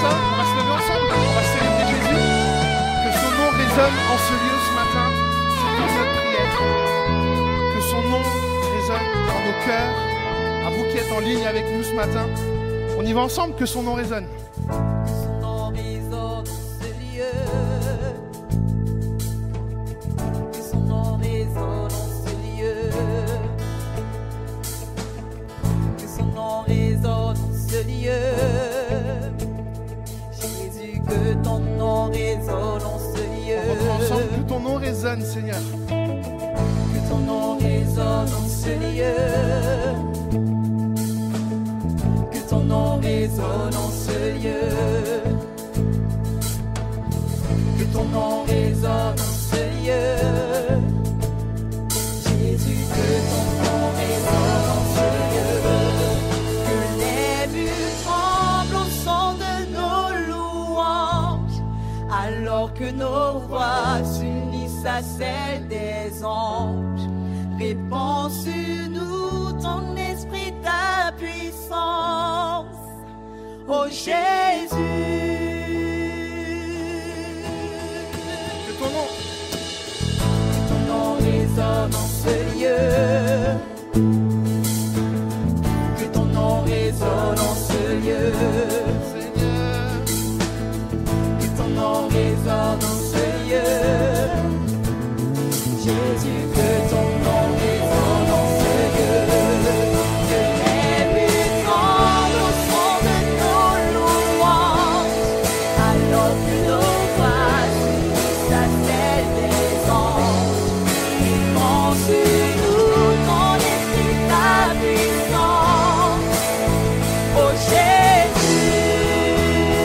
ça, on va se lever ensemble, on va célébrer Jésus. Que son nom résonne en ce lieu ce matin, c'est notre prière. Que son nom résonne dans nos cœurs. À vous qui êtes en ligne avec nous ce matin, on y va ensemble, que son nom résonne. Son nom résonne en ce lieu. Que son nom résonne en ce lieu. Que son nom résonne en ce lieu. Jésus, que ton nom résonne en ce lieu. On reprend ensemble, que ton nom résonne, Seigneur. Que ton nom résonne en ce lieu. Que ton nom résonne en ce lieu. Que ton nom résonne en ce lieu. Jésus, que ton nom résonne en ce lieu. Que les murs tremblent au son de nos louanges, alors que nos voix s'unissent à celles des anges. Répands sur nous ton esprit, ta puissance, ô Jésus. Que ton nom, Que ton nom résonne en ce lieu. Que ton nom résonne en ce lieu. Seigneur. Que ton nom résonne en ce lieu. Jésus, que ton nom résonne en ce lieu. Que les murs tremblent au son de nos louanges, alors que nos voix s'unissent à celles des anges. Répands sur nous ton esprit, ta puissance, ô Jésus.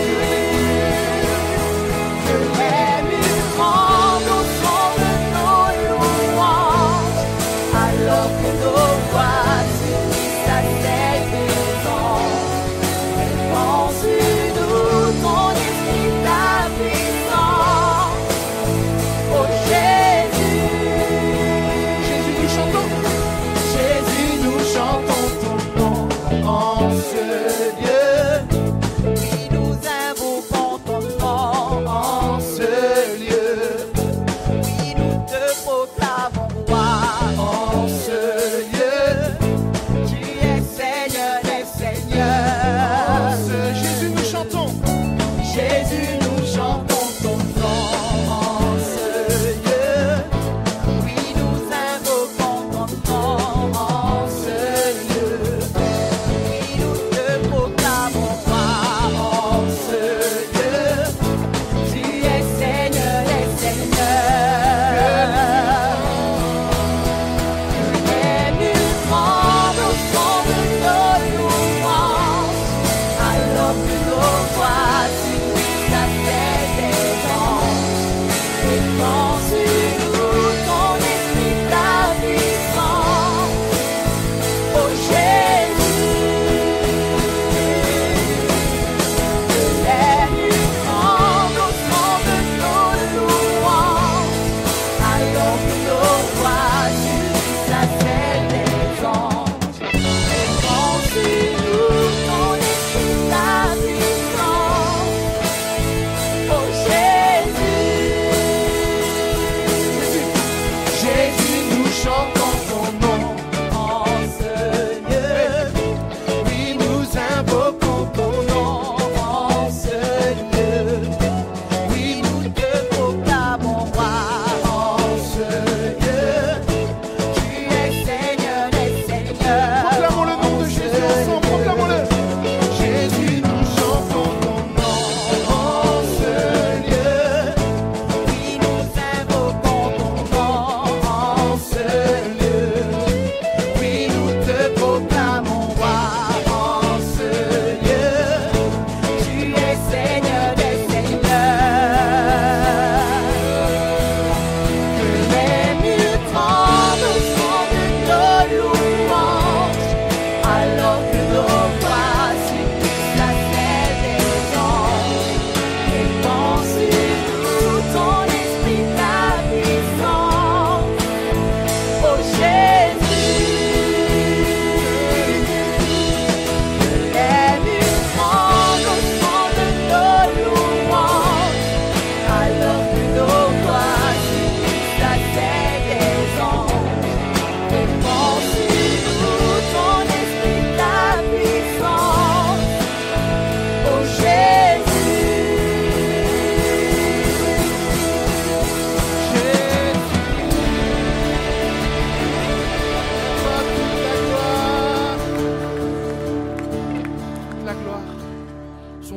Que les murs tremblent au son de nos louanges, alors que nos voix s'unissent à celles des anges. Répands sur nous ton esprit, ta puissance, ô Jésus. Jésus, nous chantons. Jésus, nous chantons ton nom en ce lieu. Oui, nous invoquons ton nom en ce lieu. Oui, nous te proclamons roi en ce lieu. Tu es Seigneur des seigneurs. Jésus, nous chantons. Jésus, nous chantons ton nom en ce lieu. Oui, nous invoquons ton nom en ce lieu. Oui, nous te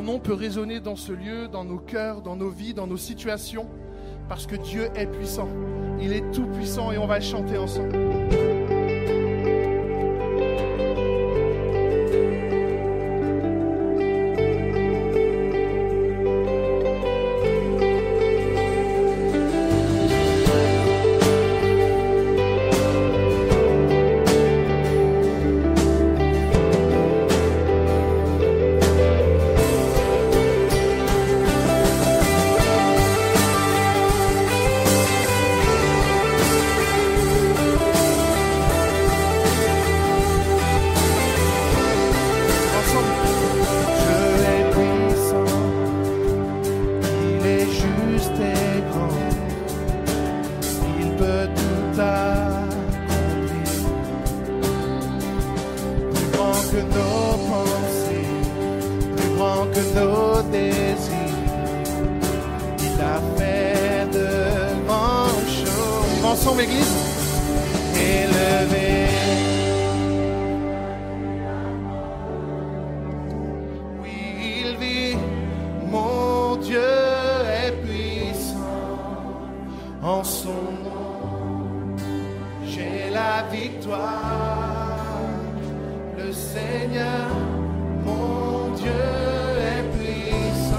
Son nom peut résonner dans ce lieu, dans nos cœurs, dans nos vies, dans nos situations, parce que Dieu est puissant. Il est tout puissant et on va le chanter ensemble. Ensemble, Église, élevé. Oui, il vit, mon Dieu est puissant. En son nom, j'ai la victoire. Le Seigneur, mon Dieu est puissant.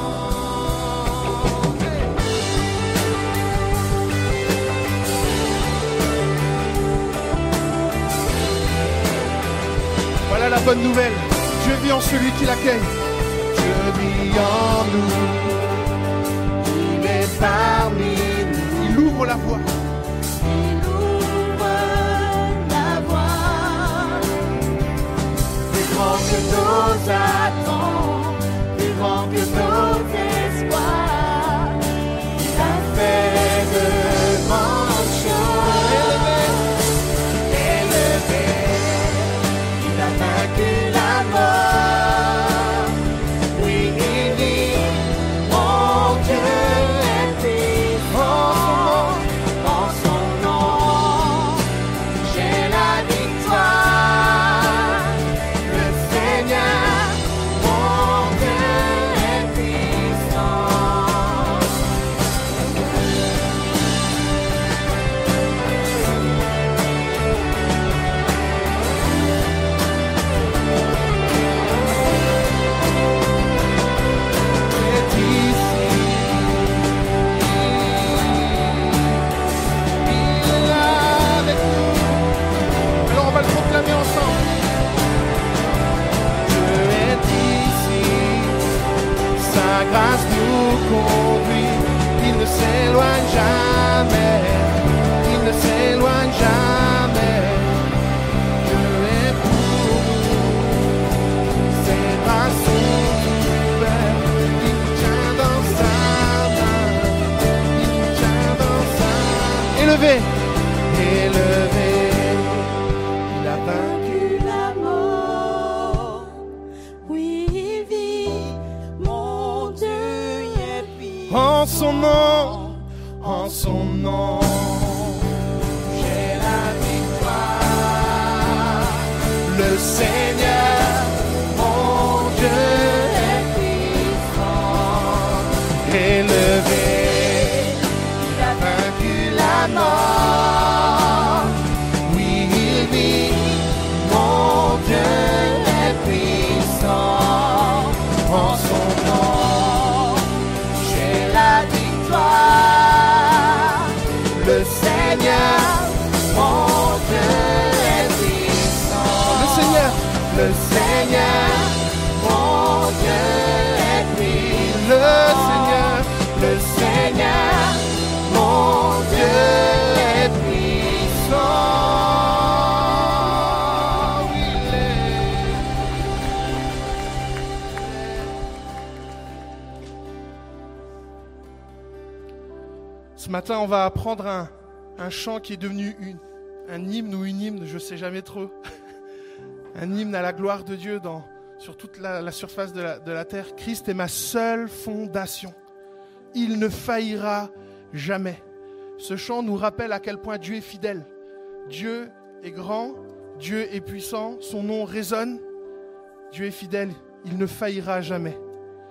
Voilà la bonne nouvelle. Dieu vit en celui qui l'accueille. Dieu vit en nous. Il est parmi nous. Il ouvre la voie. Il ouvre la voie. Plus grand que nos attentes, plus grand que nos espoirs. Il a fait de grandes choses. Élevé. Il a vaincu la mort. Oui, il dit, mon Dieu est puissant. En son nom, j'ai la victoire. Le Seigneur, mon Dieu est puissant. Est ici. Il est là avec nous. Alors on va le proclamer ensemble. Dieu est ici. Sa grâce nous conduit. Il ne s'éloigne jamais. Il ne s'éloigne jamais. Dieu est pour nous. Ses bras sont ouverts. Il nous tient dans sa main. Il nous tient dans sa main. Élevé, élevé. Il a vaincu. La mort, oui, il vit, mon Dieu est puissant. En son nom, en son nom, j'ai la victoire. Le Seigneur, mon Dieu est puissant. Élevé, il a vaincu la mort. Oui, il vit, mon Dieu est puissant. En son nom, j'ai la victoire. Le Seigneur, mon Dieu est puissant. Le Seigneur, mon Dieu est puissant. Le Seigneur, mon Dieu est puissant. Oui, il est. Ce matin, on va apprendre un chant qui est devenu un hymne ou une hymne, je ne sais jamais trop. Un hymne à la gloire de Dieu sur toute la surface de la terre. Christ est ma seule fondation. Il ne faillira jamais. Ce chant nous rappelle à quel point Dieu est fidèle. Dieu est grand, Dieu est puissant, son nom résonne. Dieu est fidèle, il ne faillira jamais.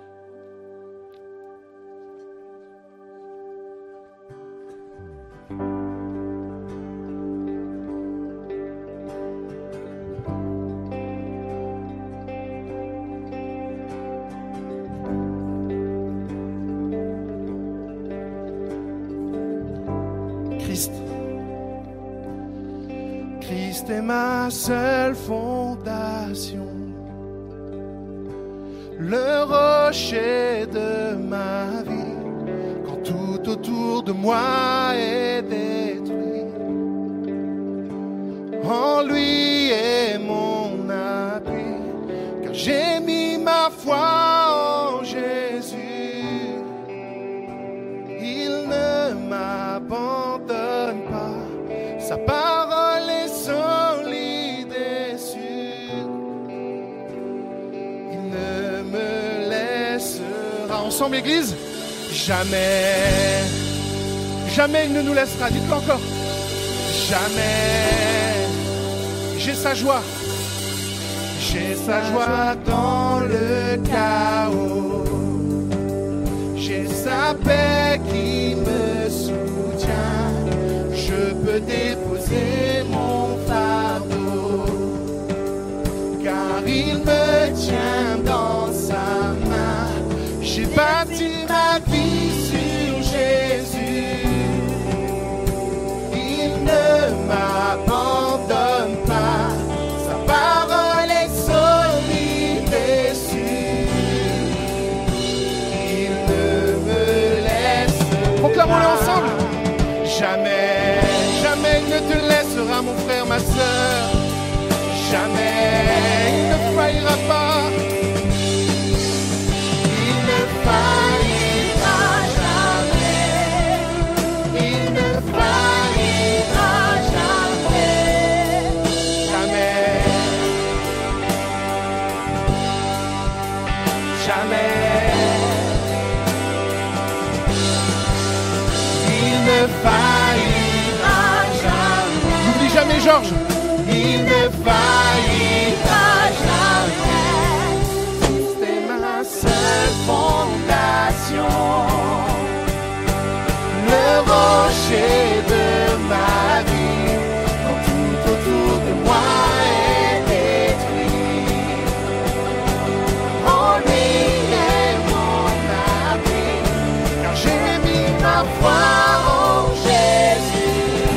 Christ est ma seule fondation, le rocher de ma vie, quand tout autour de moi est détruit. En lui est mon appui, car j'ai mis ma foi en Jésus. Il ne m'abandonne pas, sa parole est solide et sûre. Il ne me laissera, ensemble Église, jamais, jamais il ne nous laissera. Dites-le encore, jamais. J'ai sa joie dans le chaos. J'ai sa paix qui me soutient. Je peux déposer mon fardeau, car il me tient dans sa main. J'ai bâti ma vie sur Jésus. Il ne m'abandonne pas. Sa parole est solide et sûre. Il ne me laisse pas. Proclamons-le ensemble. Jamais, jamais il ne te laissera, mon frère, ma sœur. Jamais il ne faillira pas. Il ne faillira jamais. Il ne faillira jamais. Jamais. Jamais. Il ne faillira jamais. N'oublie jamais Georges. Il ne faillira jamais. C'est ma seule fondation, le rocher de ma vie, quand tout autour de moi est détruit. En lui est mon abri, car j'ai mis ma foi en Jésus.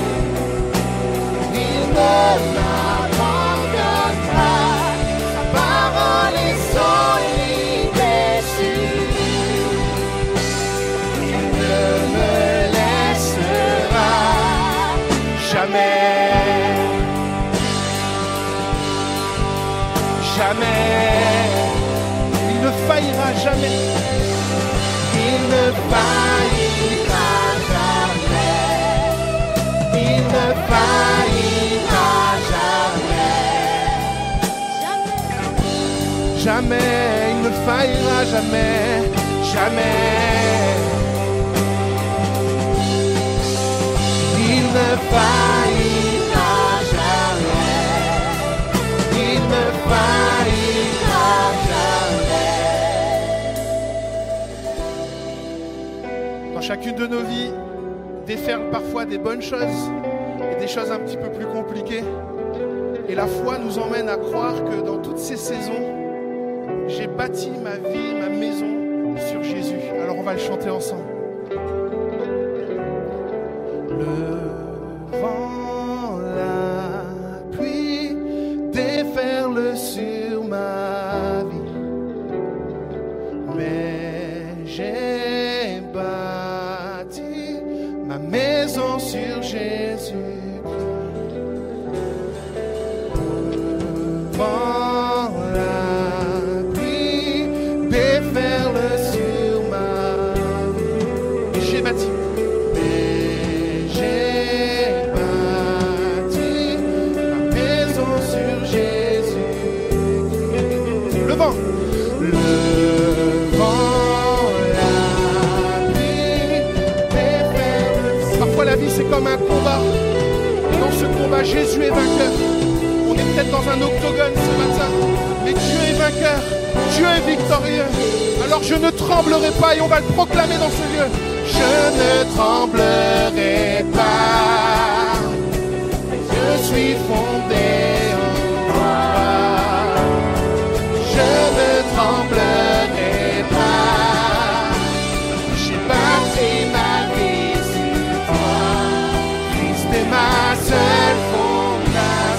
Il ne m'abandonne pas, sa parole est solide et sûre. Il ne me laissera jamais, jamais. Il ne faillira jamais. Il ne faillira jamais. Il ne faillira jamais. Jamais, il ne faillira jamais. Jamais. Il ne faillira jamais. Il ne faillira jamais. Dans chacune de nos vies, déferlent parfois des bonnes choses et des choses un petit peu plus compliquées. Et la foi nous emmène à croire que dans toutes ces saisons, j'ai bâti ma vie, ma maison sur Jésus. Alors on va le chanter ensemble. Le vent, la pluie déferlent sur ma vie, mais j'ai bâti ma maison sur Jésus. Le vent, la pluie déferlent sur ma vie. J'ai bâti. C'est comme un combat. Et dans ce combat, Jésus est vainqueur. On est peut-être dans un octogone ce matin, mais Dieu est vainqueur. Dieu est victorieux. Alors je ne tremblerai pas et on va le proclamer dans ce lieu. Je ne tremblerai pas. Je suis fondé en toi. Je ne tremblerai pas. J'ai bâti ma vie sur toi. Christ est ma seule fondation.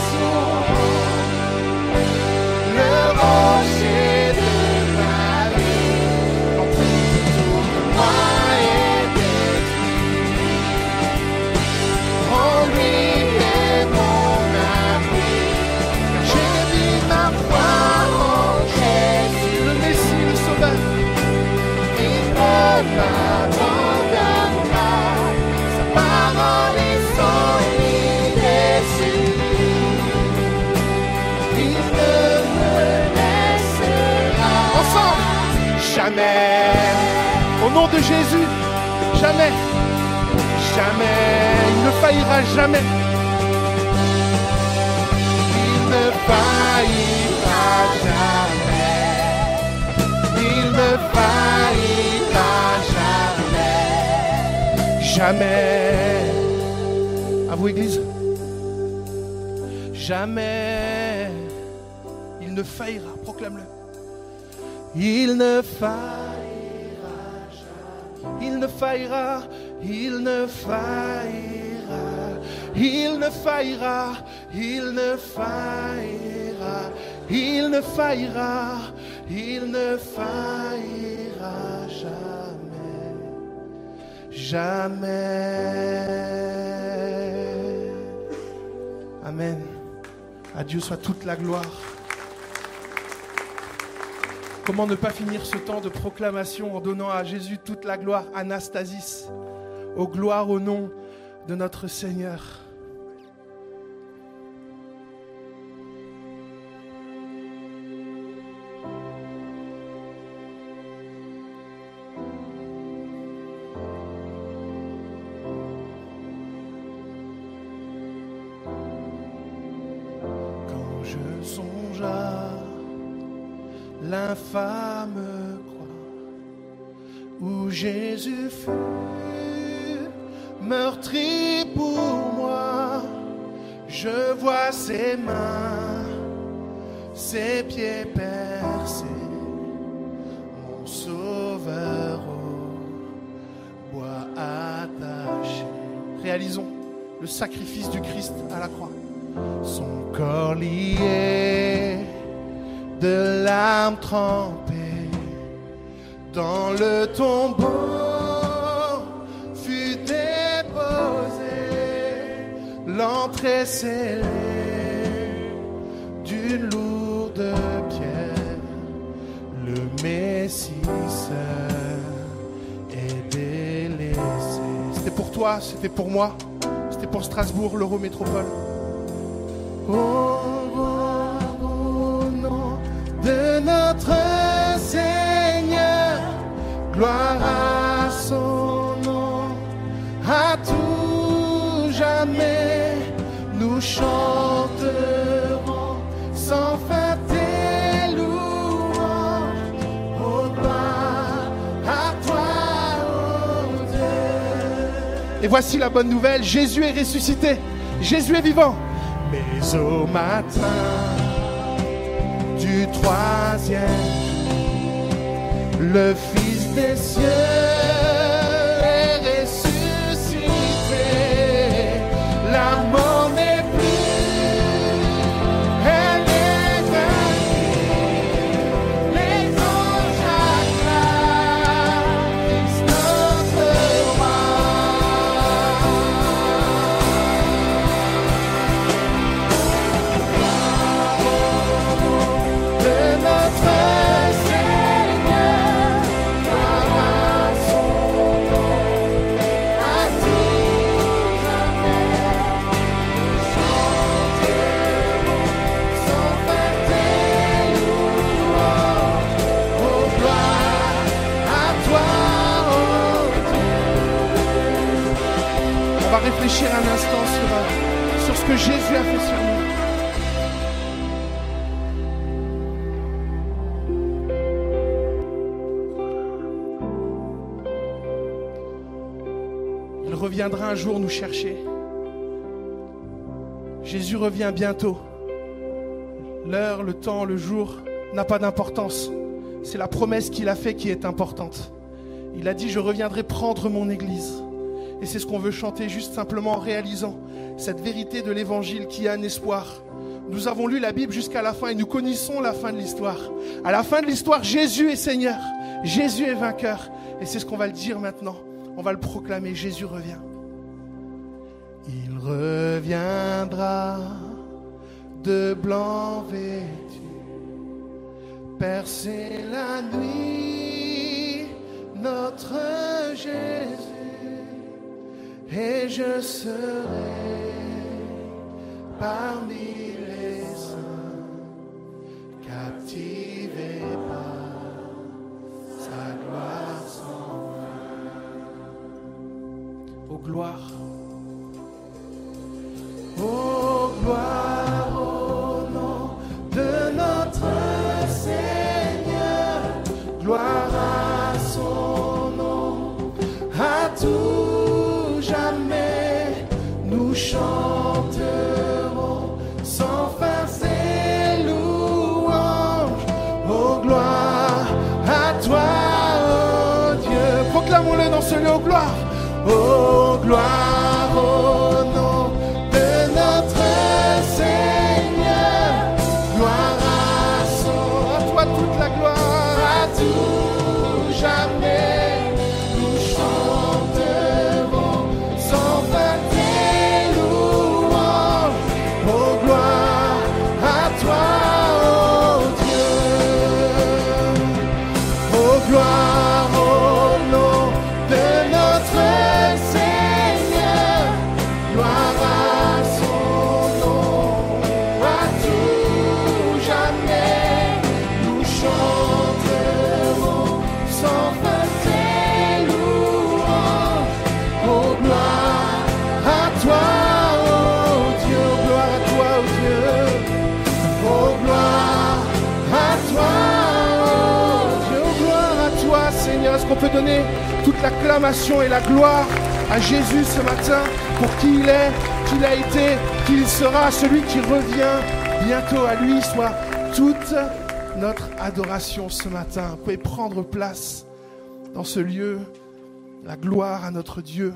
nom de Jésus. Jamais, jamais, il ne faillira jamais. Il ne faillira jamais. Il ne faillira jamais. Jamais. À vous, Église. Jamais. Il ne faillira. Proclame-le. Il ne faillira jamais. Il ne faillira. Il ne faillira. Il ne faillira. Il ne faillira. Il ne faillira. Il ne faillira jamais. Jamais. Amen. À Dieu soit toute la gloire. Comment ne pas finir ce temps de proclamation en donnant à Jésus toute la gloire, Anastasis, aux gloires au nom de notre Seigneur. Quand je songe à l'infâme croix où Jésus fut meurtri pour moi, je vois ses mains, ses pieds percés, mon sauveur au bois attaché. Réalisons le sacrifice du Christ à la croix. Son corps lié, de larmes trempées, dans le tombeau fut déposé, l'entrée scellée d'une lourde pierre, le Messie seul est délaissé. C'était pour toi, c'était pour moi, c'était pour Strasbourg, l'Eurométropole. Oh, de notre Seigneur, gloire à son nom, à tout jamais, nous chanterons sans fin tes louanges, ô gloire à toi, ô Dieu. Et voici la bonne nouvelle, Jésus est ressuscité, Jésus est vivant. Mais au matin du troisième jour, le Fils des cieux est ressuscité. La mort n'est plus, elle est vaincue. Les anges acclament Christ notre roi. De notre Seigneur, gloire à son nom, à tout jamais, nous chanterons sans fin tes louanges, ô gloire à toi, ô Dieu. On va réfléchir un instant sur ce que Jésus a fait sur nous. Il reviendra un jour nous chercher. Jésus revient bientôt. L'heure, le temps, le jour n'a pas d'importance. C'est la promesse qu'il a faite qui est importante. Il a dit, je reviendrai prendre mon église. Et c'est ce qu'on veut chanter, juste simplement en réalisant cette vérité de l'évangile qui a un espoir. Nous avons lu la Bible jusqu'à la fin et nous connaissons la fin de l'histoire. À la fin de l'histoire, Jésus est Seigneur. Jésus est vainqueur. Et c'est ce qu'on va le dire maintenant. On va le proclamer, Jésus revient. Il reviendra de blanc vêtu, percer la nuit, notre Jésus, et je serai parmi les saints, captivé par sa gloire sans fin. gloire. Oh, gloire au nom de notre Seigneur, gloire à son nom, à tout jamais, nous chanterons sans fin ses louanges. Oh, gloire à toi, oh Dieu. Proclamons-le dans ce lieu, oh gloire. Oh, gloire au nom de notre Seigneur, gloire à son, à toi toute la gloire, à tout jamais, nous chanterons sans fin tes louanges. Oh, gloire à toi, oh Dieu. Oh, gloire au nom de notre Seigneur, gloire à son nom, à tout jamais, nous chanterons sans fin tes louanges. Oh, gloire à toi, oh Dieu, gloire à toi, oh Dieu. Oh, gloire à toi, oh Dieu, oh, gloire à toi, Seigneur. Est-ce qu'on peut donner toute l'acclamation et la gloire à Jésus ce matin pour qui il est, qu'il a été, qu'il sera, celui qui revient bientôt. À lui soit toute notre adoration ce matin. Vous pouvez prendre place dans ce lieu. La gloire à notre Dieu.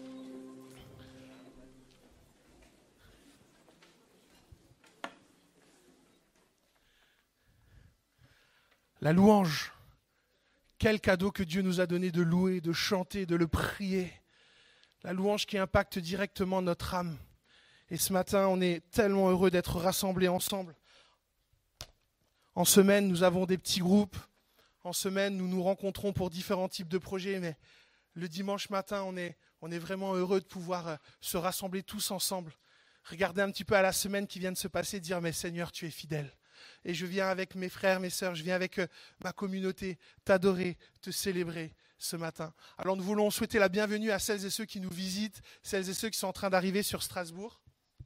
La louange. Quel cadeau que Dieu nous a donné de louer, de chanter, de le prier. La louange qui impacte directement notre âme. Et ce matin, on est tellement heureux d'être rassemblés ensemble. En semaine, nous avons des petits groupes. En semaine, nous nous rencontrons pour différents types de projets. Mais le dimanche matin, on est vraiment heureux de pouvoir se rassembler tous ensemble. Regarder un petit peu à la semaine qui vient de se passer, dire « Mais Seigneur, tu es fidèle ». Et je viens avec mes frères, mes sœurs, je viens avec ma communauté t'adorer, te célébrer ce matin. Alors nous voulons souhaiter la bienvenue à celles et ceux qui nous visitent, celles et ceux qui sont en train d'arriver sur Strasbourg.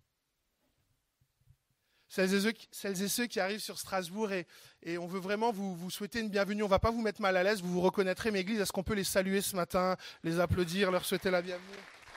Celles et ceux qui arrivent sur Strasbourg et on veut vraiment vous souhaiter une bienvenue. On ne va pas vous mettre mal à l'aise, vous vous reconnaîtrez, mais Église, est-ce qu'on peut les saluer ce matin, les applaudir, leur souhaiter la bienvenue?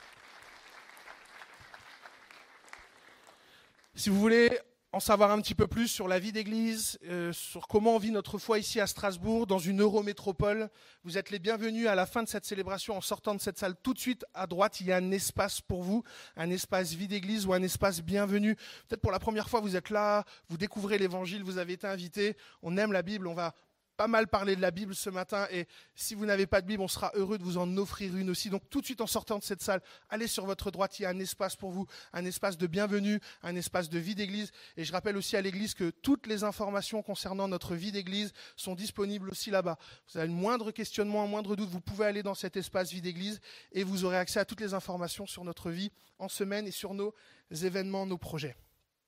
Si vous voulez en savoir un petit peu plus sur la vie d'église, sur comment on vit notre foi ici à Strasbourg, dans une eurométropole, vous êtes les bienvenus à la fin de cette célébration. En sortant de cette salle, tout de suite à droite, il y a un espace pour vous, un espace vie d'église ou un espace bienvenue. Peut-être pour la première fois, vous êtes là, vous découvrez l'évangile, vous avez été invité. On aime la Bible, on va pas mal parler de la Bible ce matin, et si vous n'avez pas de Bible, on sera heureux de vous en offrir une aussi. Donc tout de suite en sortant de cette salle, allez sur votre droite, il y a un espace pour vous, un espace de bienvenue, un espace de vie d'église. Et je rappelle aussi à l'église que toutes les informations concernant notre vie d'église sont disponibles aussi là-bas. Vous avez le moindre questionnement, un moindre doute, vous pouvez aller dans cet espace vie d'église et vous aurez accès à toutes les informations sur notre vie en semaine et sur nos événements, nos projets.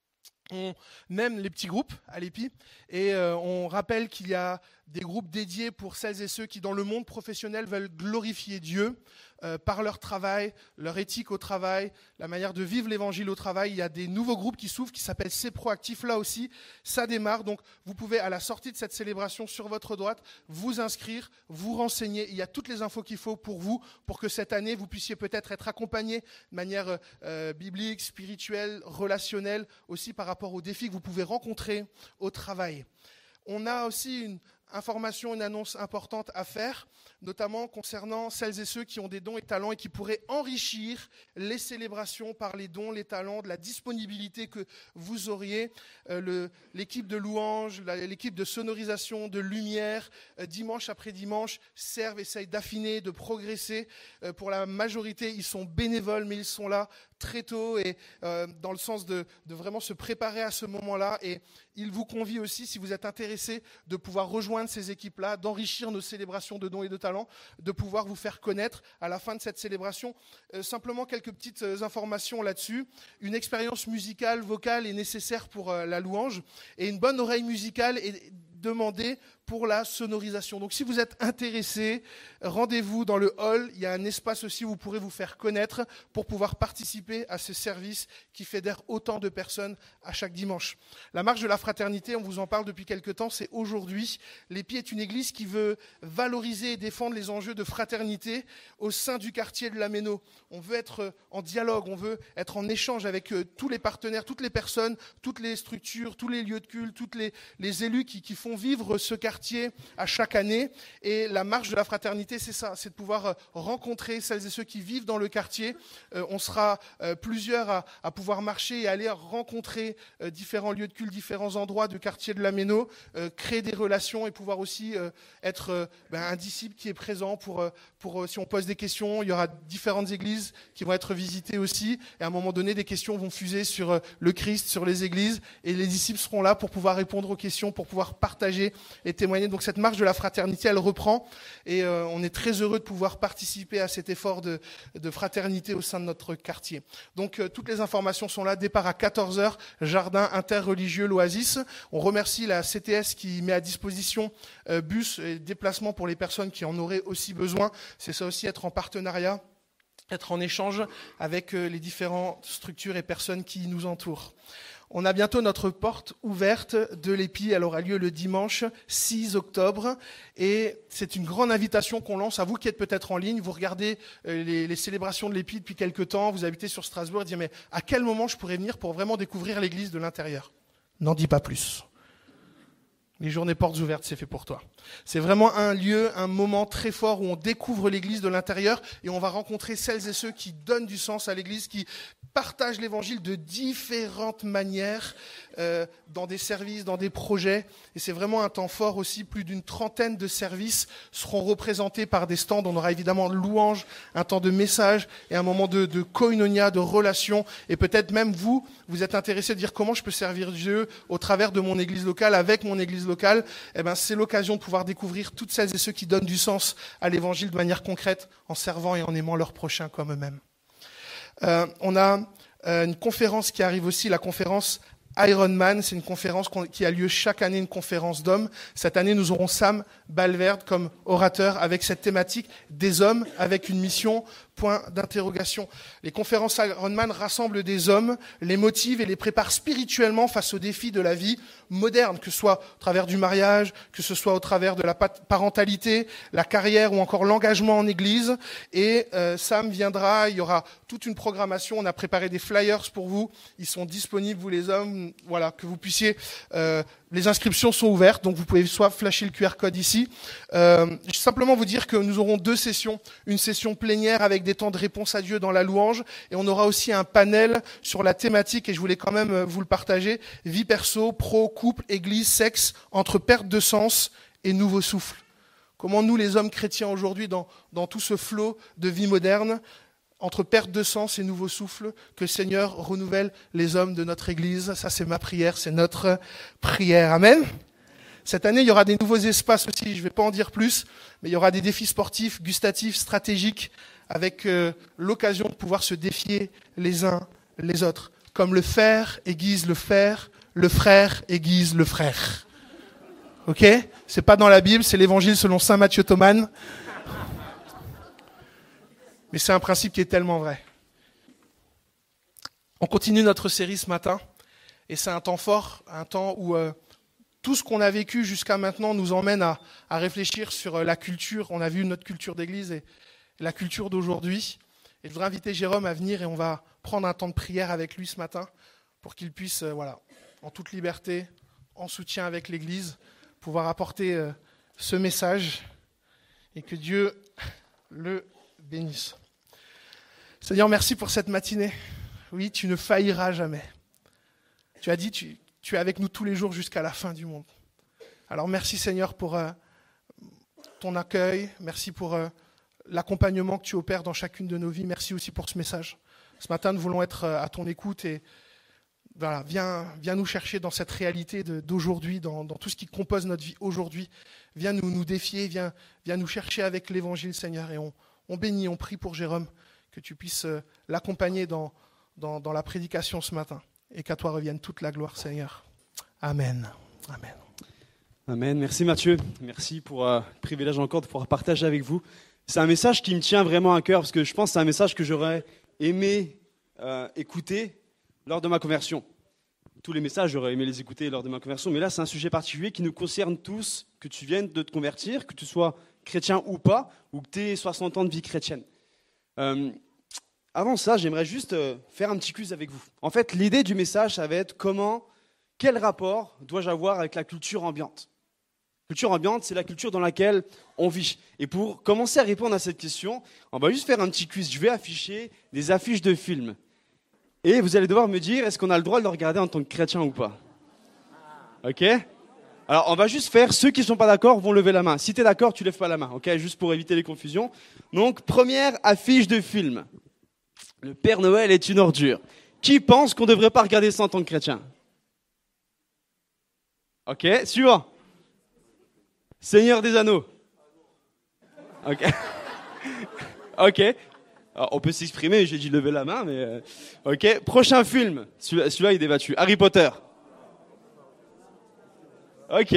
On aime les petits groupes à l'EPI et on rappelle qu'il y a des groupes dédiés pour celles et ceux qui, dans le monde professionnel, veulent glorifier Dieu par leur travail, leur éthique au travail, la manière de vivre l'évangile au travail. Il y a des nouveaux groupes qui s'ouvrent qui s'appellent C'est Proactif. Là aussi, ça démarre. Donc, vous pouvez, à la sortie de cette célébration, sur votre droite, vous inscrire, vous renseigner. Il y a toutes les infos qu'il faut pour vous, pour que cette année, vous puissiez peut-être être accompagné de manière biblique, spirituelle, relationnelle, aussi par rapport aux défis que vous pouvez rencontrer au travail. On a aussi une information, une annonce importante à faire, notamment concernant celles et ceux qui ont des dons et talents et qui pourraient enrichir les célébrations par les dons, les talents, de la disponibilité que vous auriez. L'équipe de louange, l'équipe de sonorisation, de lumière, dimanche après dimanche, servent, essayent d'affiner, de progresser. Pour la majorité, ils sont bénévoles, mais ils sont là très tôt et dans le sens de vraiment se préparer à ce moment-là. Et il vous convie aussi, si vous êtes intéressé, de pouvoir rejoindre ces équipes-là, d'enrichir nos célébrations de dons et de talents, de pouvoir vous faire connaître à la fin de cette célébration. Simplement quelques petites informations là-dessus. Une expérience musicale, vocale est nécessaire pour la louange et une bonne oreille musicale est demandé pour la sonorisation. Donc si vous êtes intéressé, rendez-vous dans le hall. Il y a un espace aussi où vous pourrez vous faire connaître pour pouvoir participer à ce service qui fédère autant de personnes à chaque dimanche. La marche de la fraternité, on vous en parle depuis quelque temps, c'est aujourd'hui. L'Épi est une église qui veut valoriser et défendre les enjeux de fraternité au sein du quartier de la Méno. On veut être en dialogue, on veut être en échange avec tous les partenaires, toutes les personnes, toutes les structures, tous les lieux de culte, tous les élus qui font vivre ce quartier à chaque année. Et la marche de la fraternité, c'est ça, c'est de pouvoir rencontrer celles et ceux qui vivent dans le quartier. On sera plusieurs à pouvoir marcher et aller rencontrer différents lieux de culte, différents endroits du quartier de la Méno, créer des relations et pouvoir aussi être un disciple qui est présent pour si on pose des questions. Il y aura différentes églises qui vont être visitées aussi. Et à un moment donné, des questions vont fuser sur le Christ, sur les églises. Et les disciples seront là pour pouvoir répondre aux questions, pour pouvoir partager et témoigner. Donc cette marche de la fraternité, elle reprend. Et on est très heureux de pouvoir participer à cet effort de fraternité au sein de notre quartier. Donc toutes les informations sont là. Départ à 14h, jardin interreligieux l'Oasis. On remercie la CTS qui met à disposition bus et déplacements pour les personnes qui en auraient aussi besoin. C'est ça aussi, être en partenariat, être en échange avec les différentes structures et personnes qui nous entourent. On a bientôt notre porte ouverte de l'Épi. Elle aura lieu le dimanche 6 octobre. Et c'est une grande invitation qu'on lance à vous qui êtes peut-être en ligne. Vous regardez les célébrations de l'Épi depuis quelque temps. Vous habitez sur Strasbourg et dites, mais à quel moment je pourrais venir pour vraiment découvrir l'église de l'intérieur ? N'en dis pas plus. Les journées portes ouvertes, c'est fait pour toi. C'est vraiment un lieu, un moment très fort où on découvre l'église de l'intérieur et on va rencontrer celles et ceux qui donnent du sens à l'église, qui partagent l'évangile de différentes manières dans des services, dans des projets. Et c'est vraiment un temps fort aussi. Plus d'une trentaine de services seront représentés par des stands. On aura évidemment louange, un temps de message et un moment de koinonia, de relation. Et peut-être même vous êtes intéressé de dire comment je peux servir Dieu au travers de mon église locale, avec mon église locale. Eh ben, c'est l'occasion de pouvoir découvrir toutes celles et ceux qui donnent du sens à l'évangile de manière concrète, en servant et en aimant leurs prochains comme eux-mêmes. On a une conférence qui arrive aussi, la conférence Ironman. C'est une conférence qui a lieu chaque année, une conférence d'hommes. Cette année, nous aurons Sam Balverde comme orateur avec cette thématique des hommes avec une mission, point d'interrogation. Les conférences Ironman rassemblent des hommes, les motivent et les préparent spirituellement face aux défis de la vie moderne, que ce soit au travers du mariage, que ce soit au travers de la parentalité, la carrière ou encore l'engagement en église. Et Sam viendra, il y aura toute une programmation. On a préparé des flyers pour vous. Ils sont disponibles, vous les hommes, voilà, que vous puissiez... les inscriptions sont ouvertes, donc vous pouvez soit flasher le QR code ici. Simplement vous dire que nous aurons 2 sessions. Une session plénière avec des temps de réponse à Dieu dans la louange. Et on aura aussi un panel sur la thématique, et je voulais quand même vous le partager, vie perso, pro, couple, église, sexe, entre perte de sens et nouveau souffle. Comment nous, les hommes chrétiens aujourd'hui, dans tout ce flot de vie moderne, entre perte de sens et nouveau souffle, que le Seigneur renouvelle les hommes de notre Église. Ça, c'est ma prière, c'est notre prière. Amen. Cette année, il y aura des nouveaux espaces aussi, je ne vais pas en dire plus, mais il y aura des défis sportifs, gustatifs, stratégiques, avec l'occasion de pouvoir se défier les uns les autres. Comme le fer aiguise le frère aiguise le frère. Ok ? C'est pas dans la Bible, c'est l'évangile selon saint Matthieu Thoman. Mais c'est un principe qui est tellement vrai. On continue notre série ce matin, et c'est un temps fort, un temps où tout ce qu'on a vécu jusqu'à maintenant nous emmène à réfléchir sur la culture. On a vu notre culture d'église et la culture d'aujourd'hui. Et je voudrais inviter Jérôme à venir et on va prendre un temps de prière avec lui ce matin pour qu'il puisse, en toute liberté, en soutien avec l'église, pouvoir apporter ce message et que Dieu le bénisse. Seigneur, merci pour cette matinée. Oui, tu ne failliras jamais. Tu as dit, tu es avec nous tous les jours jusqu'à la fin du monde. Alors merci Seigneur pour ton accueil. Merci pour l'accompagnement que tu opères dans chacune de nos vies. Merci aussi pour ce message. Ce matin, nous voulons être à ton écoute et voilà, viens nous chercher dans cette réalité d'aujourd'hui, dans tout ce qui compose notre vie aujourd'hui. Viens nous défier, viens nous chercher avec l'évangile, Seigneur. Et on bénit, on prie pour Jérôme, que tu puisses l'accompagner dans la prédication ce matin. Et qu'à toi revienne toute la gloire, Seigneur. Amen. Amen. Amen. Merci Mathieu. Merci pour le privilège encore de pouvoir partager avec vous. C'est un message qui me tient vraiment à cœur parce que je pense que c'est un message que j'aurais aimé écouter lors de ma conversion. Tous les messages, j'aurais aimé les écouter lors de ma conversion, mais là, c'est un sujet particulier qui nous concerne tous, que tu viennes de te convertir, que tu sois chrétien ou pas, ou que tu aies 60 ans de vie chrétienne. Avant ça, j'aimerais juste faire un petit quiz avec vous. En fait, l'idée du message, ça va être quel rapport dois-je avoir avec la culture ambiante ? Culture ambiante, c'est la culture dans laquelle on vit. Et pour commencer à répondre à cette question, on va juste faire un petit quiz. Je vais afficher des affiches de films. Et vous allez devoir me dire, est-ce qu'on a le droit de le regarder en tant que chrétien ou pas ? Ok ? Alors, on va juste faire, ceux qui ne sont pas d'accord vont lever la main. Si tu es d'accord, tu ne lèves pas la main, ok ? Juste pour éviter les confusions. Donc, première affiche de film. Le Père Noël est une ordure. Qui pense qu'on ne devrait pas regarder ça en tant que chrétien ? Ok, suivant. Seigneur des Anneaux. Ok. Ok. Alors, on peut s'exprimer, j'ai dit lever la main, mais... Ok, prochain film. Celui-là, il est débattu. Harry Potter. Ok.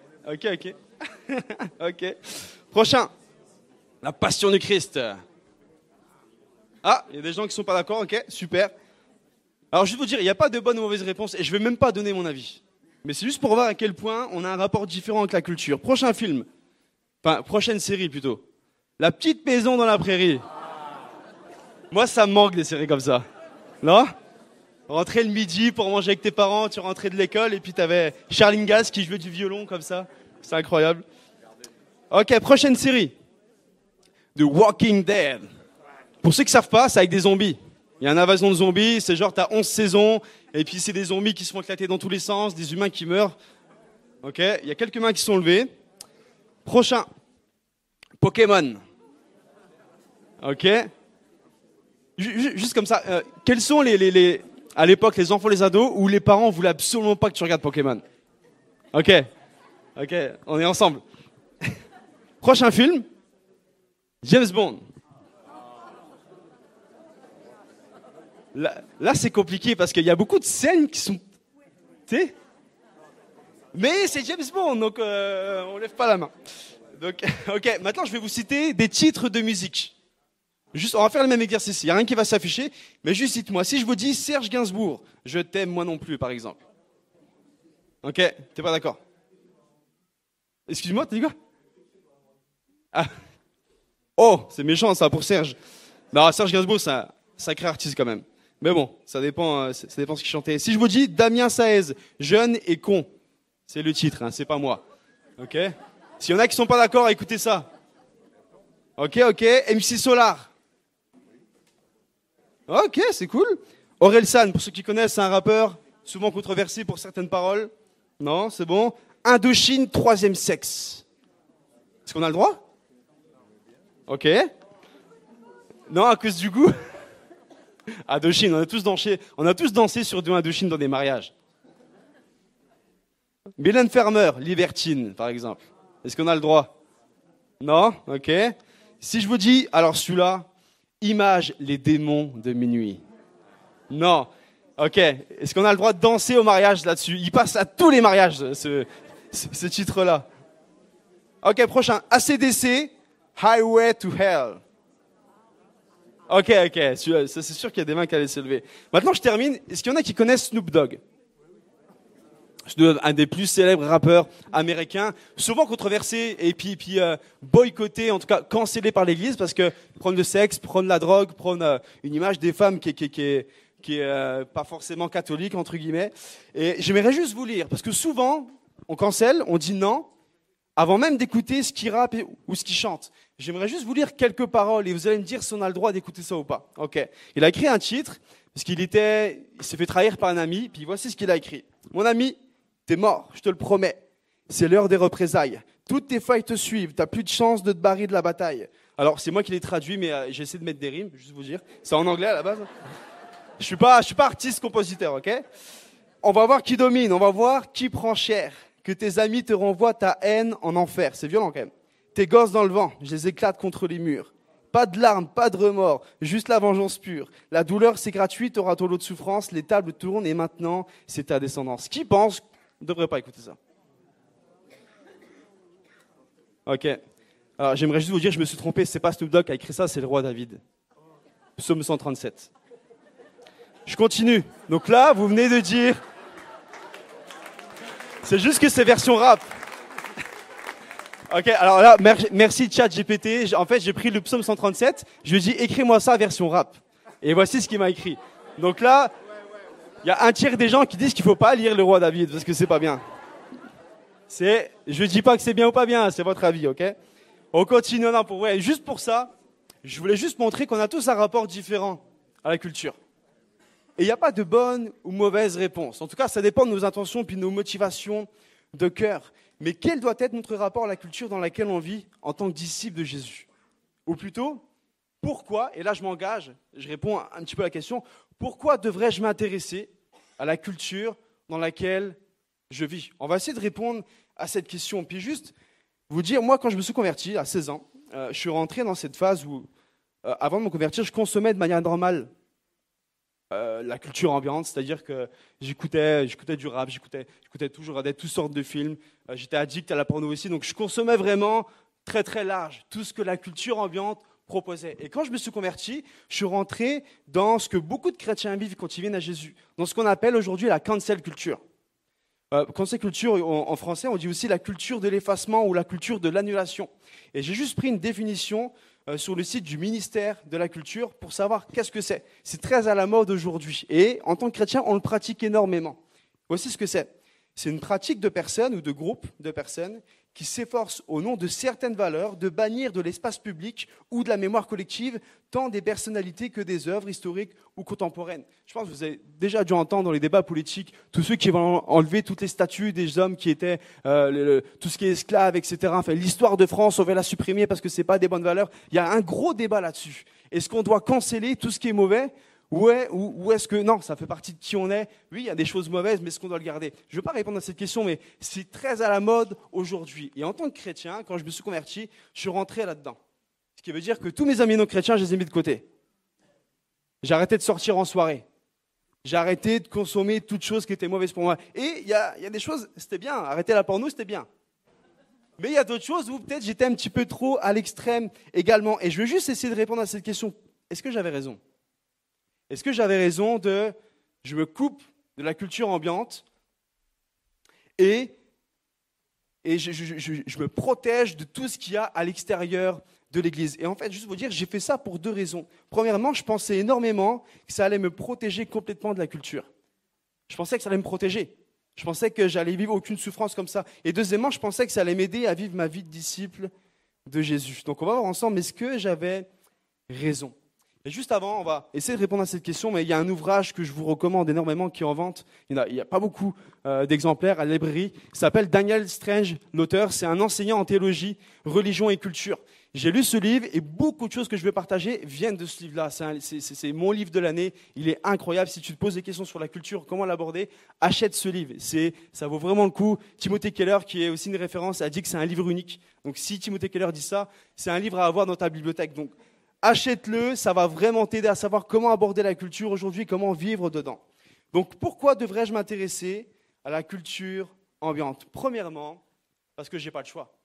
Ok. Prochain. La Passion du Christ. Ah, il y a des gens qui ne sont pas d'accord, ok, super. Alors, je vais vous dire, il n'y a pas de bonne ou mauvaise réponse, et je ne vais même pas donner mon avis. Mais c'est juste pour voir à quel point on a un rapport différent avec la culture. Prochain film. Enfin, prochaine série, plutôt. La Petite Maison dans la Prairie. Moi, ça me manque des séries comme ça. Non ? Rentrer le midi pour manger avec tes parents, tu rentrais de l'école et puis t'avais Charles Ingalls qui jouait du violon comme ça. C'est incroyable. Ok, prochaine série. The Walking Dead. Pour ceux qui ne savent pas, c'est avec des zombies. Il y a une invasion de zombies, c'est genre t'as 11 saisons et puis c'est des zombies qui se font éclater dans tous les sens, des humains qui meurent. Ok, il y a quelques mains qui sont levées. Prochain. Pokémon. Ok. Juste comme ça, quels sont à l'époque les enfants, les ados, où les parents voulaient absolument pas que tu regardes Pokémon ? Ok, on est ensemble. Prochain film, James Bond. Là c'est compliqué parce qu'il y a beaucoup de scènes qui sont... Tu sais ? Mais c'est James Bond, donc on lève pas la main. Donc, ok, maintenant je vais vous citer des titres de musique. Juste, on va faire le même exercice, il n'y a rien qui va s'afficher, mais juste dites-moi, si je vous dis Serge Gainsbourg, je t'aime moi non plus, par exemple. Ok, t'es pas d'accord ? Excuse-moi, t'as dit quoi ? Ah. Oh, c'est méchant ça pour Serge. Non, Serge Gainsbourg, c'est un sacré artiste quand même. Mais bon, ça dépend ce qu'il chantait. Si je vous dis Damien Saez, jeune et con, c'est le titre, hein, c'est pas moi. Ok ? S'il y en a qui sont pas d'accord, écoutez ça. Ok, MC Solar. Ok, c'est cool. Orelsan, pour ceux qui connaissent, c'est un rappeur, souvent controversé pour certaines paroles. Non, c'est bon. Indochine, troisième sexe. Est-ce qu'on a le droit ? Ok. Non, à cause du goût. Indochine, on a tous dansé sur du Indochine dans des mariages. Mylène Farmer, libertine, par exemple. Est-ce qu'on a le droit ? Non ? Ok. Si je vous dis, alors celui-là, Image les démons de minuit. Non. Ok. Est-ce qu'on a le droit de danser au mariage là-dessus ? Il passe à tous les mariages, ce titre-là. Ok, prochain. AC/DC, Highway to Hell. Ok. C'est sûr qu'il y a des mains qui allaient se lever. Maintenant, je termine. Est-ce qu'il y en a qui connaissent Snoop Dogg ? Un des plus célèbres rappeurs américains, souvent controversé et puis boycotté, en tout cas cancellé par l'Église parce que prône le sexe, prône la drogue, prône une image des femmes qui est pas forcément catholique entre guillemets. Et j'aimerais juste vous lire parce que souvent on cancelle, on dit non avant même d'écouter ce qu'il rappe ou ce qu'il chante. J'aimerais juste vous lire quelques paroles et vous allez me dire si on a le droit d'écouter ça ou pas. Ok. Il a écrit un titre parce qu'il s'est fait trahir par un ami. Puis voici ce qu'il a écrit. Mon ami. T'es mort, je te le promets. C'est l'heure des représailles. Toutes tes failles te suivent. T'as plus de chance de te barrer de la bataille. Alors, c'est moi qui l'ai traduit, mais j'ai essayé de mettre des rimes, juste vous dire. C'est en anglais à la base. Je suis pas artiste-compositeur, ok ? On va voir qui domine, on va voir qui prend cher. Que tes amis te renvoient ta haine en enfer. C'est violent quand même. Tes gosses dans le vent, je les éclate contre les murs. Pas de larmes, pas de remords, juste la vengeance pure. La douleur, c'est gratuit, t'auras ton lot de souffrance. Les tables tournent et maintenant, c'est ta descendance. Qui pense ? On ne devrait pas écouter ça. Ok. Alors, j'aimerais juste vous dire, je me suis trompé, c'est pas Snoop Dogg qui a écrit ça, c'est le roi David. Psaume 137. Je continue. Donc là, vous venez de dire... C'est juste que c'est version rap. Ok, alors là, merci ChatGPT. En fait, j'ai pris le psaume 137, je lui ai dit, écris-moi ça version rap. Et voici ce qu'il m'a écrit. Donc là, il y a un tiers des gens qui disent qu'il ne faut pas lire le roi David, parce que c'est pas bien. Je ne dis pas que c'est bien ou pas bien, c'est votre avis, ok? On continue, juste pour ça, je voulais juste montrer qu'on a tous un rapport différent à la culture. Et il n'y a pas de bonne ou mauvaise réponse. En tout cas, ça dépend de nos intentions puis de nos motivations de cœur. Mais quel doit être notre rapport à la culture dans laquelle on vit en tant que disciple de Jésus? Ou plutôt, pourquoi, et là je m'engage, je réponds un petit peu à la question, pourquoi devrais-je m'intéresser à la culture dans laquelle je vis? On va essayer de répondre à cette question. Puis juste vous dire, moi quand je me suis converti à 16 ans, je suis rentré dans cette phase où, avant de me convertir, je consommais de manière normale la culture ambiante, c'est-à-dire que j'écoutais du rap, j'écoutais toujours toutes sortes de films, j'étais addict à la porno aussi, donc je consommais vraiment très très large tout ce que la culture ambiante proposait. Et quand je me suis converti, je suis rentré dans ce que beaucoup de chrétiens vivent quand ils viennent à Jésus, dans ce qu'on appelle aujourd'hui la cancel culture. Cancel culture, en français, on dit aussi la culture de l'effacement ou la culture de l'annulation. Et j'ai juste pris une définition sur le site du ministère de la Culture pour savoir qu'est-ce que c'est. C'est très à la mode aujourd'hui. Et en tant que chrétien, on le pratique énormément. Voici ce que c'est. C'est une pratique de personnes ou de groupes de personnes qui s'efforcent au nom de certaines valeurs de bannir de l'espace public ou de la mémoire collective tant des personnalités que des œuvres historiques ou contemporaines. Je pense que vous avez déjà dû entendre dans les débats politiques tous ceux qui vont enlever toutes les statues des hommes qui étaient tout ce qui est esclaves, etc. Enfin, l'histoire de France, on va la supprimer parce que c'est pas des bonnes valeurs. Il y a un gros débat là-dessus. Est-ce qu'on doit canceller tout ce qui est mauvais? Ou est-ce que, non, ça fait partie de qui on est. Oui, il y a des choses mauvaises, mais est-ce qu'on doit le garder? Je ne veux pas répondre à cette question, mais c'est très à la mode aujourd'hui. Et en tant que chrétien, quand je me suis converti, je suis rentré là-dedans. Ce qui veut dire que tous mes amis non chrétiens, je les ai mis de côté. J'ai arrêté de sortir en soirée. J'ai arrêté de consommer toutes choses qui étaient mauvaises pour moi. Et il y a des choses, c'était bien. Arrêter la porno, c'était bien. Mais il y a d'autres choses où peut-être j'étais un petit peu trop à l'extrême également. Et je veux juste essayer de répondre à cette question. Est-ce que j'avais raison? Est-ce que j'avais raison je me coupe de la culture ambiante et je me protège de tout ce qu'il y a à l'extérieur de l'Église? Et en fait, juste vous dire, j'ai fait ça pour deux raisons. Premièrement, je pensais énormément que ça allait me protéger complètement de la culture. Je pensais que ça allait me protéger. Je pensais que j'allais vivre aucune souffrance comme ça. Et deuxièmement, je pensais que ça allait m'aider à vivre ma vie de disciple de Jésus. Donc on va voir ensemble, est-ce que j'avais raison? Et juste avant, on va essayer de répondre à cette question, mais il y a un ouvrage que je vous recommande énormément qui est en vente. Il n'y a pas beaucoup d'exemplaires à la librairie. Il s'appelle Daniel Strange, l'auteur. C'est un enseignant en théologie, religion et culture. J'ai lu ce livre et beaucoup de choses que je vais partager viennent de ce livre-là. C'est mon livre de l'année. Il est incroyable. Si tu te poses des questions sur la culture, comment l'aborder, achète ce livre. Ça vaut vraiment le coup. Timothée Keller, qui est aussi une référence, a dit que c'est un livre unique. Donc si Timothée Keller dit ça, c'est un livre à avoir dans ta bibliothèque. Donc achète-le, ça va vraiment t'aider à savoir comment aborder la culture aujourd'hui, comment vivre dedans. Donc pourquoi devrais-je m'intéresser à la culture ambiante? Premièrement, parce que je n'ai pas le choix.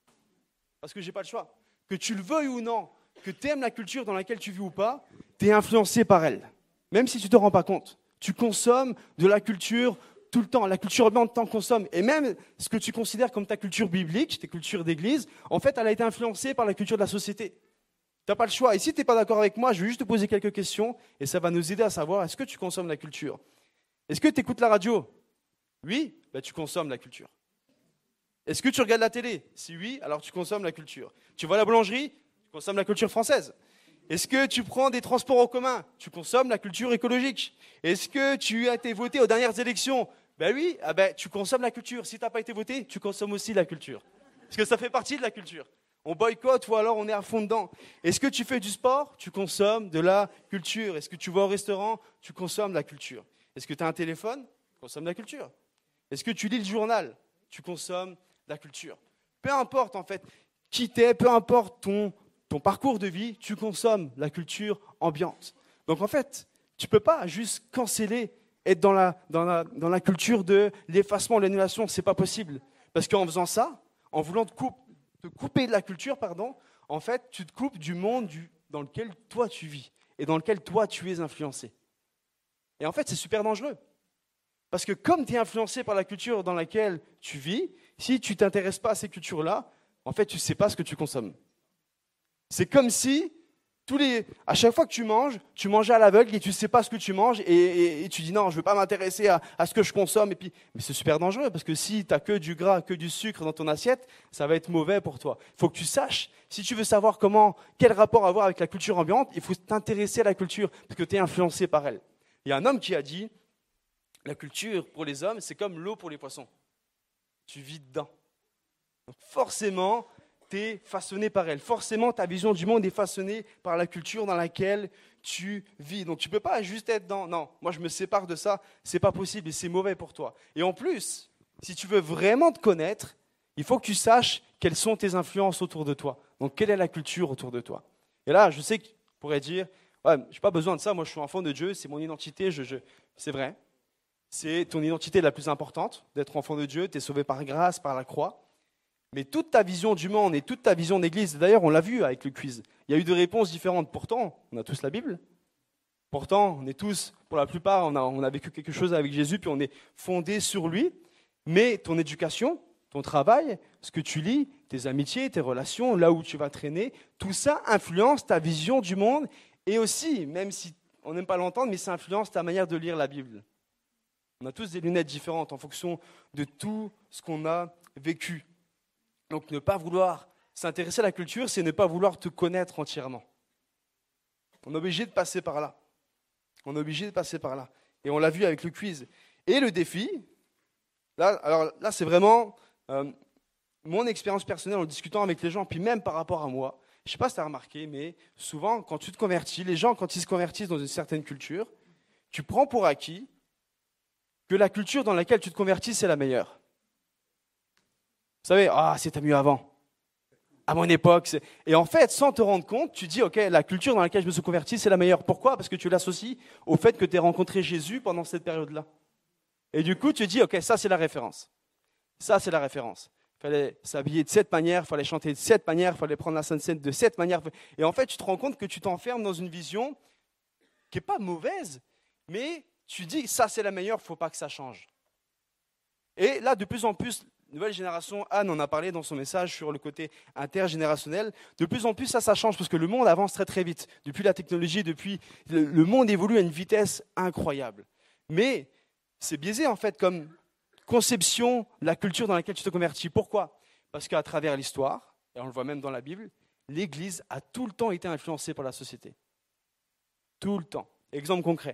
Parce que je n'ai pas le choix. Que tu le veuilles ou non, que tu aimes la culture dans laquelle tu vis ou pas, tu es influencé par elle. Même si tu ne te rends pas compte. Tu consommes de la culture tout le temps. La culture ambiante t'en consomme. Et même ce que tu considères comme ta culture biblique, ta culture d'église, en fait, elle a été influencée par la culture de la société. Tu n'as pas le choix. Et si tu n'es pas d'accord avec moi, je vais juste te poser quelques questions et ça va nous aider à savoir, est-ce que tu consommes la culture? Est-ce que tu écoutes la radio? Oui, tu consommes la culture. Est-ce que tu regardes la télé? Si oui, alors tu consommes la culture. Tu vas à la boulangerie? Tu consommes la culture française. Est-ce que tu prends des transports en commun? Tu consommes la culture écologique. Est-ce que tu as été voté aux dernières élections? Oui, tu consommes la culture. Si tu n'as pas été voté, tu consommes aussi la culture. Parce que ça fait partie de la culture. On boycotte ou alors on est à fond dedans. Est-ce que tu fais du sport? Tu consommes de la culture. Est-ce que tu vas au restaurant? Tu consommes de la culture. Est-ce que tu as un téléphone? Tu consommes de la culture. Est-ce que tu lis le journal? Tu consommes de la culture. Peu importe en fait qui t'es, peu importe ton parcours de vie, tu consommes la culture ambiante. Donc en fait, tu ne peux pas juste canceller, être dans la culture de l'effacement, l'annulation, ce n'est pas possible. Parce qu'en faisant ça, en voulant te te couper de la culture, en fait, tu te coupes du monde dans lequel toi tu vis et dans lequel toi tu es influencé. Et en fait, c'est super dangereux. Parce que comme tu es influencé par la culture dans laquelle tu vis, si tu ne t'intéresses pas à ces cultures-là, en fait, tu ne sais pas ce que tu consommes. C'est comme si, à chaque fois que tu manges à l'aveugle et tu ne sais pas ce que tu manges et tu dis non, je ne veux pas m'intéresser à ce que je consomme. Mais c'est super dangereux parce que si tu n'as que du gras, que du sucre dans ton assiette, ça va être mauvais pour toi. Il faut que tu saches, si tu veux savoir quel rapport avoir avec la culture ambiante, il faut t'intéresser à la culture parce que tu es influencé par elle. Il y a un homme qui a dit, la culture pour les hommes, c'est comme l'eau pour les poissons. Tu vis dedans. Donc forcément, tu es façonné par elle. Forcément, ta vision du monde est façonnée par la culture dans laquelle tu vis. Donc tu ne peux pas juste être dans « non, moi je me sépare de ça, c'est pas possible et c'est mauvais pour toi ». Et en plus, si tu veux vraiment te connaître, il faut que tu saches quelles sont tes influences autour de toi. Donc quelle est la culture autour de toi. Et là, je sais que tu pourrais dire « ouais, je n'ai pas besoin de ça, moi je suis enfant de Dieu, c'est mon identité, c'est vrai. C'est ton identité la plus importante, d'être enfant de Dieu, tu es sauvé par grâce, par la croix. Mais toute ta vision du monde et toute ta vision d'église, d'ailleurs on l'a vu avec le quiz, il y a eu des réponses différentes. Pourtant, on a tous la Bible. Pourtant, on est tous, pour la plupart, on a vécu quelque chose avec Jésus, puis on est fondé sur lui. Mais ton éducation, ton travail, ce que tu lis, tes amitiés, tes relations, là où tu vas traîner, tout ça influence ta vision du monde. Et aussi, même si on n'aime pas l'entendre, mais ça influence ta manière de lire la Bible. On a tous des lunettes différentes en fonction de tout ce qu'on a vécu. Donc ne pas vouloir s'intéresser à la culture, c'est ne pas vouloir te connaître entièrement. On est obligé de passer par là. Et on l'a vu avec le quiz. Et le défi, là c'est vraiment mon expérience personnelle en discutant avec les gens, puis même par rapport à moi. Je ne sais pas si tu as remarqué, mais souvent quand tu te convertis, les gens quand ils se convertissent dans une certaine culture, tu prends pour acquis que la culture dans laquelle tu te convertis, c'est la meilleure. Vous savez, c'était mieux avant. À mon époque. Et en fait, sans te rendre compte, tu dis, ok, la culture dans laquelle je me suis converti, c'est la meilleure. Pourquoi ? Parce que tu l'associes au fait que tu as rencontré Jésus pendant cette période-là. Et du coup, tu dis, ok, ça c'est la référence. Ça c'est la référence. Il fallait s'habiller de cette manière, il fallait chanter de cette manière, il fallait prendre la Sainte Seine de cette manière. Et en fait, tu te rends compte que tu t'enfermes dans une vision qui n'est pas mauvaise, mais tu dis, ça c'est la meilleure, il ne faut pas que ça change. Et là, de plus en plus, nouvelle génération, Anne en a parlé dans son message sur le côté intergénérationnel, de plus en plus ça change parce que le monde avance très très vite. Depuis la technologie, le monde évolue à une vitesse incroyable. Mais c'est biaisé en fait comme conception de la culture dans laquelle tu te convertis. Pourquoi ? Parce qu'à travers l'histoire, et on le voit même dans la Bible, l'Église a tout le temps été influencée par la société. Tout le temps. Exemple concret.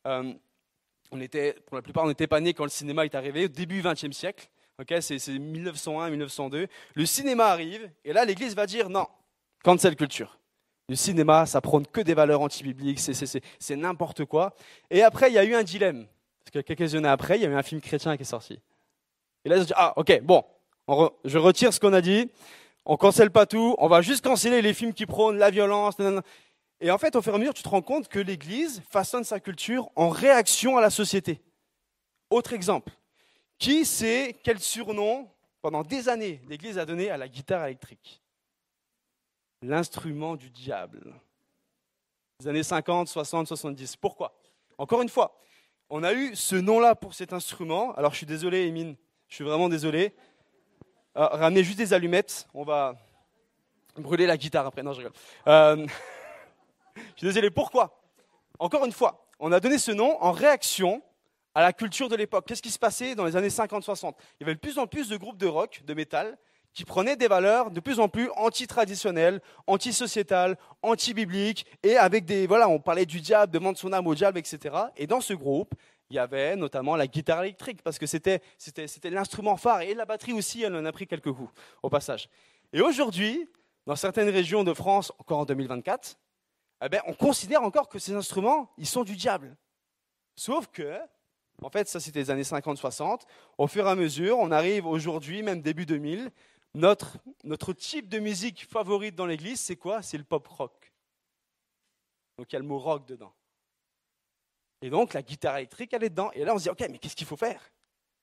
Pour la plupart, on n'était pas nés quand le cinéma est arrivé, au début du XXe siècle. Okay, c'est 1901, 1902. Le cinéma arrive, et là, l'Église va dire non, cancel culture. Le cinéma, ça prône que des valeurs anti-bibliques, c'est n'importe quoi. Et après, il y a eu un dilemme. Parce que quelques années après, il y a eu un film chrétien qui est sorti. Et là, ils ont dit, ok, bon, je retire ce qu'on a dit, on cancelle pas tout, on va juste canceller les films qui prônent la violence. Nanana. Et en fait, au fur et à mesure, tu te rends compte que l'Église façonne sa culture en réaction à la société. Autre exemple. Qui sait quel surnom, pendant des années, l'Église a donné à la guitare électrique ? L'instrument du diable. Les années 50, 60, 70. Pourquoi ? Encore une fois, on a eu ce nom-là pour cet instrument. Alors, je suis désolé, Émine, je suis vraiment désolé. Ramenez juste des allumettes, on va brûler la guitare après. Non, je rigole. Je suis désolé, pourquoi ? Encore une fois, on a donné ce nom en réaction à la culture de l'époque. Qu'est-ce qui se passait dans les années 50-60 ? Il y avait de plus en plus de groupes de rock, de métal, qui prenaient des valeurs de plus en plus anti-traditionnelles, anti-sociétales, anti-bibliques, et avec on parlait du diable, de vendre son âme au diable, etc. Et dans ce groupe, il y avait notamment la guitare électrique, parce que c'était l'instrument phare, et la batterie aussi, elle en a pris quelques coups, au passage. Et aujourd'hui, dans certaines régions de France, encore en 2024, on considère encore que ces instruments, ils sont du diable. Sauf que, en fait, ça c'était les années 50-60, au fur et à mesure, on arrive aujourd'hui, même début 2000, notre type de musique favorite dans l'église, c'est quoi ? C'est le pop rock. Donc il y a le mot rock dedans. Et donc la guitare électrique, elle est dedans. Et là on se dit, ok, mais qu'est-ce qu'il faut faire ?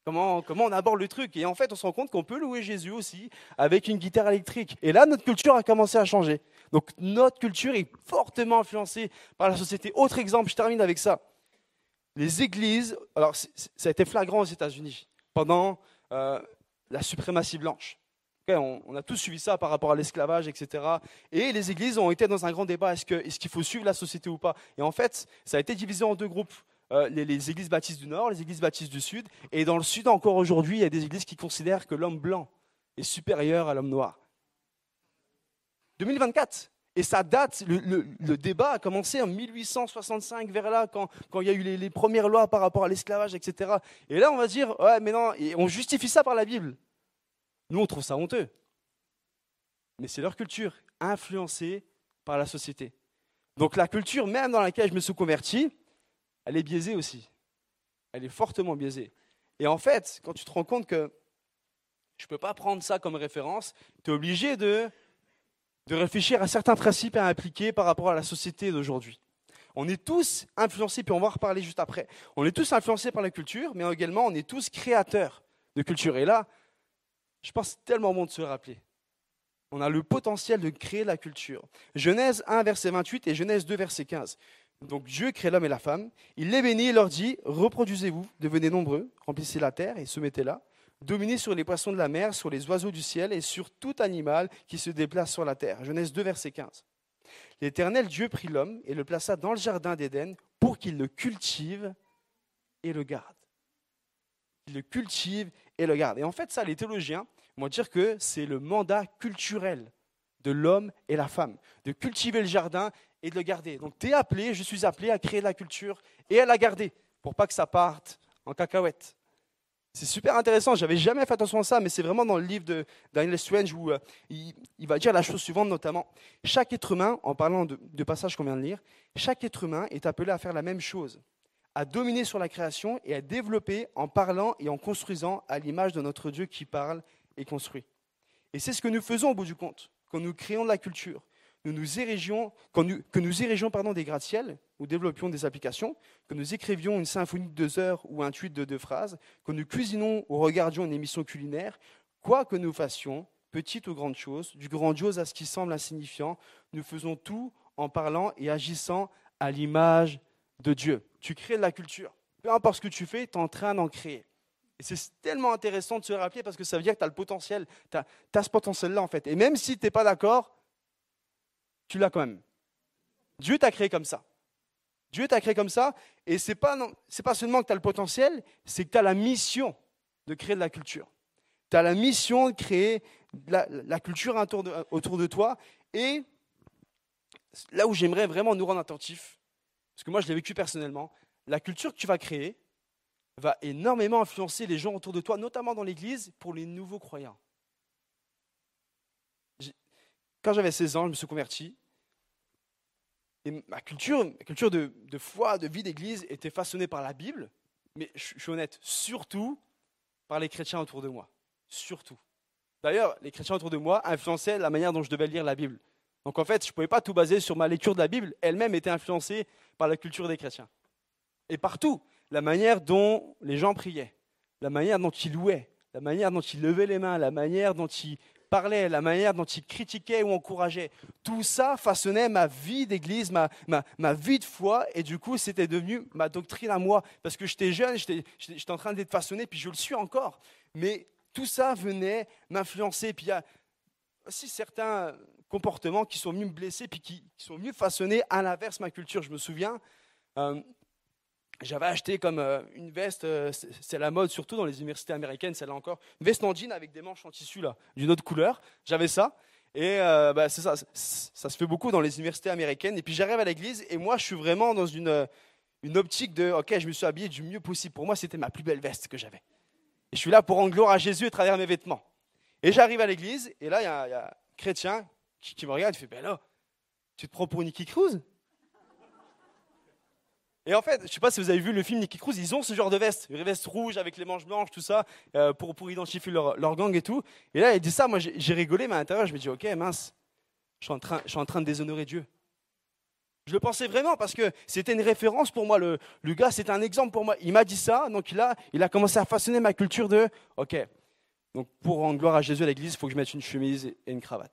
Comment on aborde le truc. Et en fait, on se rend compte qu'on peut louer Jésus aussi avec une guitare électrique. Et là, notre culture a commencé à changer. Donc, notre culture est fortement influencée par la société. Autre exemple, je termine avec ça. Les églises, alors ça a été flagrant aux États-Unis pendant la suprématie blanche. Okay, on a tous suivi ça par rapport à l'esclavage, etc. Et les églises ont été dans un grand débat, est-ce qu'il faut suivre la société ou pas? Et en fait, ça a été divisé en deux groupes. Les églises baptistes du Nord, les églises baptistes du Sud. Et dans le Sud, encore aujourd'hui, il y a des églises qui considèrent que l'homme blanc est supérieur à l'homme noir. 2024. Et ça date, le débat a commencé en 1865, vers là, quand il y a eu les premières lois par rapport à l'esclavage, etc. Et là, on va dire, ouais, mais non, et on justifie ça par la Bible. Nous, on trouve ça honteux. Mais c'est leur culture, influencée par la société. Donc la culture, même dans laquelle je me suis converti, elle est biaisée aussi. Elle est fortement biaisée. Et en fait, quand tu te rends compte que je ne peux pas prendre ça comme référence, tu es obligé de réfléchir à certains principes à appliquer par rapport à la société d'aujourd'hui. On est tous influencés, puis on va en reparler juste après, on est tous influencés par la culture, mais également on est tous créateurs de culture. Et là, je pense que c'est tellement bon de se rappeler. On a le potentiel de créer la culture. Genèse 1, verset 28 et Genèse 2, verset 15. Donc Dieu crée l'homme et la femme, il les bénit et leur dit « Reproduisez-vous, devenez nombreux, remplissez la terre et soumettez-la, dominez sur les poissons de la mer, sur les oiseaux du ciel et sur tout animal qui se déplace sur la terre. » Genèse 2, verset 15. L'Éternel Dieu prit l'homme et le plaça dans le jardin d'Éden pour qu'il le cultive et le garde. Il le cultive et le garde. Et en fait, ça, les théologiens vont dire que c'est le mandat culturel de l'homme et la femme, de cultiver le jardin et de le garder. Donc tu es appelé, je suis appelé à créer de la culture et à la garder pour pas que ça parte en cacahuète. C'est super intéressant, je n'avais jamais fait attention à ça, mais c'est vraiment dans le livre de Daniel Strange où il va dire la chose suivante notamment. Chaque être humain, en parlant de passages qu'on vient de lire, chaque être humain est appelé à faire la même chose, à dominer sur la création et à développer en parlant et en construisant à l'image de notre Dieu qui parle et construit. Et c'est ce que nous faisons au bout du compte, quand nous créons de la culture. Que nous érigions des gratte-ciels ou développions des applications, que nous écrivions une symphonie de 2 heures ou un tweet de 2 phrases, que nous cuisinons ou regardions une émission culinaire, quoi que nous fassions, petites ou grandes choses, du grandiose à ce qui semble insignifiant, nous faisons tout en parlant et agissant à l'image de Dieu. Tu crées de la culture. Peu importe ce que tu fais, tu es en train d'en créer. Et c'est tellement intéressant de se rappeler parce que ça veut dire que tu as le potentiel, tu as ce potentiel-là en fait. Et même si tu n'es pas d'accord, tu l'as quand même. Dieu t'a créé comme ça. Dieu t'a créé comme ça, et c'est pas seulement que tu as le potentiel, c'est que tu as la mission de créer de la culture. Tu as la mission de créer la culture autour de toi, et là où j'aimerais vraiment nous rendre attentifs, parce que moi je l'ai vécu personnellement, la culture que tu vas créer va énormément influencer les gens autour de toi, notamment dans l'église, pour les nouveaux croyants. Quand j'avais 16 ans, je me suis converti. Et ma culture de foi, de vie d'église était façonnée par la Bible, mais je suis honnête, surtout par les chrétiens autour de moi. Surtout. D'ailleurs, les chrétiens autour de moi influençaient la manière dont je devais lire la Bible. Donc en fait, je ne pouvais pas tout baser sur ma lecture de la Bible, elle-même était influencée par la culture des chrétiens. Et partout, la manière dont les gens priaient, la manière dont ils louaient, la manière dont ils levaient les mains, la manière dont ils parlaient, la manière dont ils critiquaient ou encourageaient, tout ça façonnait ma vie d'église, ma vie de foi, et du coup, c'était devenu ma doctrine à moi, parce que j'étais jeune, j'étais en train d'être façonné, puis je le suis encore, mais tout ça venait m'influencer, puis il y a aussi certains comportements qui sont venus me blesser, puis qui sont venus façonner à l'inverse ma culture. Je me souviens, j'avais acheté comme une veste, c'est la mode surtout dans les universités américaines, celle-là encore, une veste en jean avec des manches en tissu là, d'une autre couleur, j'avais ça, et c'est ça se fait beaucoup dans les universités américaines, et puis j'arrive à l'église, et moi je suis vraiment dans une optique de, ok, je me suis habillé du mieux possible, pour moi c'était ma plus belle veste que j'avais, et je suis là pour rendre gloire à Jésus à travers mes vêtements, et j'arrive à l'église, et là il y a un chrétien qui me regarde, il fait, ben là, tu te prends pour Nicky Cruz? Et en fait, je ne sais pas si vous avez vu le film Nicky Cruz, ils ont ce genre de veste, une veste rouge avec les manches blanches, tout ça, pour identifier leur gang et tout. Et là, il dit ça, moi j'ai rigolé, mais à l'intérieur, je me dis, ok, mince, je suis en train de déshonorer Dieu. Je le pensais vraiment parce que c'était une référence pour moi. Le gars, c'était un exemple pour moi. Il m'a dit ça, donc il a commencé à façonner ma culture de « Ok, donc pour rendre gloire à Jésus à l'église, il faut que je mette une chemise et une cravate. »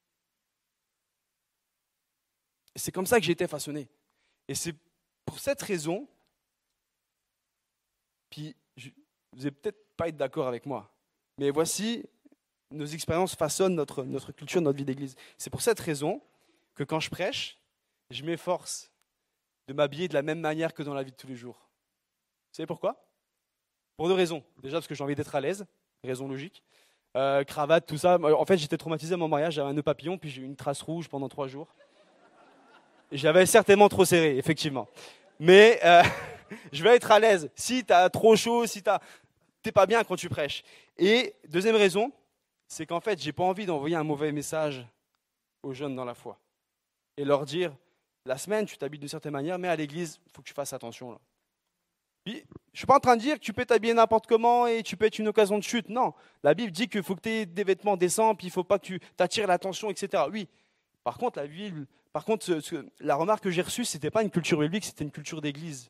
Et c'est comme ça que j'ai été façonné. Et c'est pour cette raison, puis vous n'allez peut-être pas être d'accord avec moi, mais voici, nos expériences façonnent notre culture, notre vie d'église. C'est pour cette raison que quand je prêche, je m'efforce de m'habiller de la même manière que dans la vie de tous les jours. Vous savez pourquoi ? Pour deux raisons. Déjà parce que j'ai envie d'être à l'aise, raison logique. Cravate, tout ça. En fait, j'étais traumatisé à mon mariage, j'avais un nœud papillon, puis j'ai eu une trace rouge pendant 3 jours. J'avais certainement trop serré, effectivement. Mais je vais être à l'aise. Si tu as trop chaud, si t'es pas bien quand tu prêches. Et deuxième raison, c'est qu'en fait, j'ai pas envie d'envoyer un mauvais message aux jeunes dans la foi. Et leur dire, la semaine, tu t'habilles d'une certaine manière, mais à l'église, il faut que tu fasses attention. Là. Puis, je ne suis pas en train de dire que tu peux t'habiller n'importe comment et tu peux être une occasion de chute. Non, la Bible dit qu'il faut que tu aies des vêtements décents, puis il ne faut pas que tu t'attires l'attention, etc. Oui, par contre, la remarque que j'ai reçue, ce n'était pas une culture biblique, c'était une culture d'église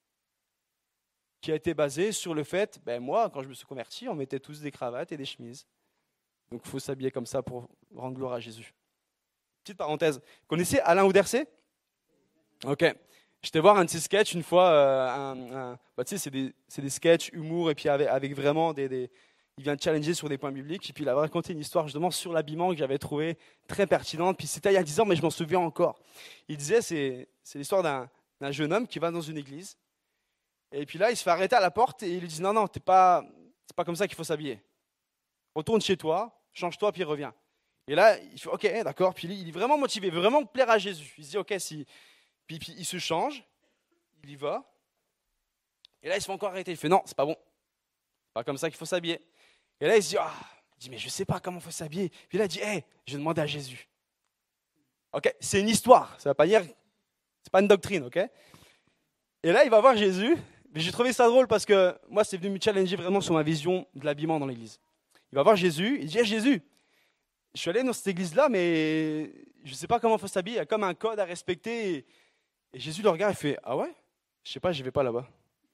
qui a été basée sur le fait, moi, quand je me suis converti, on mettait tous des cravates et des chemises. Donc, il faut s'habiller comme ça pour rendre gloire à Jésus. Petite parenthèse. Connaissez Alain Oudercé ? Ok. J'étais voir un de ses sketchs une fois. Tu sais, c'est des sketchs, humour, et puis avec vraiment il vient de challenger sur des points bibliques. Et puis il avait raconté une histoire justement sur l'habillement que j'avais trouvé très pertinente. Puis c'était il y a 10 ans, mais je m'en souviens encore. Il disait, c'est l'histoire d'un jeune homme qui va dans une église. Et puis là, il se fait arrêter à la porte et il lui dit non, c'est pas comme ça qu'il faut s'habiller. Retourne chez toi, change-toi, puis reviens. Et là, il fait, ok, d'accord. Puis il est vraiment motivé, il veut vraiment plaire à Jésus. Il se dit, ok, si. Puis il se change, il y va. Et là, il se fait encore arrêter. Il fait, non, c'est pas bon. C'est pas comme ça qu'il faut s'habiller. Et là, il se dit, mais je sais pas comment il faut s'habiller. Puis là, il dit, je vais demander à Jésus. Ok, c'est une histoire. Ça va pas dire, c'est pas une doctrine, ok. Et là, il va voir Jésus. Mais j'ai trouvé ça drôle parce que moi, c'est venu me challenger vraiment sur ma vision de l'habillement dans l'église. Il va voir Jésus. Il dit, Jésus. Je suis allé dans cette église-là, mais je ne sais pas comment il faut s'habiller. Il y a comme un code à respecter. Et Jésus le regarde et fait, ah ouais ? Je ne sais pas, je ne vais pas là-bas.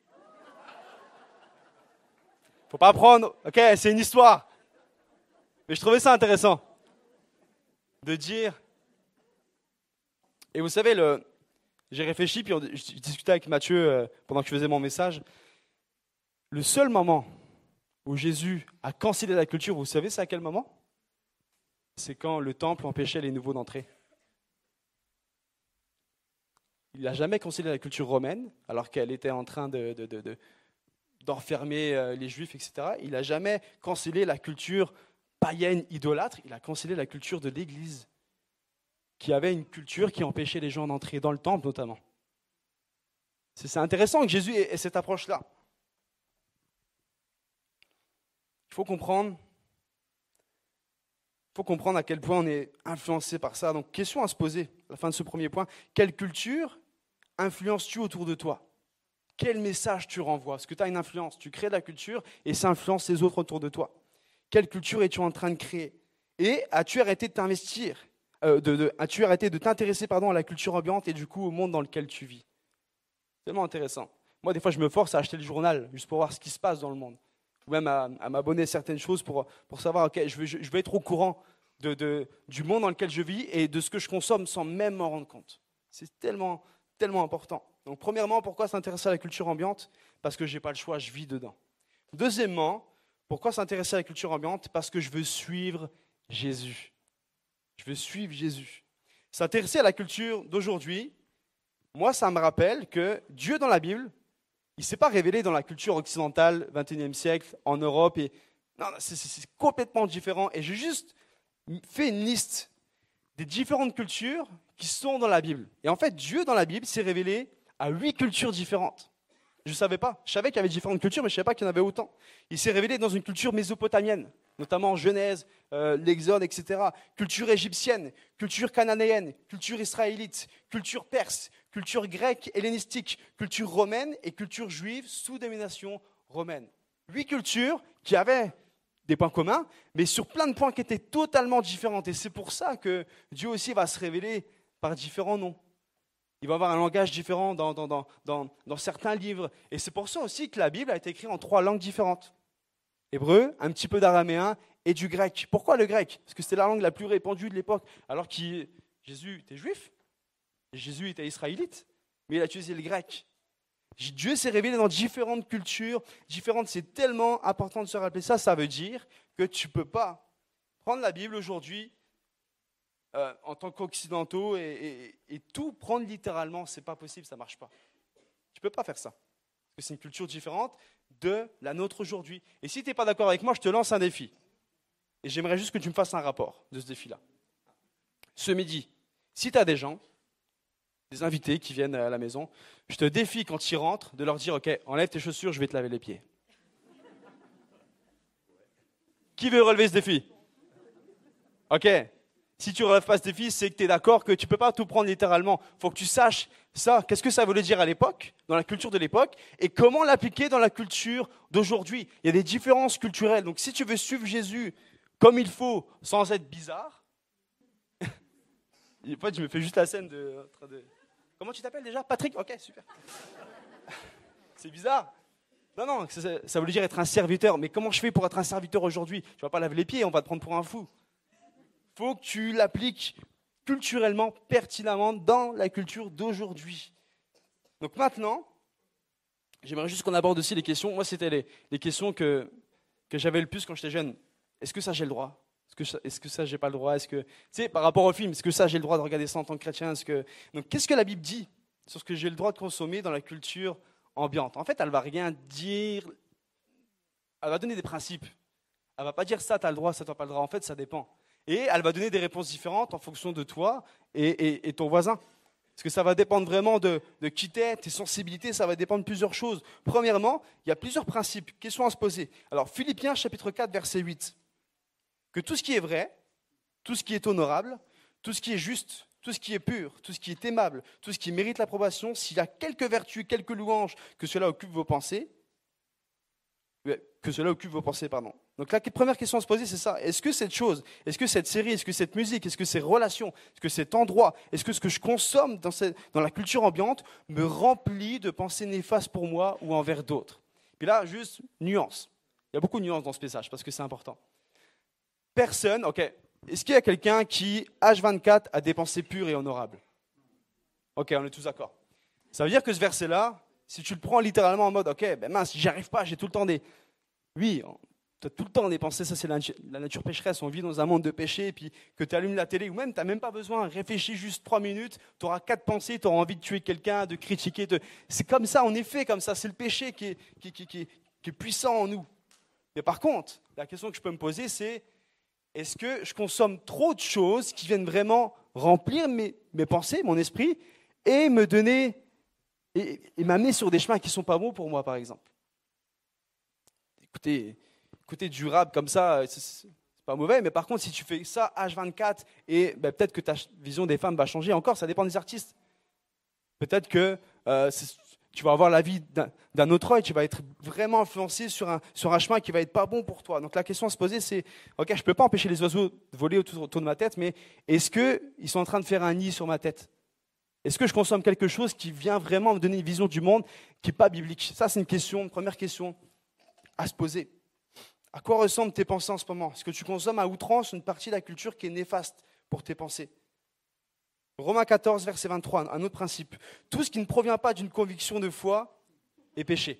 Faut pas apprendre. Ok, c'est une histoire. Mais je trouvais ça intéressant de dire. Et vous savez, j'ai réfléchi, puis je discutais avec Mathieu pendant que je faisais mon message. Le seul moment où Jésus a cancellé la culture, vous savez, c'est à quel moment ? C'est quand le temple empêchait les nouveaux d'entrer. Il n'a jamais cancellé la culture romaine, alors qu'elle était en train d'enfermer les Juifs, etc. Il n'a jamais cancellé la culture païenne, idolâtre. Il a cancellé la culture de l'Église, qui avait une culture qui empêchait les gens d'entrer dans le temple, notamment. C'est intéressant que Jésus ait cette approche-là. Il faut comprendre à quel point on est influencé par ça. Donc, question à se poser à la fin de ce premier point. Quelle culture influences-tu autour de toi ? Quel message tu renvoies ? Est-ce que tu as une influence ? Tu crées de la culture et ça influence les autres autour de toi. Quelle culture es-tu en train de créer ? Et as-tu arrêté de t'investir as-tu arrêté de t'intéresser à la culture ambiante et du coup au monde dans lequel tu vis ? C'est tellement intéressant. Moi, des fois, je me force à acheter le journal juste pour voir ce qui se passe dans le monde. Ou même à m'abonner à certaines choses pour savoir, ok, je veux être au courant du monde dans lequel je vis et de ce que je consomme sans même m'en rendre compte. C'est tellement, tellement important. Donc, premièrement, pourquoi s'intéresser à la culture ambiante ? Parce que je n'ai pas le choix, je vis dedans. Deuxièmement, pourquoi s'intéresser à la culture ambiante ? Parce que je veux suivre Jésus. Je veux suivre Jésus. S'intéresser à la culture d'aujourd'hui, moi, ça me rappelle que Dieu dans la Bible, il ne s'est pas révélé dans la culture occidentale, 21e siècle, en Europe. Non, c'est complètement différent. Et j'ai juste fait une liste des différentes cultures qui sont dans la Bible. Et en fait, Dieu dans la Bible s'est révélé à 8 cultures différentes. Je ne savais pas. Je savais qu'il y avait différentes cultures, mais je ne savais pas qu'il y en avait autant. Il s'est révélé dans une culture mésopotamienne, notamment en Genèse, l'Exode, etc. Culture égyptienne, culture cananéenne, culture israélite, culture perse, culture grecque, hellénistique, culture romaine et culture juive sous domination romaine. 8 cultures qui avaient des points communs, mais sur plein de points qui étaient totalement différents. Et c'est pour ça que Dieu aussi va se révéler par différents noms. Il va avoir un langage différent dans certains livres. Et c'est pour ça aussi que la Bible a été écrite en 3 langues différentes. Hébreu, un petit peu d'araméen et du grec. Pourquoi le grec? Parce que c'était la langue la plus répandue de l'époque. Alors que Jésus était juif, et Jésus était israélite, mais il a utilisé le grec. Dieu s'est révélé dans différentes cultures, différentes. C'est tellement important de se rappeler ça. Ça veut dire que tu ne peux pas prendre la Bible aujourd'hui en tant qu'occidentaux et tout prendre littéralement. C'est pas possible, ça ne marche pas. Tu ne peux pas faire ça. Parce que c'est une culture différente de la nôtre aujourd'hui. Et si tu n'es pas d'accord avec moi, je te lance un défi. Et j'aimerais juste que tu me fasses un rapport de ce défi-là. Ce midi, si tu as des gens, des invités qui viennent à la maison, je te défie quand ils rentrent de leur dire « Ok, enlève tes chaussures, je vais te laver les pieds. » Qui veut relever ce défi? Ok. Si tu ne relèves pas ce défi, c'est que tu es d'accord que tu ne peux pas tout prendre littéralement. Il faut que tu saches ça. Qu'est-ce que ça voulait dire à l'époque, dans la culture de l'époque, et comment l'appliquer dans la culture d'aujourd'hui. Il y a des différences culturelles. Donc si tu veux suivre Jésus comme il faut, sans être bizarre, en fait, je me fais juste la scène de... Comment tu t'appelles déjà? Patrick? Ok, super. C'est bizarre. Non, ça veut dire être un serviteur. Mais comment je fais pour être un serviteur aujourd'hui? Tu ne vas pas laver les pieds, on va te prendre pour un fou. Il faut que tu l'appliques culturellement, pertinemment, dans la culture d'aujourd'hui. Donc maintenant, j'aimerais juste qu'on aborde aussi les questions. Moi, c'était les questions que j'avais le plus quand j'étais jeune. Est-ce que ça, j'ai le droit? Est-ce que ça, j'ai pas le droit? Est-ce que, tu sais, par rapport au film, est-ce que ça, j'ai le droit de regarder ça en tant que chrétien? Donc, qu'est-ce que la Bible dit sur ce que j'ai le droit de consommer dans la culture ambiante? En fait, elle va rien dire. Elle va donner des principes. Elle va pas dire ça, tu as le droit, ça, tu n'as pas le droit. En fait, ça dépend. Et elle va donner des réponses différentes en fonction de toi et ton voisin. Parce que ça va dépendre vraiment de qui t'es, tes sensibilités, ça va dépendre de plusieurs choses. Premièrement, il y a plusieurs principes, questions à se poser. Alors, Philippiens chapitre 4, verset 8. Que tout ce qui est vrai, tout ce qui est honorable, tout ce qui est juste, tout ce qui est pur, tout ce qui est aimable, tout ce qui mérite l'approbation, s'il y a quelques vertus, quelques louanges, que cela occupe vos pensées, pardon. Donc la première question à se poser, c'est ça. Est-ce que cette chose, est-ce que cette série, est-ce que cette musique, est-ce que ces relations, est-ce que cet endroit, est-ce que ce que je consomme dans la culture ambiante me remplit de pensées néfastes pour moi ou envers d'autres? Puis là, juste nuance. Il y a beaucoup de nuances dans ce message parce que c'est important. Personne, ok. Est-ce qu'il y a quelqu'un qui, H24, a des pensées pures et honorables? Ok, on est tous d'accord. Ça veut dire que ce verset-là, si tu le prends littéralement en mode, ok, ben mince, j'y arrive pas, j'ai tout le temps des... Oui, tu as tout le temps des pensées, ça c'est la nature pécheresse, on vit dans un monde de péché, et puis que tu allumes la télé, ou même tu n'as même pas besoin, réfléchis juste 3 minutes, tu auras 4 pensées, tu auras envie de tuer quelqu'un, de critiquer, c'est comme ça, on est fait comme ça, c'est le péché qui est puissant en nous. Mais par contre, la question que je peux me poser, c'est, est-ce que je consomme trop de choses qui viennent vraiment remplir mes pensées, mon esprit, et me donner... Et m'amener sur des chemins qui ne sont pas bons pour moi, par exemple. Écoutez, du rap comme ça, c'est pas mauvais, mais par contre, si tu fais ça H24, et peut-être que ta vision des femmes va changer encore, ça dépend des artistes. Peut-être que tu vas avoir la vie d'un autre œil, tu vas être vraiment influencé sur un chemin qui va être pas bon pour toi. Donc la question à se poser, c'est, ok, je ne peux pas empêcher les oiseaux de voler autour de ma tête, mais est-ce qu'ils sont en train de faire un nid sur ma tête? Est-ce que je consomme quelque chose qui vient vraiment me donner une vision du monde qui n'est pas biblique? Ça, c'est une première question à se poser. À quoi ressemblent tes pensées en ce moment? Est-ce que tu consommes à outrance une partie de la culture qui est néfaste pour tes pensées? Romains 14, verset 23, un autre principe. Tout ce qui ne provient pas d'une conviction de foi est péché.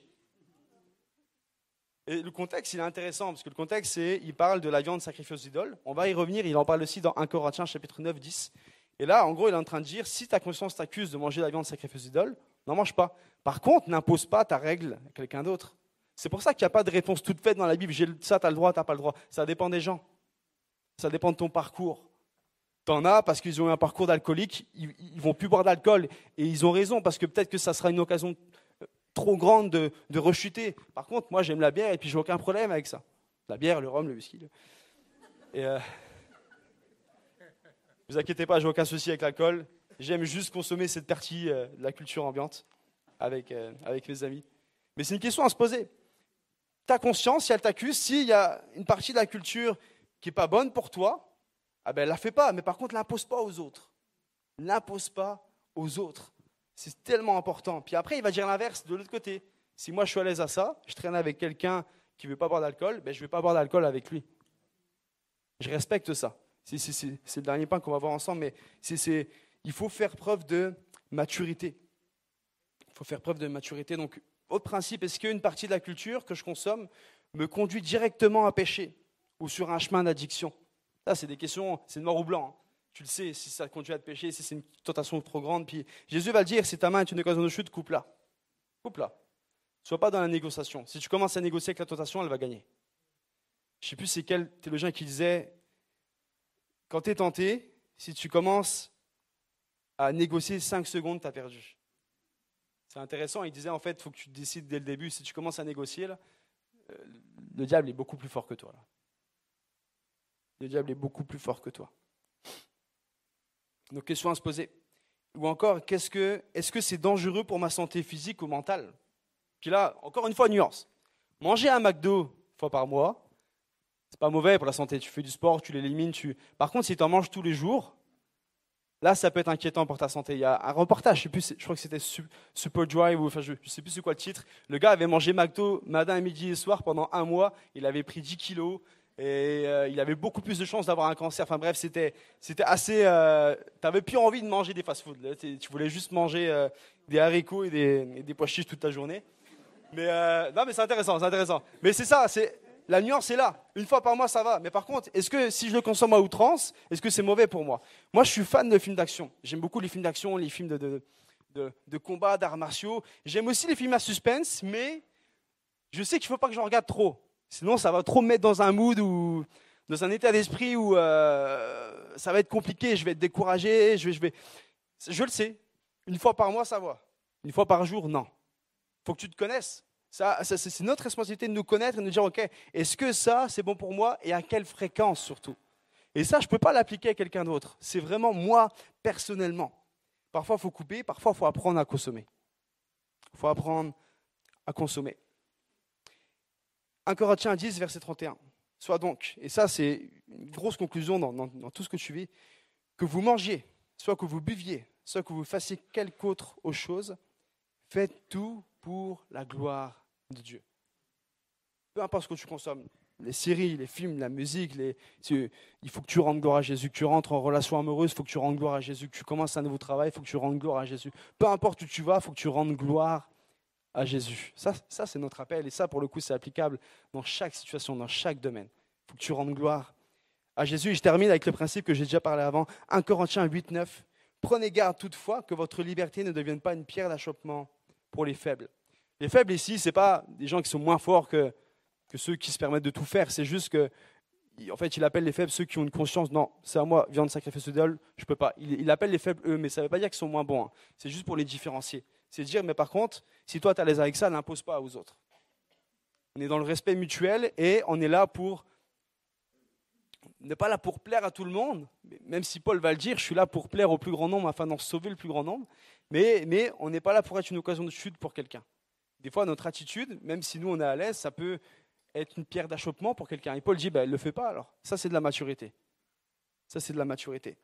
Et le contexte, il est intéressant, parce que le contexte, c'est, il parle de la viande sacrifiée aux idoles. On va y revenir, il en parle aussi dans 1 Corinthiens, chapitre 9, 10. Et là, en gros, il est en train de dire, si ta conscience t'accuse de manger la viande sacrifiée aux idoles, n'en mange pas. Par contre, n'impose pas ta règle à quelqu'un d'autre. C'est pour ça qu'il n'y a pas de réponse toute faite dans la Bible. J'ai ça, tu as le droit, tu n'as pas le droit. Ça dépend des gens. Ça dépend de ton parcours. Tu en as parce qu'ils ont eu un parcours d'alcoolique, ils ne vont plus boire d'alcool. Et ils ont raison, parce que peut-être que ça sera une occasion trop grande de rechuter. Par contre, moi, j'aime la bière et puis je n'ai aucun problème avec ça. La bière, le rhum, le whisky. Et... Ne vous inquiétez pas, j'ai aucun souci avec l'alcool. J'aime juste consommer cette partie de la culture ambiante avec mes amis. Mais c'est une question à se poser. Ta conscience, si elle t'accuse, s'il y a une partie de la culture qui n'est pas bonne pour toi, ah ben, elle ne la fait pas. Mais par contre, ne l'impose pas aux autres. N'impose pas aux autres. C'est tellement important. Puis après, il va dire l'inverse de l'autre côté. Si moi, je suis à l'aise à ça, je traîne avec quelqu'un qui ne veut pas boire d'alcool, ben, je ne vais pas boire d'alcool avec lui. Je respecte ça. C'est le dernier point qu'on va voir ensemble, mais il faut faire preuve de maturité. Il faut faire preuve de maturité. Donc, autre principe, est-ce qu'une partie de la culture que je consomme me conduit directement à pécher ou sur un chemin d'addiction? Ça, c'est des questions, c'est noir ou blanc. Hein. Tu le sais, si ça conduit à te pécher, si c'est une tentation trop grande. Puis Jésus va le dire, si ta main est une occasion de chute, coupe-la. Coupe-la. Sois pas dans la négociation. Si tu commences à négocier avec la tentation, elle va gagner. Je ne sais plus c'est quel théologien qui disait, quand tu es tenté, si tu commences à négocier 5 secondes, tu as perdu. C'est intéressant, il disait en fait, il faut que tu décides dès le début. Si tu commences à négocier, là, le diable est beaucoup plus fort que toi. Là. Le diable est beaucoup plus fort que toi. Donc, question à se poser. Ou encore, est-ce que c'est dangereux pour ma santé physique ou mentale? Puis là, encore une fois, nuance. Manger un McDo une fois par mois, c'est pas mauvais pour la santé. Tu fais du sport, tu l'élimines. Par contre, si tu en manges tous les jours, là, ça peut être inquiétant pour ta santé. Il y a un reportage, je crois que c'était Super Drive, ou enfin, je ne sais plus c'est quoi le titre. Le gars avait mangé McDo matin, midi et soir pendant 1 mois. Il avait pris 10 kilos. Et il avait beaucoup plus de chances d'avoir un cancer. Enfin bref, c'était assez... tu n'avais plus envie de manger des fast-foods. Tu voulais juste manger des haricots et des pois chiches toute la journée. Mais non, mais c'est intéressant. Mais c'est ça, la nuance est là. Une fois par mois, ça va. Mais par contre, est-ce que si je le consomme à outrance, est-ce que c'est mauvais pour moi? Moi, je suis fan de films d'action. J'aime beaucoup les films d'action, les films de combat, d'arts martiaux. J'aime aussi les films à suspense, mais je sais qu'il ne faut pas que j'en regarde trop. Sinon, ça va trop me mettre dans un mood ou dans un état d'esprit où ça va être compliqué, je vais être découragé. Je le sais. Une fois par mois, ça va. Une fois par jour, non. Il faut que tu te connaisses. C'est notre responsabilité de nous connaître et de nous dire, OK, est-ce que ça, c'est bon pour moi et à quelle fréquence surtout? Et ça, je ne peux pas l'appliquer à quelqu'un d'autre. C'est vraiment moi, personnellement. Parfois, il faut couper, parfois, il faut apprendre à consommer. Il faut apprendre à consommer. 1 Corinthiens 10, verset 31. Soit donc, et ça c'est une grosse conclusion dans tout ce que tu vis, que vous mangiez, soit que vous buviez, soit que vous fassiez quelque autre chose, faites tout pour la gloire de Dieu. Peu importe ce que tu consommes, les séries, les films, la musique, il faut que tu rendes gloire à Jésus, que tu rentres en relation amoureuse, il faut que tu rendes gloire à Jésus, que tu commences un nouveau travail, il faut que tu rendes gloire à Jésus. Peu importe où tu vas, il faut que tu rendes gloire à Jésus. Ça, c'est notre appel. Et ça, pour le coup, c'est applicable dans chaque situation, dans chaque domaine. Il faut que tu rendes gloire à Jésus. Et je termine avec le principe que j'ai déjà parlé avant. 1 Corinthiens 8, 9. Prenez garde toutefois que votre liberté ne devienne pas une pierre d'achoppement pour les faibles. Les faibles ici, ce n'est pas des gens qui sont moins forts que ceux qui se permettent de tout faire. C'est juste que, en fait, il appelle les faibles ceux qui ont une conscience. Non, c'est à moi, viande sacrifice d'idole, je ne peux pas. Il appelle les faibles eux, mais ça ne veut pas dire qu'ils sont moins bons. Hein. C'est juste pour les différencier. C'est dire, mais par contre, si toi tu es à l'aise avec ça, n'impose pas aux autres. On est dans le respect mutuel et on est là pour... On n'est pas là pour plaire à tout le monde, même si Paul va le dire, je suis là pour plaire au plus grand nombre afin d'en sauver le plus grand nombre, mais on n'est pas là pour être une occasion de chute pour quelqu'un. Des fois, notre attitude, même si nous on est à l'aise, ça peut être une pierre d'achoppement pour quelqu'un. Et Paul dit, ne le fais pas alors. Ça, c'est de la maturité. Ça, c'est de la maturité.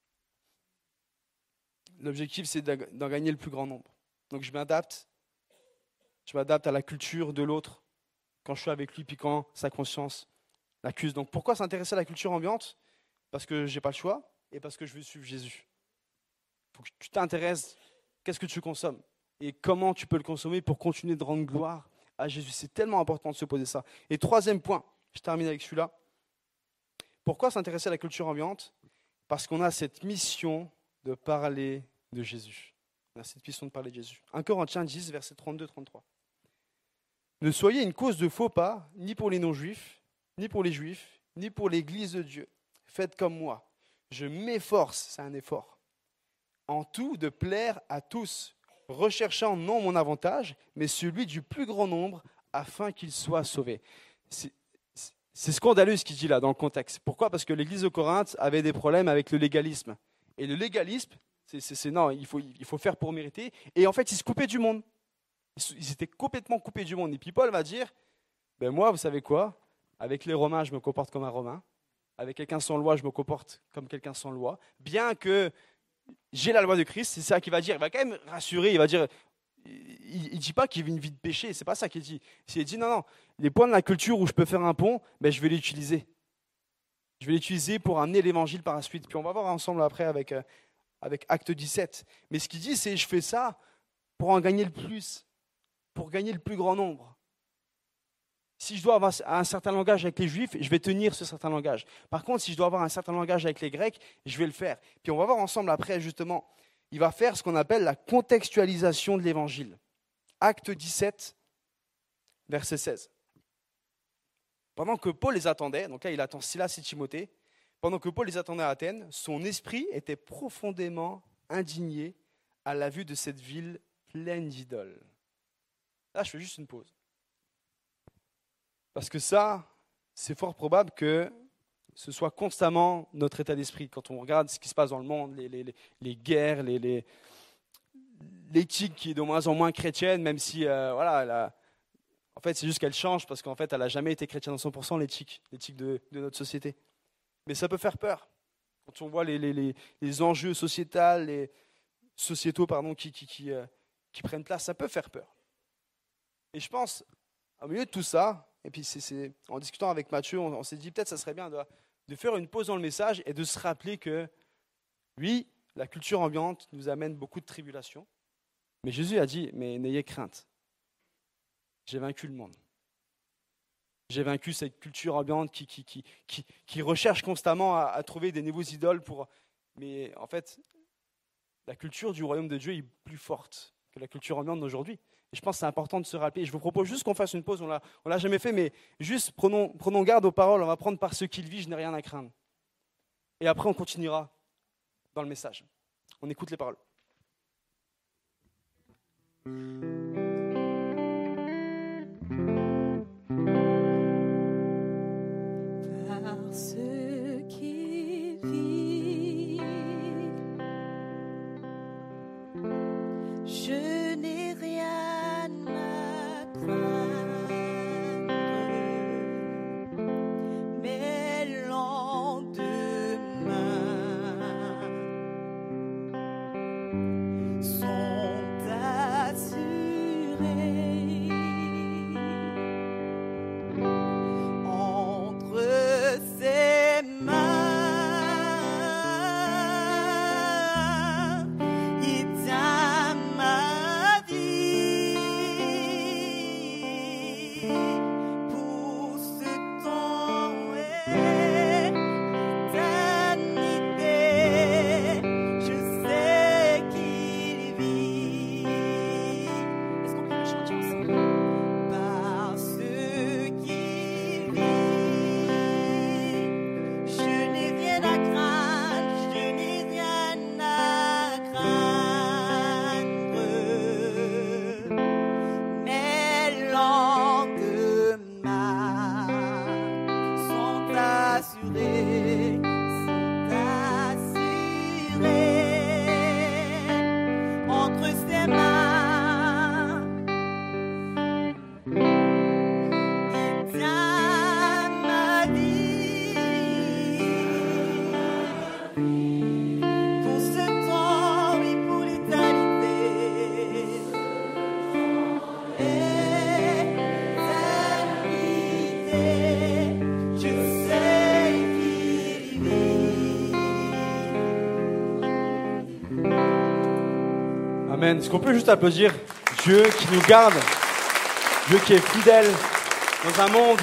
L'objectif, c'est d'en gagner le plus grand nombre. Donc je m'adapte à la culture de l'autre quand je suis avec lui, puis quand sa conscience l'accuse. Donc pourquoi s'intéresser à la culture ambiante? Parce que je n'ai pas le choix et parce que je veux suivre Jésus. Il faut que tu t'intéresses, qu'est-ce que tu consommes et comment tu peux le consommer pour continuer de rendre gloire à Jésus. C'est tellement important de se poser ça. Et troisième point, je termine avec celui-là. Pourquoi s'intéresser à la culture ambiante? Parce qu'on a cette mission de parler de Jésus. On a cette mission de parler de Jésus. 1 Corinthiens 10, versets 32-33. Ne soyez une cause de faux pas, ni pour les non-juifs, ni pour les juifs, ni pour l'Église de Dieu. Faites comme moi. Je m'efforce, c'est un effort, en tout de plaire à tous, recherchant non mon avantage, mais celui du plus grand nombre, afin qu'ils soient sauvés. C'est scandaleux ce qu'il dit là dans le contexte. Pourquoi? Parce que l'Église de Corinthe avait des problèmes avec le légalisme. Et le légalisme, non, il faut faire pour mériter. Et en fait, ils se coupaient du monde. Ils étaient complètement coupés du monde. Et puis Paul va dire, moi, vous savez quoi? Avec les Romains, je me comporte comme un Romain. Avec quelqu'un sans loi, je me comporte comme quelqu'un sans loi. Bien que j'ai la loi de Christ, c'est ça qu'il va dire. Il va quand même rassurer, il va dire, il dit pas qu'il vit une vie de péché, c'est pas ça qu'il dit. Il dit non, les points de la culture où je peux faire un pont, je vais l'utiliser. Je vais l'utiliser pour amener l'évangile par la suite. Puis on va voir ensemble après avec Acte 17. Mais ce qu'il dit, c'est je fais ça pour en gagner le plus, pour gagner le plus grand nombre. Si je dois avoir un certain langage avec les Juifs, je vais tenir ce certain langage. Par contre, si je dois avoir un certain langage avec les Grecs, je vais le faire. Puis on va voir ensemble après, justement, il va faire ce qu'on appelle la contextualisation de l'Évangile. Acte 17, verset 16. Pendant que Paul les attendait, donc là il attend Silas et Timothée, pendant que Paul les attendait à Athènes, son esprit était profondément indigné à la vue de cette ville pleine d'idoles. Là, je fais juste une pause. Parce que ça, c'est fort probable que ce soit constamment notre état d'esprit. Quand on regarde ce qui se passe dans le monde, les guerres, l'éthique qui est de moins en moins chrétienne, même si, en fait, c'est juste qu'elle change parce qu'en fait, elle n'a jamais été chrétienne à 100%, l'éthique de notre société. Mais ça peut faire peur. Quand on voit les enjeux sociétaux qui prennent place, ça peut faire peur. Et je pense, au milieu de tout ça, et puis en discutant avec Mathieu, on s'est dit peut-être ça serait bien de faire une pause dans le message et de se rappeler que, oui, la culture ambiante nous amène beaucoup de tribulations, mais Jésus a dit, mais n'ayez crainte, j'ai vaincu le monde. J'ai vaincu cette culture ambiante qui recherche constamment à trouver des nouveaux idoles mais en fait, la culture du royaume de Dieu est plus forte que la culture ambiante d'aujourd'hui. Et je pense que c'est important de se rappeler. Je vous propose juste qu'on fasse une pause. On l'a jamais fait, mais juste prenons garde aux paroles. On va prendre par ce qu'il vit, je n'ai rien à craindre. Et après, on continuera dans le message. On écoute les paroles. Par ce qu'il vit, je n'ai rien à craindre, mais le lendemain sont assurés. Amen. Est-ce qu'on peut juste applaudir Dieu qui nous garde, Dieu qui est fidèle dans un monde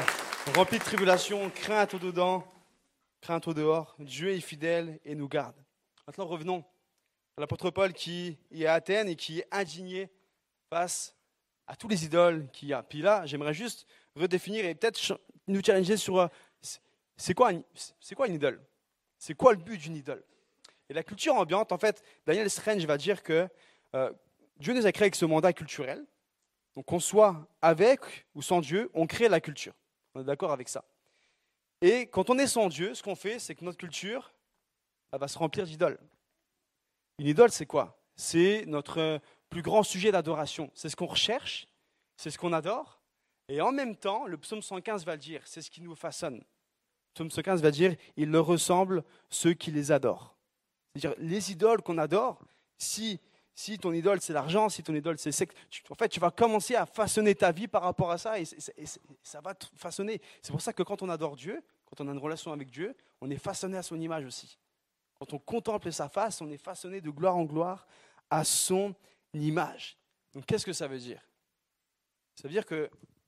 où rempli de tribulations, crainte au dedans, crainte au dehors. Dieu est fidèle et nous garde. Maintenant, revenons à l'apôtre Paul qui est à Athènes et qui est indigné face à tous les idoles qu'il y a. Puis là, j'aimerais juste redéfinir et peut-être nous challenger sur c'est quoi une idole? C'est quoi le but d'une idole? Et la culture ambiante, en fait, Daniel Strange va dire que Dieu nous a créés avec ce mandat culturel. Donc qu'on soit avec ou sans Dieu, on crée la culture. On est d'accord avec ça. Et quand on est sans Dieu, ce qu'on fait, c'est que notre culture elle va se remplir d'idoles. Une idole, c'est quoi? C'est notre plus grand sujet d'adoration. C'est ce qu'on recherche, c'est ce qu'on adore. Et en même temps, le psaume 115 va le dire, c'est ce qui nous façonne. Le psaume 115 va dire, il leur ressemble ceux qui les adorent. C'est-à-dire, les idoles qu'on adore, si ton idole c'est l'argent, si ton idole c'est le sexe, en fait, tu vas commencer à façonner ta vie par rapport à ça et ça va te façonner. C'est pour ça que quand on adore Dieu, quand on a une relation avec Dieu, on est façonné à son image aussi. Quand on contemple sa face, on est façonné de gloire en gloire à son image. Donc, qu'est-ce que ça veut dire? Ça veut dire que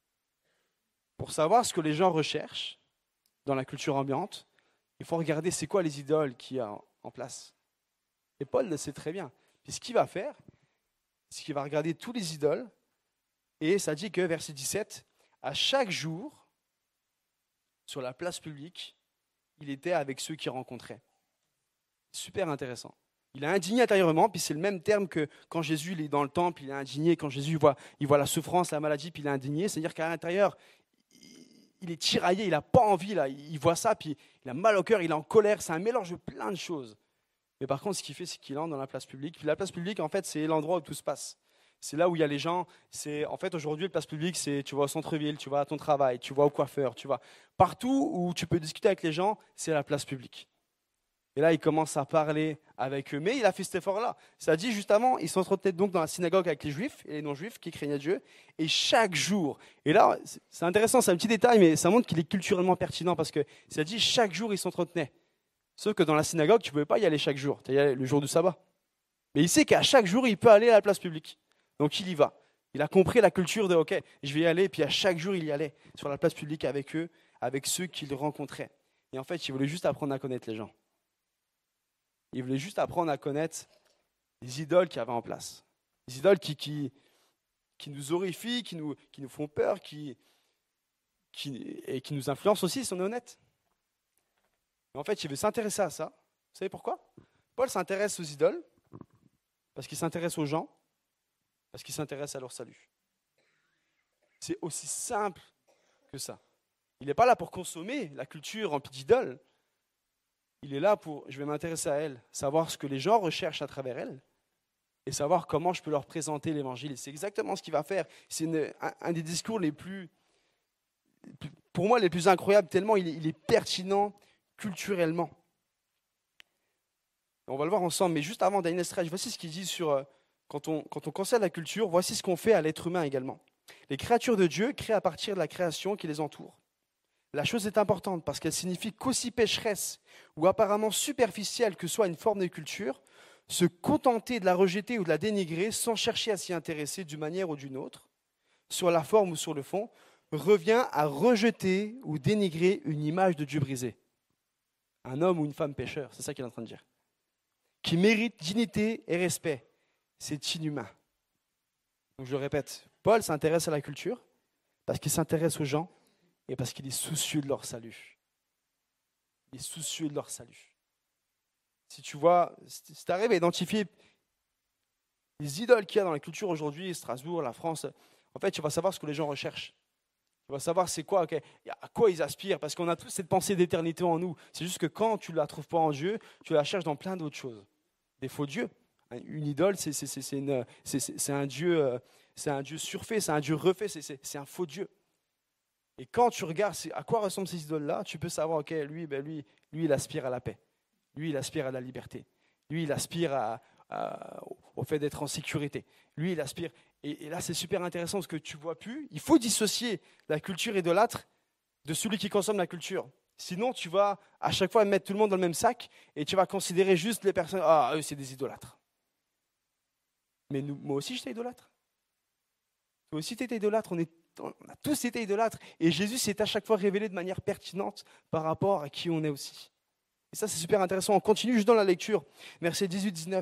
pour savoir ce que les gens recherchent dans la culture ambiante, il faut regarder c'est quoi les idoles qu'il y a en place. Et Paul le sait très bien. Puis ce qu'il va faire, c'est qu'il va regarder tous les idoles, et ça dit que, verset 17, à chaque jour, sur la place publique, il était avec ceux qu'il rencontrait. Super intéressant. Il est indigné intérieurement, puis c'est le même terme que quand Jésus il est dans le temple, il est indigné, quand Jésus il voit la souffrance, la maladie, puis il est indigné, c'est-à-dire qu'à l'intérieur, il est tiraillé, il n'a pas envie, là, il voit ça, puis il a mal au cœur, il est en colère, c'est un mélange de plein de choses. Mais par contre, ce qu'il fait, c'est qu'il entre dans la place publique. Puis la place publique, en fait, c'est l'endroit où tout se passe. C'est là où il y a les gens. En fait, aujourd'hui, la place publique, c'est tu vas au centre-ville, tu vas à ton travail, tu vas au coiffeur, tu vas partout où tu peux discuter avec les gens, c'est la place publique. Et là, il commence à parler avec eux. Mais il a fait cet effort-là. Ça dit juste avant, il s'entretenait donc dans la synagogue avec les juifs et les non-juifs qui craignaient Dieu. Et chaque jour, et là, c'est intéressant, c'est un petit détail, mais ça montre qu'il est culturellement pertinent parce que ça dit chaque jour, il s'entretenait. Sauf que dans la synagogue, tu ne pouvais pas y aller chaque jour. Tu y allais le jour du sabbat. Mais il sait qu'à chaque jour, il peut aller à la place publique. Donc il y va. Il a compris la culture de « OK, je vais y aller ». Et puis à chaque jour, il y allait sur la place publique avec eux, avec ceux qu'il rencontrait. Et en fait, il voulait juste apprendre à connaître les gens. Il voulait juste apprendre à connaître les idoles qu'il y avait en place. Les idoles qui nous horrifient, qui nous font peur, et qui nous influencent aussi, si on est honnête. En fait, il veut s'intéresser à ça. Vous savez pourquoi? Paul s'intéresse aux idoles, parce qu'il s'intéresse aux gens, parce qu'il s'intéresse à leur salut. C'est aussi simple que ça. Il n'est pas là pour consommer la culture remplie d'idoles. Il est là pour, je vais m'intéresser à elle, savoir ce que les gens recherchent à travers elle, et savoir comment je peux leur présenter l'évangile. C'est exactement ce qu'il va faire. C'est un des discours pour moi, les plus incroyables, tellement il est pertinent culturellement. On va le voir ensemble, mais juste avant Daniel Stretch, voici ce qu'il dit sur quand on concerne la culture, voici ce qu'on fait à l'être humain également. Les créatures de Dieu créées à partir de la création qui les entoure. La chose est importante parce qu'elle signifie qu'aussi pécheresse ou apparemment superficielle que soit une forme de culture, se contenter de la rejeter ou de la dénigrer sans chercher à s'y intéresser d'une manière ou d'une autre, sur la forme ou sur le fond, revient à rejeter ou dénigrer une image de Dieu brisée. Un homme ou une femme pécheur, c'est ça qu'il est en train de dire. Qui mérite dignité et respect. C'est inhumain. Donc je le répète, Paul s'intéresse à la culture parce qu'il s'intéresse aux gens et parce qu'il est soucieux de leur salut. Il est soucieux de leur salut. Si tu vois, si tu arrives à identifier les idoles qu'il y a dans la culture aujourd'hui, Strasbourg, la France, en fait, tu vas savoir ce que les gens recherchent. Tu vas savoir c'est quoi, à quoi ils aspirent, parce qu'on a tous cette pensée d'éternité en nous. C'est juste que quand tu ne la trouves pas en Dieu, tu la cherches dans plein d'autres choses. Des faux dieux. Une idole, c'est un dieu surfait, c'est un dieu refait, c'est un faux dieu. Et quand tu regardes à quoi ressemblent ces idoles-là, tu peux savoir, ok, lui, il aspire à la paix. Lui, il aspire à la liberté. Lui, il aspire au fait d'être en sécurité. Lui, il aspire. Et là, c'est super intéressant parce que tu ne vois plus. Il faut dissocier la culture idolâtre de celui qui consomme la culture. Sinon, tu vas à chaque fois mettre tout le monde dans le même sac et tu vas considérer juste les personnes. Ah, eux, c'est des idolâtres. Mais moi aussi, j'étais idolâtre. Toi aussi, tu étais idolâtre. On a tous été idolâtres. Et Jésus s'est à chaque fois révélé de manière pertinente par rapport à qui on est aussi. Et ça, c'est super intéressant. On continue juste dans la lecture. Versets 18-19.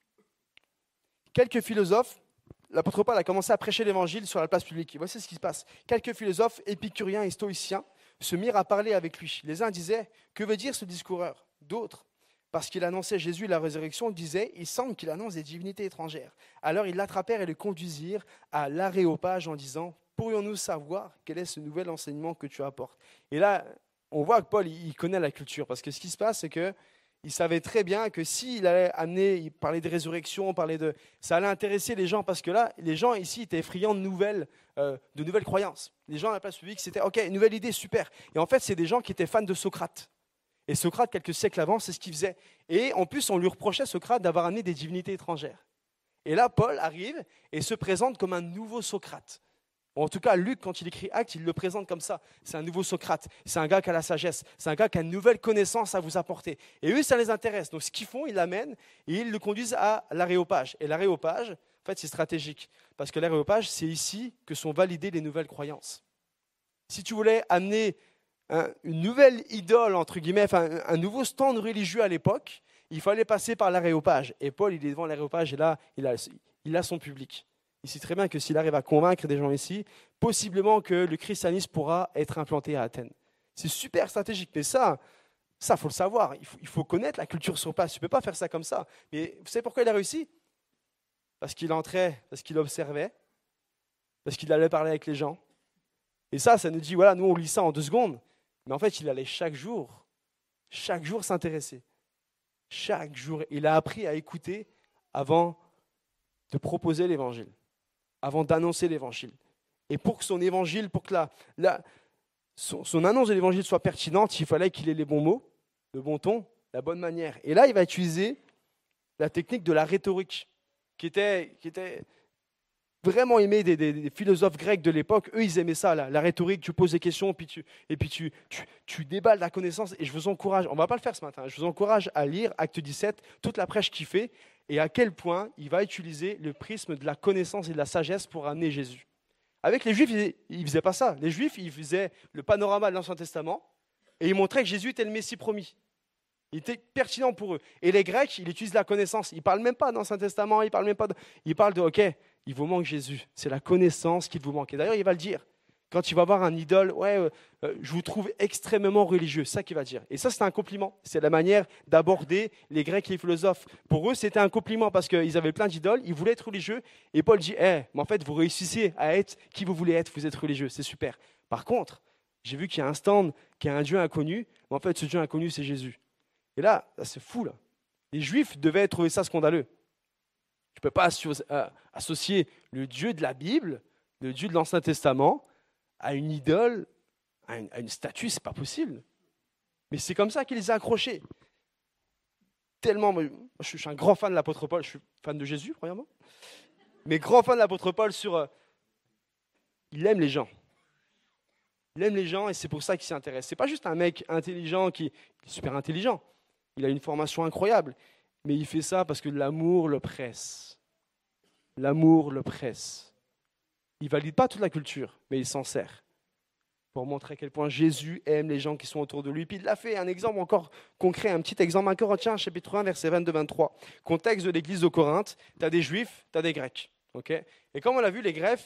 Quelques philosophes, l'apôtre Paul a commencé à prêcher l'évangile sur la place publique. Et voici ce qui se passe. Quelques philosophes épicuriens et stoïciens se mirent à parler avec lui. Les uns disaient, que veut dire ce discoureur? D'autres, parce qu'il annonçait Jésus et la résurrection, disaient, il semble qu'il annonce des divinités étrangères. Alors ils l'attrapèrent et le conduisirent à l'aréopage en disant, pourrions-nous savoir quel est ce nouvel enseignement que tu apportes? Et là, on voit que Paul, il connaît la culture, parce que ce qui se passe, c'est que il savait très bien que s'il allait amener, il parlait de résurrection, ça allait intéresser les gens, parce que là, les gens ici étaient friands de nouvelles croyances. Les gens à la place publique, c'était, ok, nouvelle idée, super. Et en fait, c'est des gens qui étaient fans de Socrate. Et Socrate, quelques siècles avant, c'est ce qu'il faisait. Et en plus, on lui reprochait, Socrate, d'avoir amené des divinités étrangères. Et là, Paul arrive et se présente comme un nouveau Socrate. En tout cas, Luc, quand il écrit Actes, il le présente comme ça. C'est un nouveau Socrate, c'est un gars qui a la sagesse, c'est un gars qui a une nouvelle connaissance à vous apporter. Et eux, ça les intéresse. Donc ce qu'ils font, ils l'amènent et ils le conduisent à l'aréopage. Et l'aréopage, en fait, c'est stratégique. Parce que l'aréopage, c'est ici que sont validées les nouvelles croyances. Si tu voulais amener une nouvelle idole, entre guillemets, enfin, un nouveau stand religieux à l'époque, il fallait passer par l'aréopage. Et Paul, il est devant l'aréopage et là, il a son public. Il sait très bien que s'il arrive à convaincre des gens ici, possiblement que le christianisme pourra être implanté à Athènes. C'est super stratégique, mais ça, faut le savoir. Il faut connaître la culture sur place. Tu ne peux pas faire ça comme ça. Mais vous savez pourquoi il a réussi? Parce qu'il entrait, parce qu'il observait, parce qu'il allait parler avec les gens. Et ça nous dit, voilà, nous on lit ça en 2 secondes. Mais en fait, il allait chaque jour s'intéresser. Chaque jour, il a appris à écouter avant de proposer l'évangile, avant d'annoncer l'évangile. Et pour que son évangile, pour que son annonce de l'évangile soit pertinente, il fallait qu'il ait les bons mots, le bon ton, la bonne manière. Et là, il va utiliser la technique de la rhétorique, qui était vraiment aimée des philosophes grecs de l'époque. Eux, ils aimaient ça, la rhétorique. Tu poses des questions, puis tu déballes la connaissance. Et je vous encourage, on ne va pas le faire ce matin, je vous encourage à lire Acte 17, toute la prêche qu'il fait, et à quel point il va utiliser le prisme de la connaissance et de la sagesse pour amener Jésus. Avec les Juifs, ils ne faisaient pas ça. Les Juifs, ils faisaient le panorama de l'Ancien Testament et ils montraient que Jésus était le Messie promis. Il était pertinent pour eux. Et les Grecs, ils utilisent la connaissance. Ils ne parlent même pas d'Ancien Testament, ils parlent de, OK, il vous manque Jésus. C'est la connaissance qu'il vous manque. Et d'ailleurs, il va le dire. Quand il va voir un idole, je vous trouve extrêmement religieux. C'est ça qu'il va dire. Et ça, c'est un compliment. C'est la manière d'aborder les Grecs et les philosophes. Pour eux, c'était un compliment parce qu'ils avaient plein d'idoles, ils voulaient être religieux. Et Paul dit, mais en fait, vous réussissez à être qui vous voulez être, vous êtes religieux, c'est super. Par contre, j'ai vu qu'il y a un stand, qu'il y a un Dieu inconnu, mais en fait, ce Dieu inconnu, c'est Jésus. Et là, c'est fou, là. Les Juifs devaient trouver ça scandaleux. Tu ne peux pas associer le Dieu de la Bible, le Dieu de l'Ancien Testament, à une idole, à une statue, c'est pas possible. Mais c'est comme ça qu'il les a accrochés. Tellement, je suis un grand fan de l'apôtre Paul, je suis fan de Jésus, premièrement, mais grand fan de l'apôtre Paul il aime les gens. Il aime les gens et c'est pour ça qu'il s'y intéresse. C'est pas juste un mec intelligent qui est super intelligent. Il a une formation incroyable, mais il fait ça parce que l'amour le presse. L'amour le presse. Il ne valide pas toute la culture, mais il s'en sert pour montrer à quel point Jésus aime les gens qui sont autour de lui. Puis il l'a fait, un exemple encore concret, un petit exemple, 1 Corinthiens, chapitre 1, verset 22-23. Contexte de l'église de Corinthe, tu as des Juifs, tu as des Grecs. Okay, et comme on l'a vu, les Grecs,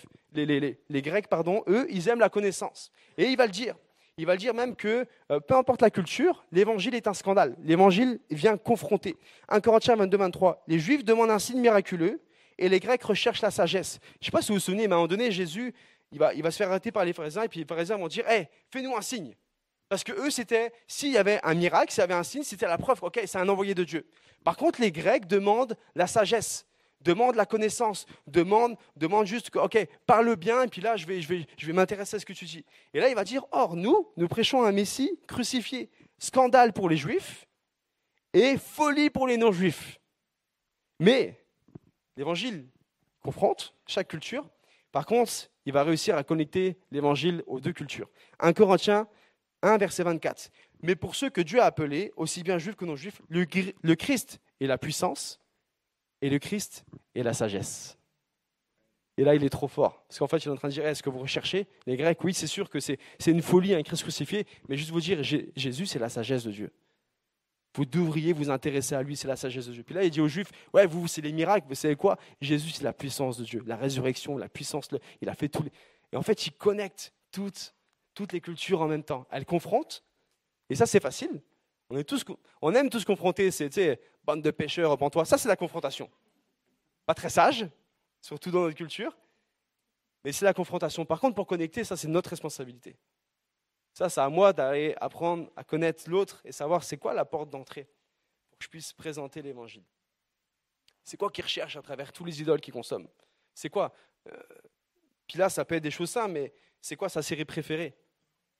eux, ils aiment la connaissance. Et il va le dire même que, peu importe la culture, l'évangile est un scandale. L'évangile vient confronter. 1 Corinthiens 22-23, les Juifs demandent un signe miraculeux, et les Grecs recherchent la sagesse. Je ne sais pas si vous vous souvenez, mais à un moment donné, Jésus, il va se faire arrêter par les pharisiens, et puis les pharisiens vont dire « fais-nous un signe ». Parce que eux, s'il y avait un miracle, s'il y avait un signe, c'était la preuve, ok, c'est un envoyé de Dieu. Par contre, les Grecs demandent la sagesse, demandent la connaissance, demandent juste que, ok, parle bien, et puis là, je vais m'intéresser à ce que tu dis. Et là, il va dire « or, nous prêchons un Messie crucifié, scandale pour les Juifs et folie pour les non-Juifs. » Mais l'Évangile confronte chaque culture. Par contre, il va réussir à connecter l'Évangile aux 2 cultures. 1 Corinthiens 1, verset 24. Mais pour ceux que Dieu a appelés, aussi bien juifs que non-juifs, le Christ est la puissance et le Christ est la sagesse. Et là, il est trop fort. Parce qu'en fait, il est en train de dire, est-ce que vous recherchez les Grecs? Oui, c'est sûr que c'est une folie, un Christ crucifié, mais juste vous dire, Jésus, c'est la sagesse de Dieu. Vous devriez vous intéresser à lui, c'est la sagesse de Dieu. Puis là, il dit aux Juifs, vous, c'est les miracles, vous savez quoi? Jésus, c'est la puissance de Dieu, la résurrection, la puissance, il a fait tout. Et en fait, il connecte toutes les cultures en même temps. Elle confronte, et ça, c'est facile. On aime tous confronter, c'est, bande de pécheurs, repens-toi. Ça, c'est la confrontation. Pas très sage, surtout dans notre culture, mais c'est la confrontation. Par contre, pour connecter, ça, c'est notre responsabilité. Ça, c'est à moi d'aller apprendre à connaître l'autre et savoir c'est quoi la porte d'entrée pour que je puisse présenter l'évangile. C'est quoi qu'ils recherchent à travers tous les idoles qu'ils consomment? C'est quoi Puis là, ça peut être des choses simples, mais c'est quoi sa série préférée?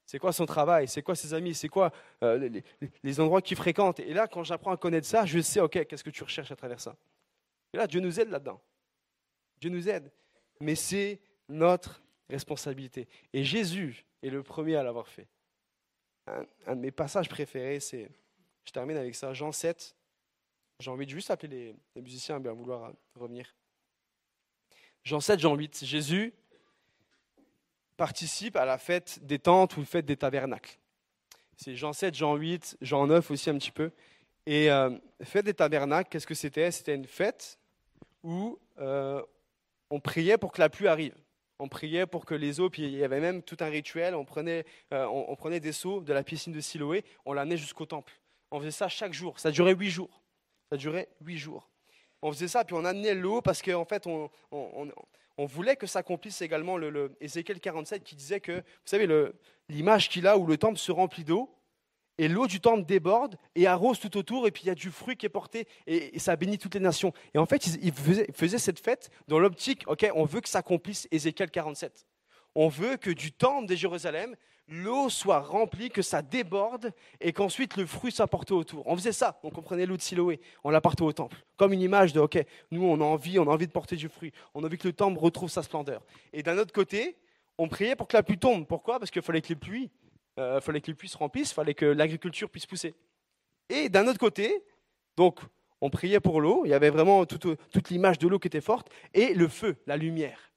C'est quoi son travail? C'est quoi ses amis? C'est quoi les endroits qu'il fréquente? Et là, quand j'apprends à connaître ça, je sais, ok, qu'est-ce que tu recherches à travers ça? Et là, Dieu nous aide là-dedans. Dieu nous aide. Mais c'est notre responsabilité. Et Jésus est le premier à l'avoir fait. Un de mes passages préférés, c'est, je termine avec ça, Jean 7. J'ai envie de juste appeler les musiciens à bien vouloir revenir. Jean 7, Jean 8. Jésus participe à la fête des tentes ou la fête des tabernacles. C'est Jean 7, Jean 8, Jean 9 aussi un petit peu. Et fête des tabernacles, qu'est-ce que c'était? C'était une fête où on priait pour que la pluie arrive. On priait pour que les eaux, puis il y avait même tout un rituel, on prenait des seaux de la piscine de Siloé, on l'amenait jusqu'au temple. On faisait ça chaque jour, ça durait 8 jours. On faisait ça, puis on amenait l'eau parce qu'en fait, on voulait que s'accomplisse également le Ézéchiel 47 qui disait que, vous savez, l'image qu'il a où le temple se remplit d'eau, et l'eau du temple déborde et arrose tout autour, et puis il y a du fruit qui est porté, et ça bénit toutes les nations. Et en fait, ils faisaient cette fête dans l'optique, ok, on veut que s'accomplisse Ézéchiel 47. On veut que du temple de Jérusalem, l'eau soit remplie, que ça déborde, et qu'ensuite le fruit soit porté autour. On faisait ça, donc on prenait l'eau de Siloé, on la portait au temple, comme une image de, ok, nous on a envie de porter du fruit, on a envie que le temple retrouve sa splendeur. Et d'un autre côté, on priait pour que la pluie tombe. Pourquoi? Parce qu'il fallait que les pluies se remplissent, il fallait que l'agriculture puisse pousser. Et d'un autre côté, donc on priait pour l'eau, il y avait vraiment toute l'image de l'eau qui était forte, et le feu, la lumière.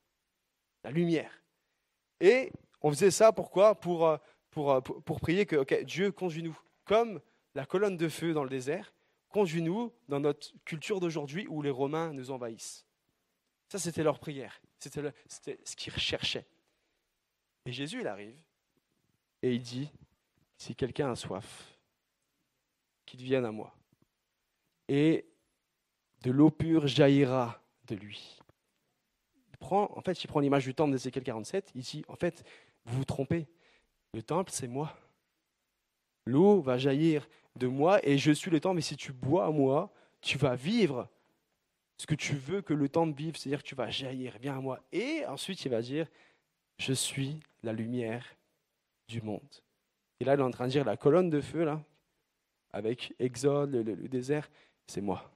Et on faisait ça pourquoi? Pour prier que okay, Dieu conduis-nous, comme la colonne de feu dans le désert, conduis-nous dans notre culture d'aujourd'hui où les Romains nous envahissent. Ça, c'était leur prière, c'était ce qu'ils recherchaient. Et Jésus, il arrive, et il dit, si quelqu'un a soif, qu'il vienne à moi. Et de l'eau pure jaillira de lui. Il prend l'image du temple d'Ézéchiel 47, il dit, en fait, vous vous trompez, le temple c'est moi. L'eau va jaillir de moi et je suis le temple, et si tu bois à moi, tu vas vivre ce que tu veux que le temple vive, c'est-à-dire que tu vas jaillir, viens à moi. Et ensuite il va dire, je suis la lumière du monde. Et là il est en train de dire, la colonne de feu, là, avec Exode, le désert, c'est moi.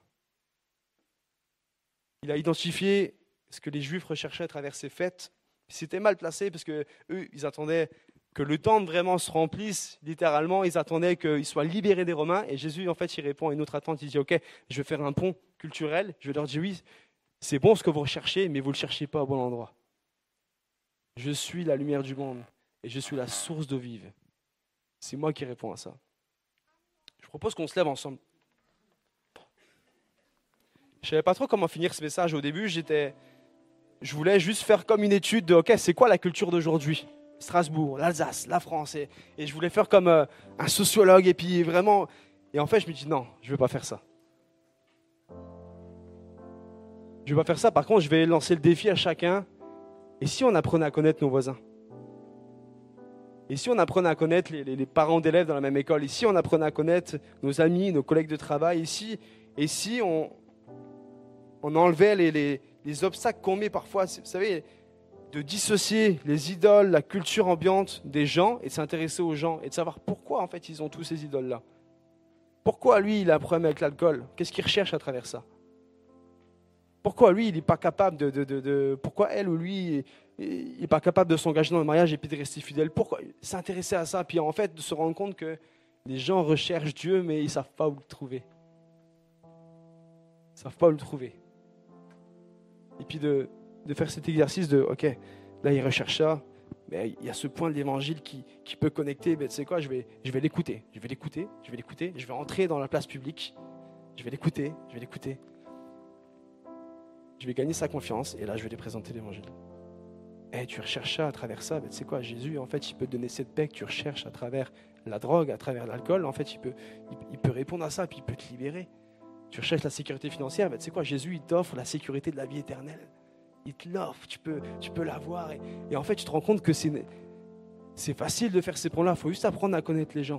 Il a identifié ce que les Juifs recherchaient à travers ces fêtes. C'était mal placé parce que eux, ils attendaient que le temple vraiment se remplisse, littéralement. Ils attendaient qu'ils soient libérés des Romains. Et Jésus, en fait, il répond à une autre attente. Il dit, ok, je vais faire un pont culturel. Je vais leur dire, oui, c'est bon ce que vous recherchez, mais vous ne le cherchez pas au bon endroit. Je suis la lumière du monde et je suis la source d'eau vive. C'est moi qui réponds à ça. Je propose qu'on se lève ensemble. Je ne savais pas trop comment finir ce message. Au début, je voulais juste faire comme une étude de, ok, c'est quoi la culture d'aujourd'hui? Strasbourg, l'Alsace, la France. Et je voulais faire comme un sociologue. Et puis vraiment, et en fait, je me dis, non, je ne vais pas faire ça. Je ne vais pas faire ça. Par contre, je vais lancer le défi à chacun. Et si on apprenait à connaître nos voisins? Et si on apprenait à connaître les parents d'élèves dans la même école? Et si on apprenait à connaître nos amis, nos collègues de travail? Et si on enlevait les obstacles qu'on met parfois, vous savez, de dissocier les idoles, la culture ambiante des gens et de s'intéresser aux gens et de savoir pourquoi en fait ils ont tous ces idoles-là. Pourquoi lui il a un problème avec l'alcool? Qu'est-ce qu'il recherche à travers ça? Pourquoi lui il n'est pas capable pourquoi elle ou lui il n'est pas capable de s'engager dans le mariage et puis de rester fidèle? Pourquoi s'intéresser à ça? Puis en fait de se rendre compte que les gens recherchent Dieu mais ils ne savent pas où le trouver. Ils ne savent pas où le trouver. Et puis de faire cet exercice de, ok, là il recherche ça, mais il y a ce point de l'évangile qui peut connecter, mais tu sais quoi, je vais l'écouter, je vais entrer dans la place publique, je vais l'écouter, je vais gagner sa confiance, et là je vais lui présenter l'évangile. Tu recherches ça à travers ça, mais tu sais quoi, Jésus, en fait, il peut te donner cette paix que tu recherches à travers la drogue, à travers l'alcool, en fait, il peut répondre à ça, puis il peut te libérer. Tu recherches la sécurité financière, mais tu sais quoi, Jésus, il t'offre la sécurité de la vie éternelle. Il te l'offre, tu peux l'avoir. Et en fait, tu te rends compte que c'est facile de faire ces ponts-là. Il faut juste apprendre à connaître les gens.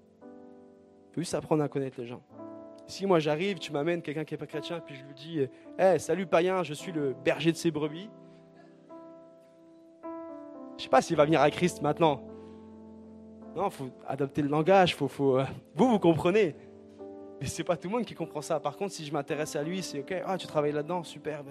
Si moi j'arrive, tu m'amènes quelqu'un qui n'est pas chrétien, puis je lui dis hey, salut païen, je suis le berger de ses brebis. Je ne sais pas s'il va venir à Christ maintenant. Non, il faut adapter le langage, vous comprenez. Mais c'est pas tout le monde qui comprend ça. Par contre, si je m'intéresse à lui, c'est ok, tu travailles là-dedans, super.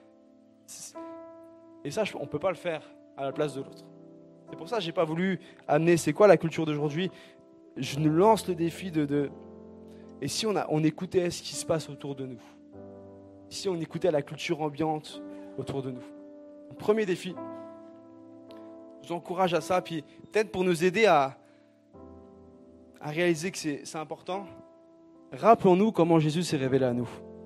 Et ça, on ne peut pas le faire à la place de l'autre. C'est pour ça que je n'ai pas voulu amener, c'est quoi la culture d'aujourd'hui? Je nous lance le défi Et si on écoutait ce qui se passe autour de nous? Si on écoutait la culture ambiante autour de nous? Premier défi. Je vous encourage à ça, puis peut-être pour nous aider à réaliser que c'est important, rappelons-nous comment Jésus s'est révélé à nous.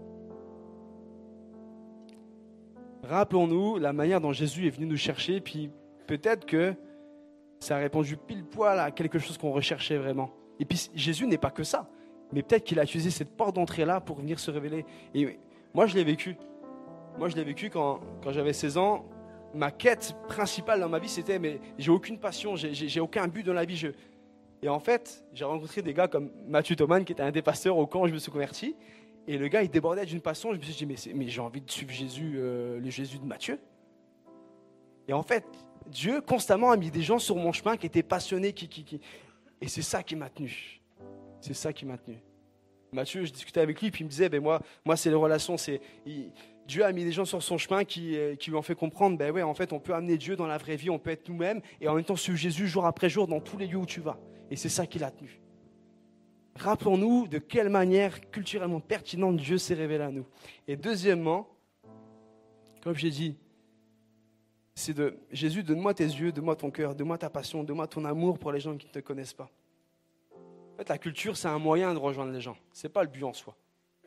Rappelons-nous la manière dont Jésus est venu nous chercher, puis peut-être que ça a répondu pile poil à quelque chose qu'on recherchait vraiment. Et puis Jésus n'est pas que ça, mais peut-être qu'il a utilisé cette porte d'entrée-là pour venir se révéler. Et moi, je l'ai vécu. Moi, je l'ai vécu quand j'avais 16 ans. Ma quête principale dans ma vie, c'était mais j'ai aucune passion, j'ai aucun but dans la vie. Et en fait, j'ai rencontré des gars comme Mathieu Thoman, qui était un des pasteurs au camp où je me suis converti. Et le gars, il débordait d'une passion. Je me suis dit, mais j'ai envie de suivre Jésus, le Jésus de Matthieu. Et en fait, Dieu constamment a mis des gens sur mon chemin qui étaient passionnés. Et c'est ça qui m'a tenu. C'est ça qui m'a tenu. Matthieu, je discutais avec lui, puis il me disait, moi c'est les relations. Dieu a mis des gens sur son chemin qui lui ont fait comprendre, en fait, on peut amener Dieu dans la vraie vie, on peut être nous-mêmes, et en même temps suivre Jésus jour après jour dans tous les lieux où tu vas. Et c'est ça qui l'a tenu. Rappelons-nous de quelle manière culturellement pertinente Dieu s'est révélé à nous. Et deuxièmement, comme j'ai dit, c'est Jésus, donne-moi tes yeux, donne-moi ton cœur, donne-moi ta passion, donne-moi ton amour pour les gens qui ne te connaissent pas. En fait, la culture, c'est un moyen de rejoindre les gens. Ce n'est pas le but en soi.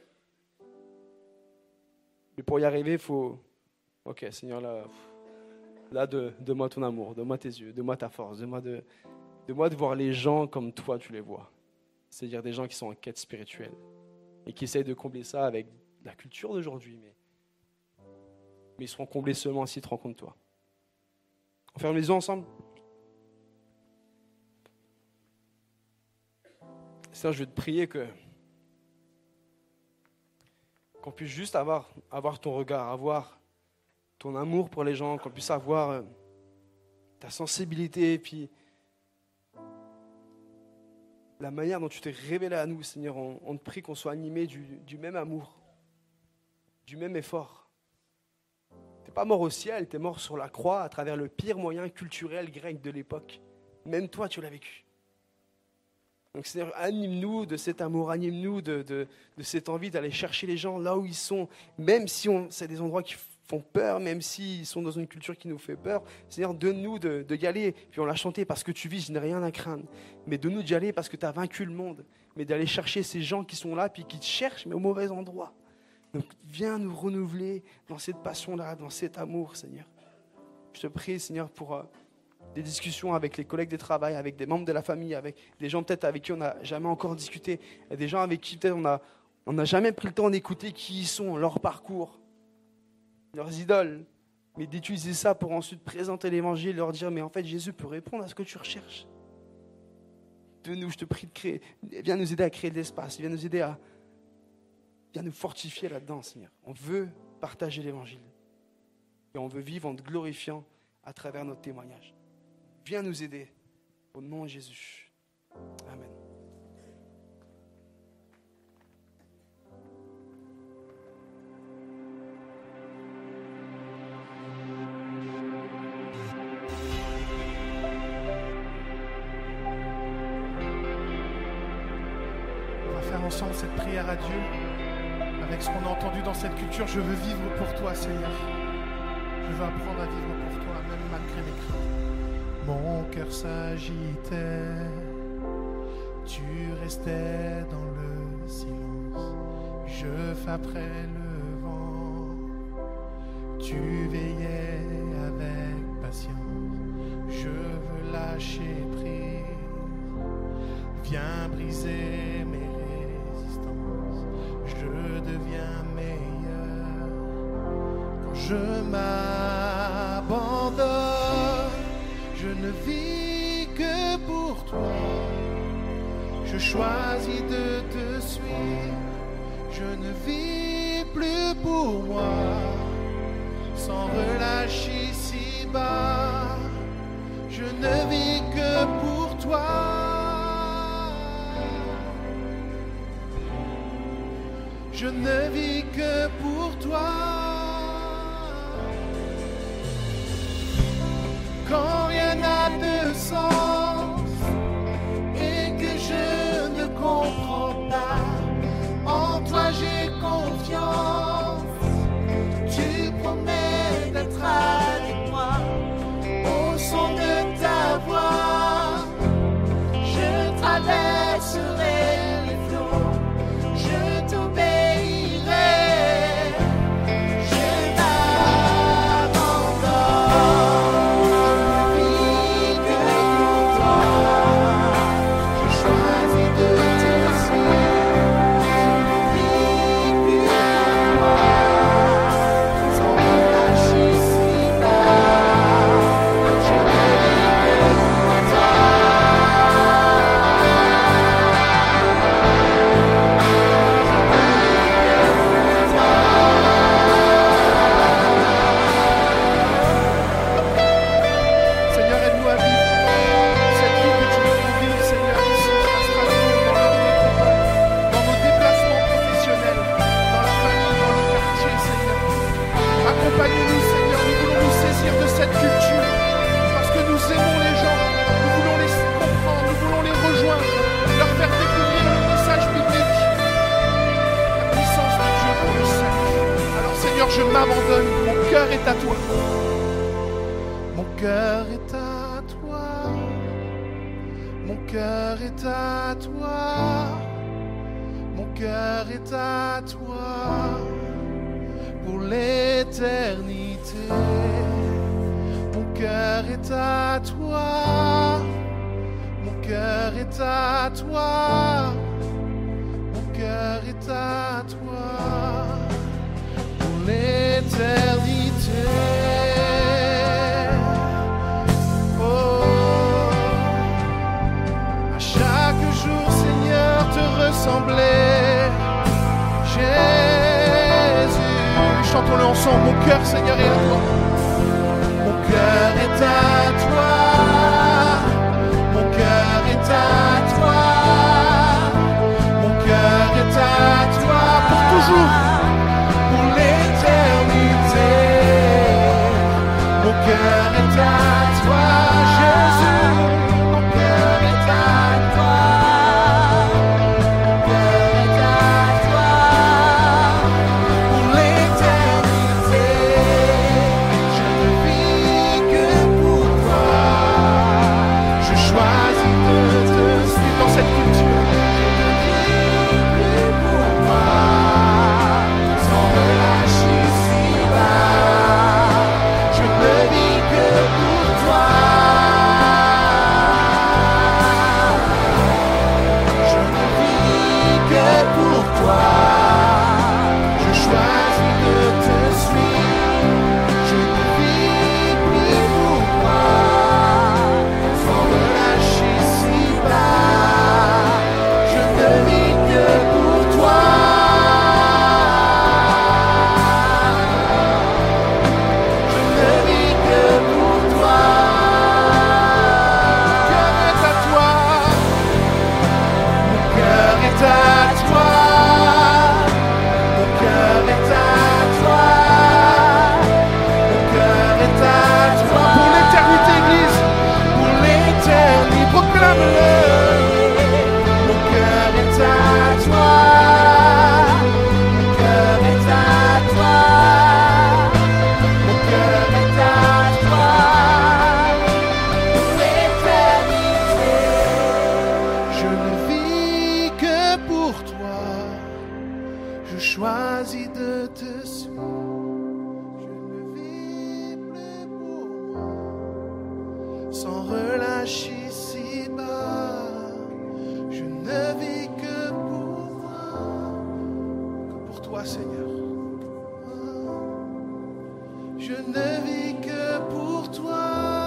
Mais pour y arriver, il faut... Ok, Seigneur, là donne-moi ton amour, donne-moi tes yeux, donne-moi ta force, donne-moi de voir les gens comme toi, tu les vois. C'est-à-dire des gens qui sont en quête spirituelle et qui essayent de combler ça avec la culture d'aujourd'hui. Mais ils seront comblés seulement s'ils te rencontrent toi. On ferme les yeux ensemble. Seigneur, je veux te prier qu'on puisse juste avoir ton regard, avoir ton amour pour les gens, qu'on puisse avoir ta sensibilité, et puis la manière dont tu t'es révélé à nous, Seigneur. On te prie qu'on soit animé du même amour, du même effort. Tu n'es pas mort au ciel, tu es mort sur la croix à travers le pire moyen culturel grec de l'époque. Même toi, tu l'as vécu. Donc Seigneur, anime-nous de cet amour, anime-nous de cette envie d'aller chercher les gens là où ils sont, même si c'est des endroits qui font peur, même s'ils sont dans une culture qui nous fait peur. Seigneur, donne-nous d'y aller, puis on l'a chanté, parce que tu vis, je n'ai rien à craindre. Mais donne-nous d'y aller parce que tu as vaincu le monde, mais d'aller chercher ces gens qui sont là, puis qui te cherchent, mais au mauvais endroit. Donc viens nous renouveler dans cette passion-là, dans cet amour, Seigneur. Je te prie, Seigneur, pour... des discussions avec les collègues de travail, avec des membres de la famille, avec des gens peut-être avec qui on n'a jamais encore discuté, des gens avec qui peut-être on n'a jamais pris le temps d'écouter qui ils sont, leur parcours, leurs idoles, mais d'utiliser ça pour ensuite présenter l'évangile, leur dire, mais en fait Jésus peut répondre à ce que tu recherches. De nous, je te prie de créer, viens nous aider à créer de l'espace, viens nous aider viens nous fortifier là-dedans, Seigneur. On veut partager l'évangile et on veut vivre en te glorifiant à travers notre témoignage. Viens nous aider. Au nom de Jésus. Amen. On va faire ensemble cette prière à Dieu. Avec ce qu'on a entendu dans cette culture, je veux vivre pour toi, Seigneur. Je veux apprendre à vivre pour toi, même malgré mes craintes. Mon cœur s'agitait, tu restais dans le silence. Je frapperais le vent, tu veillais avec patience. Je veux lâcher prise, viens briser mes résistances. Je deviens meilleur quand je m'abandonne. Je ne vis que pour toi. Je choisis de te suivre. Je ne vis plus pour moi. Sans relâche ici-bas. Je ne vis que pour toi. Je ne vis que pour toi. Quand rien n'a de sens et que je ne comprends pas, en toi j'ai confiance. Tu promets d'être avec moi. Au son de ta voix, je traverserai les flots, je t'obéirai, je m'abandonne, je ne vis que pour toi, je choisis de te suivre, je ne vis plus pour moi, sans relâcher ici-bas, je ne vis que pour toi. Seigneur, aide-nous à vivre cette vie que tu veux nous vivre, Seigneur, ici, à Strasbourg, dans notre métropole, dans nos déplacements professionnels, dans la famille, dans le quartier, Seigneur. Accompagne-nous, Seigneur, nous voulons nous saisir de cette culture, parce que nous aimons les gens, nous voulons les comprendre, nous voulons les rejoindre, leur faire découvrir le message biblique, la puissance de Dieu pour le salut. Alors, Seigneur, je m'abandonne, mon cœur est à toi. Mon cœur est à toi, mon cœur est à toi, mon cœur est à toi, pour l'éternité. Mon cœur est à toi, mon cœur est à toi, mon cœur est à toi, pour l'éternité. Chaque jour, Seigneur, te ressembler. Jésus, chantons-le ensemble. Mon cœur, Seigneur, est à toi. Mon cœur est à toi. Mon cœur est à toi. Mon cœur est à toi pour toujours, pour l'éternité. Mon cœur est à toi, Jésus. Mon cœur est à toi. Mon cœur est à toi pour l'éternité. Je ne vis que pour toi. Je choisis de te suivre dans cette culture. Je ne vis que pour toi, sans relâcher ici-bas. Je ne vis que pour toi. Je ne vis que pour toi. Je choisis de te suivre. Je ne vis plus pour moi, sans relâcher ici-bas. Je ne vis que pour toi. Je ne vis que pour toi. Mon cœur est à toi. Mon cœur est à toi. Mon cœur est à toi. Pour l'éternité, Église. Pour l'éternité. Proclame-le. Mon cœur est à toi. Mon cœur est à toi. Mon cœur est à toi. Pour l'éternité. Je ne vis que pour toi. Je choisis de te suivre. Je ne vis plus pour moi, sans relâcher ici-bas. Je ne vis que pour toi, Seigneur. Je ne vis que pour toi.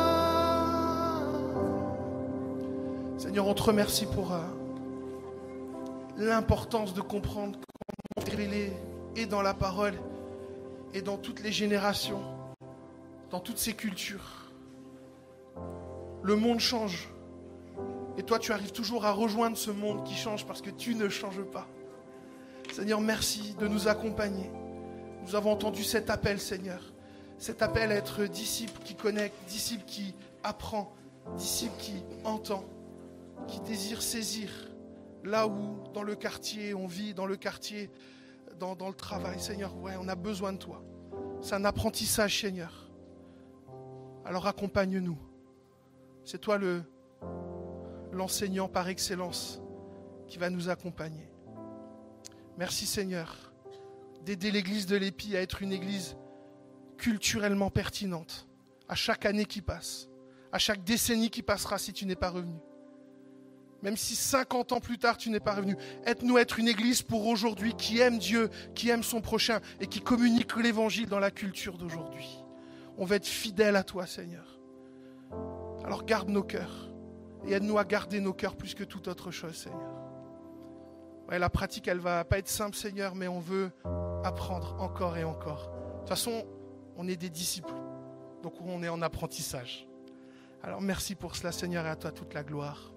Seigneur, on te remercie pour l'importance de comprendre comment révéler et dans la parole et dans toutes les générations, dans toutes ces cultures. Le monde change. Et toi, tu arrives toujours à rejoindre ce monde qui change parce que tu ne changes pas. Seigneur, merci de nous accompagner. Nous avons entendu cet appel, Seigneur. Cet appel à être disciple qui connecte, disciple qui apprend, disciple qui entend, qui désire saisir là où, dans le quartier, on vit, dans le quartier, dans le travail. Seigneur, ouais, on a besoin de toi. C'est un apprentissage, Seigneur. Alors accompagne-nous. C'est toi l'enseignant par excellence qui va nous accompagner. Merci, Seigneur, d'aider l'église de l'Épi à être une église culturellement pertinente à chaque année qui passe, à chaque décennie qui passera si tu n'es pas revenu. Même si 50 ans plus tard tu n'es pas revenu, aide-nous à être une église pour aujourd'hui qui aime Dieu, qui aime son prochain et qui communique l'évangile dans la culture d'aujourd'hui. On va être fidèles à toi, Seigneur. Alors garde nos cœurs et aide-nous à garder nos cœurs plus que toute autre chose, Seigneur. Ouais, la pratique, elle va pas être simple, Seigneur, mais on veut apprendre encore et encore. De toute façon, on est des disciples, donc on est en apprentissage. Alors merci pour cela, Seigneur, et à toi toute la gloire.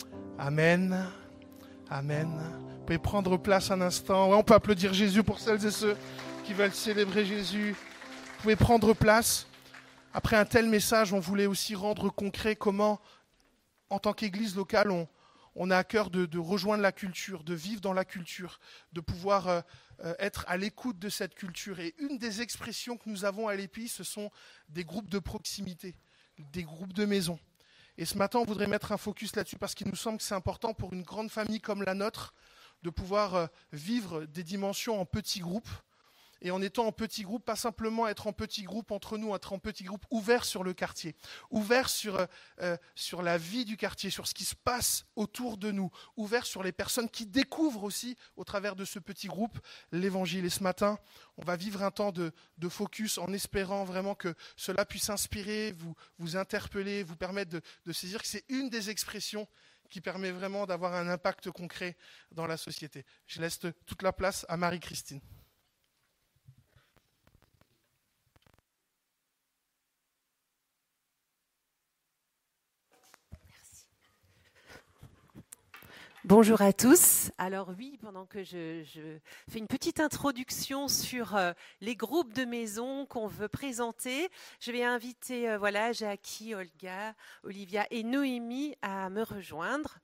Amen. Amen. Vous pouvez prendre place un instant. Ouais, on peut applaudir Jésus pour celles et ceux qui veulent célébrer Jésus. Vous pouvez prendre place. Après un tel message, on voulait aussi rendre concret comment, en tant qu'église locale, on a à cœur de rejoindre la culture, de vivre dans la culture, de pouvoir être à l'écoute de cette culture. Et une des expressions que nous avons à l'Épi, ce sont des groupes de proximité, des groupes de maison. Et ce matin, on voudrait mettre un focus là-dessus parce qu'il nous semble que c'est important pour une grande famille comme la nôtre de pouvoir vivre des dimensions en petits groupes. Et en étant en petits groupes, pas simplement être en petits groupes entre nous, être en petits groupes ouverts sur le quartier, ouverts sur la vie du quartier, sur ce qui se passe autour de nous, ouverts sur les personnes qui découvrent aussi, au travers de ce petit groupe, l'évangile. Et ce matin, on va vivre un temps de focus en espérant vraiment que cela puisse inspirer, vous interpeller, vous permettre de saisir que c'est une des expressions qui permet vraiment d'avoir un impact concret dans la société. Je laisse toute la place à Marie-Christine. Bonjour à tous. Alors oui, pendant que je fais une petite introduction sur les groupes de maison qu'on veut présenter, je vais inviter Jackie, Olga, Olivia et Noémie à me rejoindre.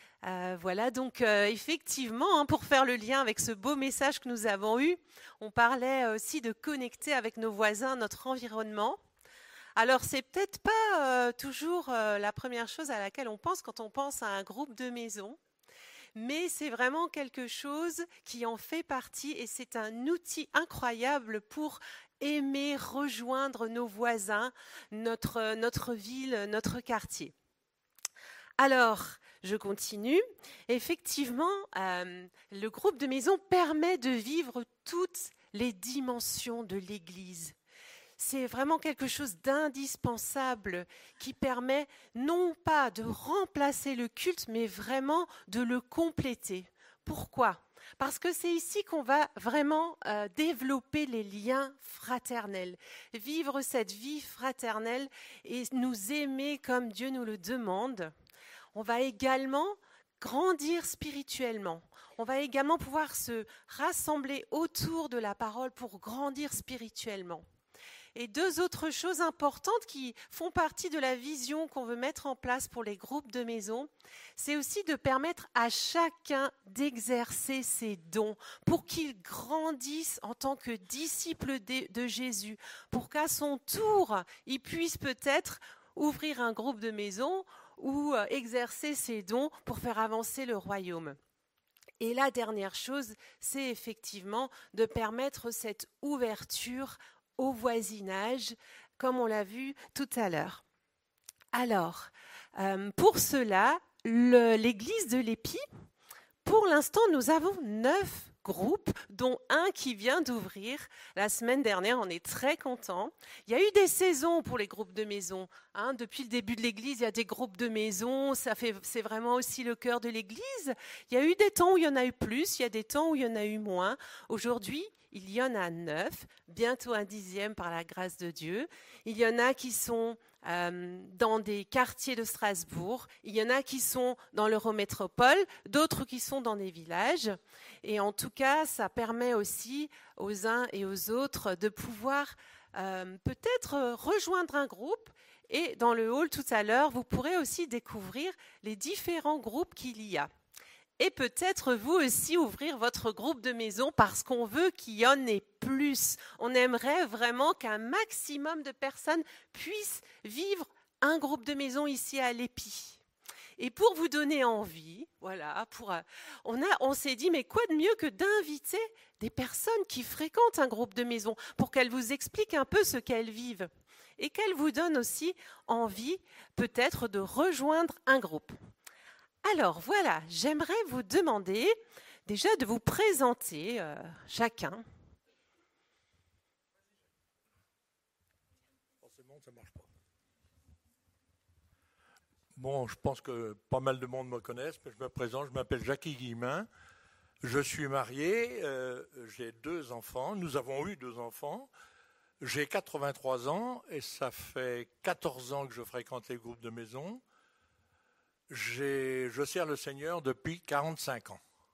Donc effectivement, pour faire le lien avec ce beau message que nous avons eu, on parlait aussi de connecter avec nos voisins, notre environnement. Alors, c'est peut-être pas toujours la première chose à laquelle on pense quand on pense à un groupe de maison. Mais c'est vraiment quelque chose qui en fait partie et c'est un outil incroyable pour aimer rejoindre nos voisins, notre ville, notre quartier. Alors, je continue. Effectivement, le groupe de maison permet de vivre toutes les dimensions de l'Église. C'est vraiment quelque chose d'indispensable qui permet non pas de remplacer le culte, mais vraiment de le compléter. Pourquoi ? Parce que c'est ici qu'on va vraiment développer les liens fraternels, vivre cette vie fraternelle et nous aimer comme Dieu nous le demande. On va également grandir spirituellement. On va également pouvoir se rassembler autour de la parole pour grandir spirituellement. Et deux autres choses importantes qui font partie de la vision qu'on veut mettre en place pour les groupes de maison, c'est aussi de permettre à chacun d'exercer ses dons pour qu'il grandisse en tant que disciple de Jésus, pour qu'à son tour, il puisse peut-être ouvrir un groupe de maison ou exercer ses dons pour faire avancer le royaume. Et la dernière chose, c'est effectivement de permettre cette ouverture au voisinage, comme on l'a vu tout à l'heure. Alors, pour cela, l'église de l'Épi, pour l'instant, nous avons 9 groupes, dont un qui vient d'ouvrir la semaine dernière. On est très contents. Il y a eu des saisons pour les groupes de maison. Depuis le début de l'église, il y a des groupes de maison. C'est vraiment aussi le cœur de l'église. Il y a eu des temps où il y en a eu plus, il y a des temps où il y en a eu moins. Aujourd'hui, il y en a 9, bientôt un 10e par la grâce de Dieu. Il y en a qui sont dans des quartiers de Strasbourg, il y en a qui sont dans l'Eurométropole, d'autres qui sont dans des villages. Et en tout cas, ça permet aussi aux uns et aux autres de pouvoir peut-être rejoindre un groupe. Et dans le hall tout à l'heure, vous pourrez aussi découvrir les différents groupes qu'il y a. Et peut-être vous aussi ouvrir votre groupe de maison parce qu'on veut qu'il y en ait plus. On aimerait vraiment qu'un maximum de personnes puissent vivre un groupe de maison ici à l'Épi. Et pour vous donner envie, voilà, on s'est dit, mais quoi de mieux que d'inviter des personnes qui fréquentent un groupe de maison pour qu'elles vous expliquent un peu ce qu'elles vivent et qu'elles vous donnent aussi envie peut-être de rejoindre un groupe. Alors voilà, j'aimerais vous demander déjà de vous présenter chacun. Forcément, ça marche pas. Bon, je pense que pas mal de monde me connaissent, mais je me présente, je m'appelle Jackie Guillemin. Je suis marié, j'ai 2 enfants, nous avons eu 2 enfants. J'ai 83 ans et ça fait 14 ans que je fréquente les groupes de maison. Je sers le Seigneur depuis 45 ans.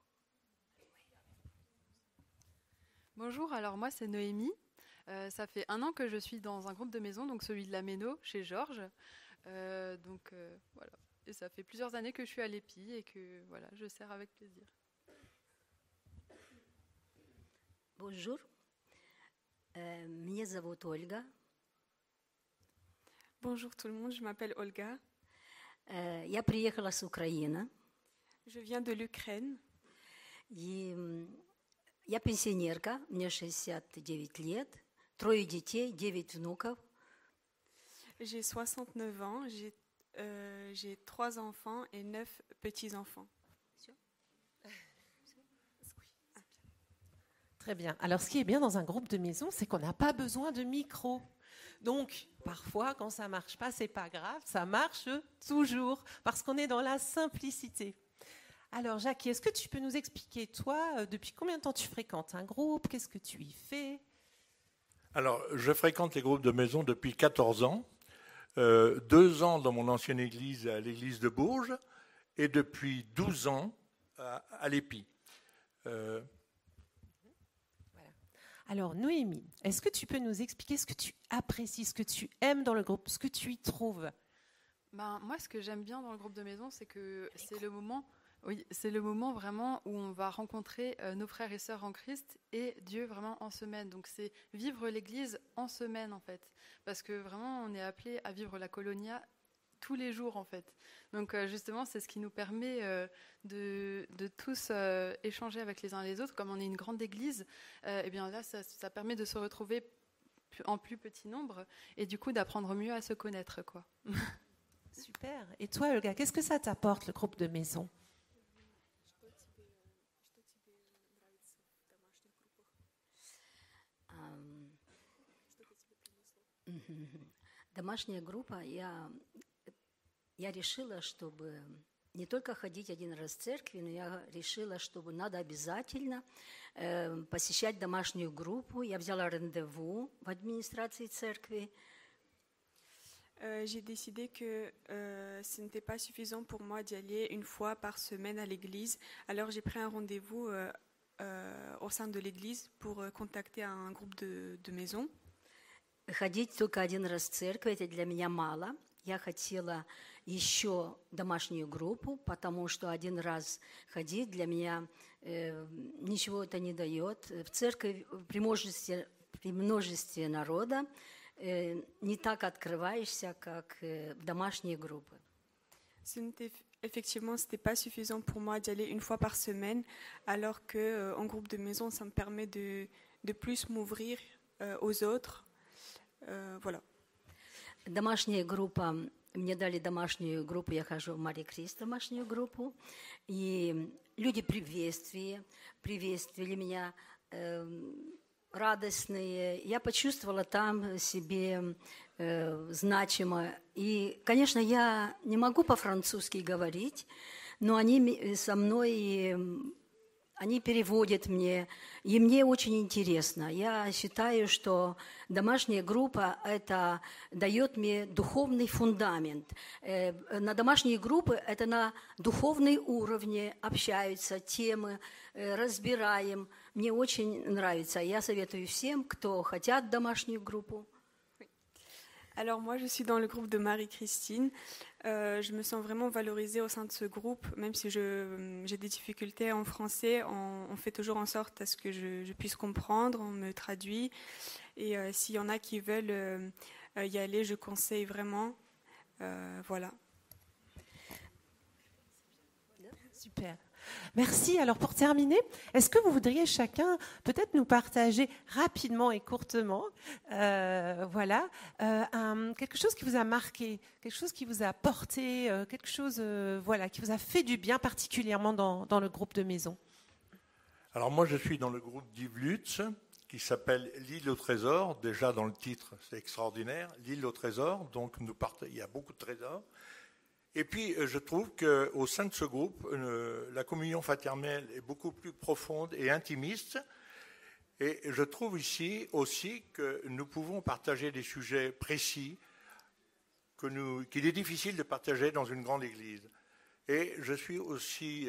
Bonjour, alors moi c'est Noémie. Ça fait 1 an que je suis dans un groupe de maison, donc celui de la Méno, chez Georges. Voilà. Et ça fait plusieurs années que je suis à l'Épi et que voilà, je sers avec plaisir. Bonjour, меня зовут Ольга. Bonjour tout le monde, je m'appelle Olga. Я приехала с Украины. Je viens de l'Ukraine. И я пенсионерка, мне 69 лет, 3 детей, 9 внуков. J'ai 69 ans, j'ai 3 enfants et 9 petits-enfants. Très bien. Alors, ce qui est bien dans un groupe de maison, c'est qu'on n'a pas besoin de micro. Donc, parfois, quand ça ne marche pas, ce n'est pas grave, ça marche toujours, parce qu'on est dans la simplicité. Alors, Jackie, est-ce que tu peux nous expliquer, toi, depuis combien de temps tu fréquentes un groupe? Qu'est-ce que tu y fais? Alors, je fréquente les groupes de maison depuis 14 ans. 2 ans dans mon ancienne église, à l'église de Bourges, et depuis 12 ans à l'Épi. Alors, Noémie, est-ce que tu peux nous expliquer ce que tu apprécies, ce que tu aimes dans le groupe, ce que tu y trouves? Moi, ce que j'aime bien dans le groupe de maison, c'est que c'est le moment vraiment où on va rencontrer nos frères et sœurs en Christ et Dieu vraiment en semaine. Donc, c'est vivre l'Église en semaine, en fait. Parce que vraiment, on est appelé à vivre la Colonia tous les jours, en fait. Donc, justement, c'est ce qui nous permet de tous échanger avec les uns et les autres. Comme on est une grande église, et bien là, ça permet de se retrouver en plus petit nombre et du coup d'apprendre mieux à se connaître, quoi. Super. Et toi, Olga, qu'est-ce que ça t'apporte, le groupe de maison? Домашняя группа, я решила, чтобы не только ходить один раз в церкви, но я решила, чтобы надо обязательно посещать домашнюю группу. Я взяла рандеву в администрации церкви. J'ai décidé que ce n'était pas suffisant pour moi d'y aller une fois par semaine à l'église. Alors j'ai pris un rendez-vous au sein de l'église pour contacter un groupe de maison. Ходить только один раз в церковь, это для меня мало. Я хотела еще домашнюю группу, потому что один раз ходить для меня ничего это не дает. В церкви при множестве народа не так открываешься, как в домашние группы. Effectivement, ce n'était pas suffisant pour moi d'y aller une fois par semaine, alors qu'en groupe de maison, ça me permet de plus m'ouvrir aux autres. Voilà. Домашняя группа, мне дали домашнюю группу, я хожу в Мария Крист, домашнюю группу, и люди приветствовали меня, радостные. Я почувствовала там себе значимо. И, конечно, я не могу по-французски говорить, но они со мной они переводят мне, и мне очень интересно. Я считаю, что домашняя группа это дает мне духовный фундамент. На домашние группы это на духовной уровне общаются, темы разбираем. Мне очень нравится. Я советую всем, кто хотят домашнюю группу. Alors moi, je suis dans le groupe de Marie-Christine. Je me sens vraiment valorisée au sein de ce groupe, même si j'ai des difficultés en français. On fait toujours en sorte à ce que je puisse comprendre, on me traduit. Et s'il y en a qui veulent y aller, je conseille vraiment. Voilà. Super. Merci. Alors pour terminer, est-ce que vous voudriez chacun peut-être nous partager rapidement et courtement quelque chose qui vous a marqué, quelque chose qui vous a apporté, quelque chose qui vous a fait du bien particulièrement dans le groupe de maison? Alors moi je suis dans le groupe d'Yves Lutz qui s'appelle l'île au trésor. Déjà dans le titre c'est extraordinaire, l'île au trésor, donc il y a beaucoup de trésors. Et puis, je trouve qu'au sein de ce groupe, la communion fraternelle est beaucoup plus profonde et intimiste. Et je trouve ici aussi que nous pouvons partager des sujets précis qu'il est difficile de partager dans une grande église. Et je suis aussi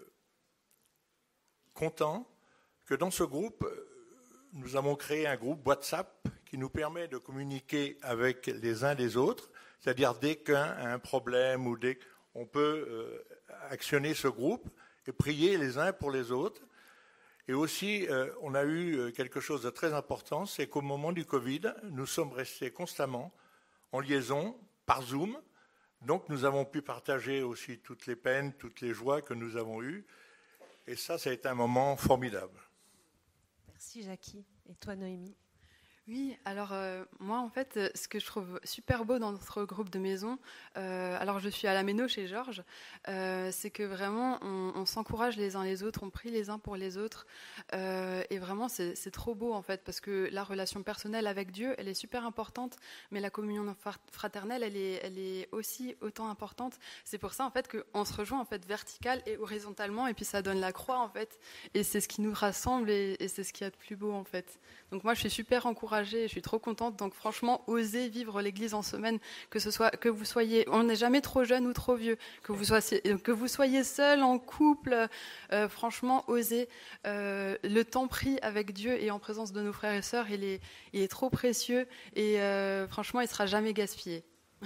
content que dans ce groupe, nous avons créé un groupe WhatsApp qui nous permet de communiquer avec les uns les autres. C'est-à-dire dès qu'un a un problème ou dès qu'on peut actionner ce groupe et prier les uns pour les autres. Et aussi, on a eu quelque chose de très important, c'est qu'au moment du Covid, nous sommes restés constamment en liaison par Zoom. Donc nous avons pu partager aussi toutes les peines, toutes les joies que nous avons eues. Et ça a été un moment formidable. Merci Jackie. Et toi Noémie? Oui, alors moi en fait, ce que je trouve super beau dans notre groupe de maison, alors je suis à la Méno chez Georges, c'est que vraiment on s'encourage les uns les autres, on prie les uns pour les autres, et vraiment c'est trop beau en fait, parce que la relation personnelle avec Dieu, elle est super importante, mais la communion fraternelle, elle est aussi autant importante. C'est pour ça en fait qu'on se rejoint en fait vertical et horizontalement, et puis ça donne la croix en fait, et c'est ce qui nous rassemble, et c'est ce qu'il y a de plus beau en fait. Donc moi je suis super encouragée, je suis trop contente. Donc franchement, osez vivre l'Église en semaine, que vous soyez, on n'est jamais trop jeune ou trop vieux, que vous soyez seul, en couple, franchement, osez. Le temps pris avec Dieu et en présence de nos frères et sœurs, il est trop précieux, et franchement, il ne sera jamais gaspillé.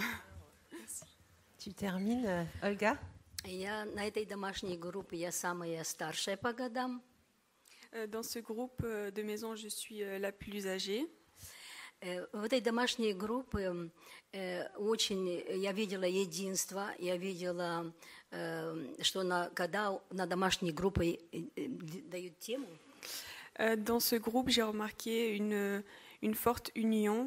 Tu termines, Olga? На этой домашней группе я самая старшая по годам. Dans ce groupe de maison, je suis la plus âgée. В этой домашней группе очень я видела единство, я видела, что когда на домашней группе дают тему. Dans ce groupe, j'ai remarqué une forte union.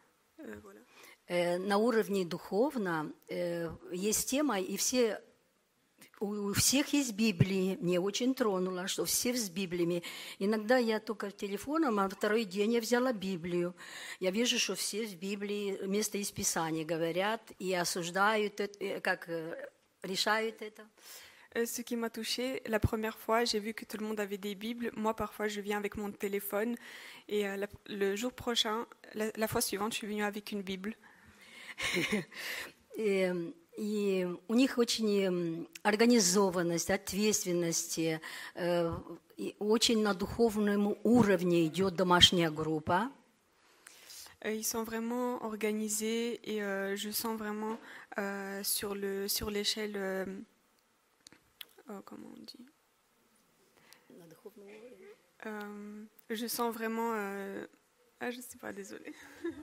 На уровне духовно есть тема, и у всех есть Библии. Мне очень тронуло, что все с Библиями. Иногда я только телефоном, а второй день я взяла Библию. Я вижу, что все в Библии место из Писания говорят и осуждают, как решают это. Ce qui m'a touchée, la première fois, j'ai vu que tout le monde avait des Bibles. Moi, parfois, je viens avec mon téléphone. Et le jour prochain, la fois suivante, je suis venue avec une Bible. И у них очень организованность, ответственность, и очень на духовном уровне идет домашняя группа. Ils sont vraiment organisés et je sens vraiment sur l'échelle, comment on dit, je sens vraiment, je sais pas, désolée.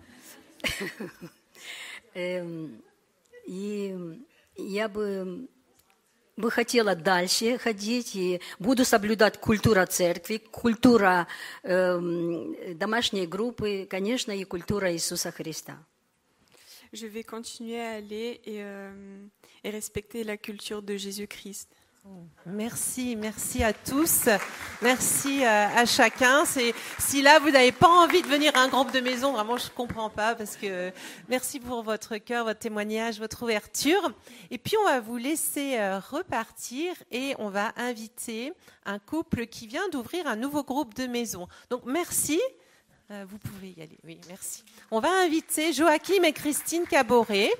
И я бы хотела дальше ходить, и буду соблюдать культуру церкви, культура домашней группы, конечно, и культура Иисуса Христа. Je vais continuer à aller et respecter la culture de Jésus-Christ. Merci à tous. Merci à chacun. Si là, vous n'avez pas envie de venir à un groupe de maison, vraiment, je ne comprends pas. Parce que merci pour votre cœur, votre témoignage, votre ouverture. Et puis, on va vous laisser repartir et on va inviter un couple qui vient d'ouvrir un nouveau groupe de maison. Donc, merci. Vous pouvez y aller. Oui, merci. On va inviter Joachim et Christine Caboret.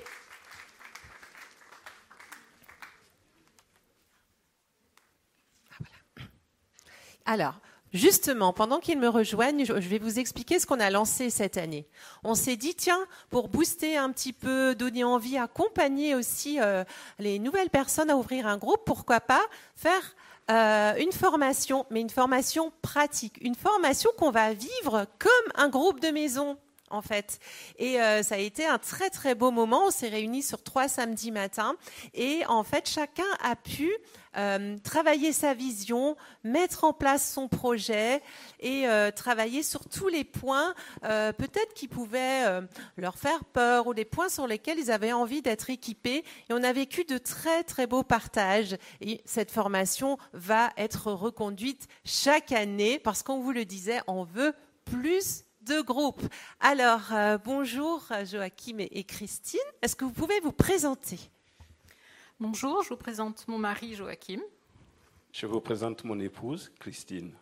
Alors, justement, pendant qu'ils me rejoignent, je vais vous expliquer ce qu'on a lancé cette année. On s'est dit, tiens, pour booster un petit peu, donner envie, accompagner aussi les nouvelles personnes à ouvrir un groupe, pourquoi pas faire une formation, mais une formation pratique, une formation qu'on va vivre comme un groupe de maison. En fait. Et ça a été un très très beau moment. On s'est réunis sur 3 samedis matins et en fait chacun a pu travailler sa vision, mettre en place son projet et travailler sur tous les points peut-être qui pouvaient leur faire peur ou les points sur lesquels ils avaient envie d'être équipés. Et on a vécu de très très beaux partages. Et cette formation va être reconduite chaque année parce qu'on vous le disait, on veut plus de groupes. Alors, bonjour Joachim et Christine. Est-ce que vous pouvez vous présenter ? Bonjour, je vous présente mon mari Joachim. Je vous présente mon épouse Christine.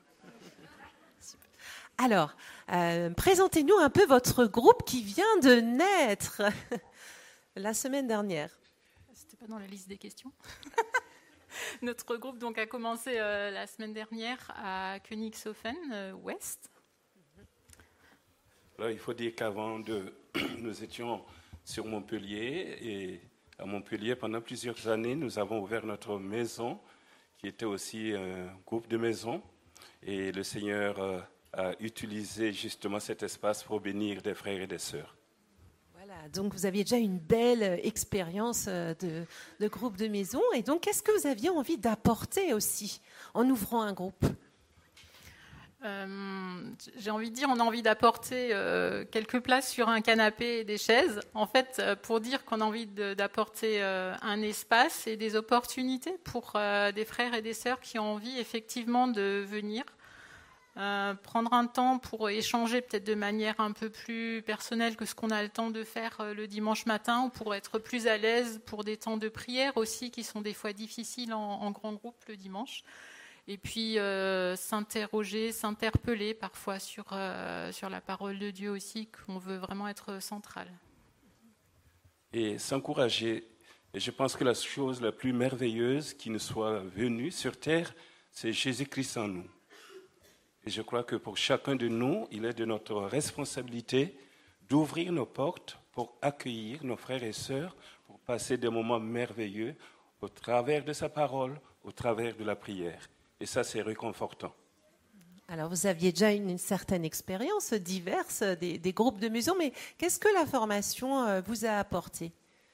Alors, présentez-nous un peu votre groupe qui vient de naître la semaine dernière. C'était pas dans la liste des questions. Notre groupe donc a commencé la semaine dernière à Königshofen Ouest. Alors, il faut dire qu'avant, nous étions sur Montpellier et à Montpellier, pendant plusieurs années, nous avons ouvert notre maison qui était aussi un groupe de maisons et le Seigneur a utilisé justement cet espace pour bénir des frères et des sœurs. Voilà, donc vous aviez déjà une belle expérience de groupe de maison et donc qu'est-ce que vous aviez envie d'apporter aussi en ouvrant un groupe ? J'ai envie de dire, on a envie d'apporter quelques places sur un canapé et des chaises. En fait, pour dire qu'on a envie d'apporter un espace et des opportunités pour des frères et des sœurs qui ont envie effectivement de venir, prendre un temps pour échanger peut-être de manière un peu plus personnelle que ce qu'on a le temps de faire le dimanche matin ou pour être plus à l'aise pour des temps de prière aussi qui sont des fois difficiles en grand groupe le dimanche. Et puis s'interroger, s'interpeller parfois sur la parole de Dieu aussi, qu'on veut vraiment être central. Et s'encourager. Et je pense que la chose la plus merveilleuse qui nous soit venue sur terre, c'est Jésus-Christ en nous. Et je crois que pour chacun de nous, il est de notre responsabilité d'ouvrir nos portes pour accueillir nos frères et sœurs, pour passer des moments merveilleux au travers de sa parole, au travers de la prière. Et ça, c'est réconfortant. Alors, vous aviez déjà une certaine expérience diverse des groupes de maison, mais qu'est-ce que la formation vous a apporté ?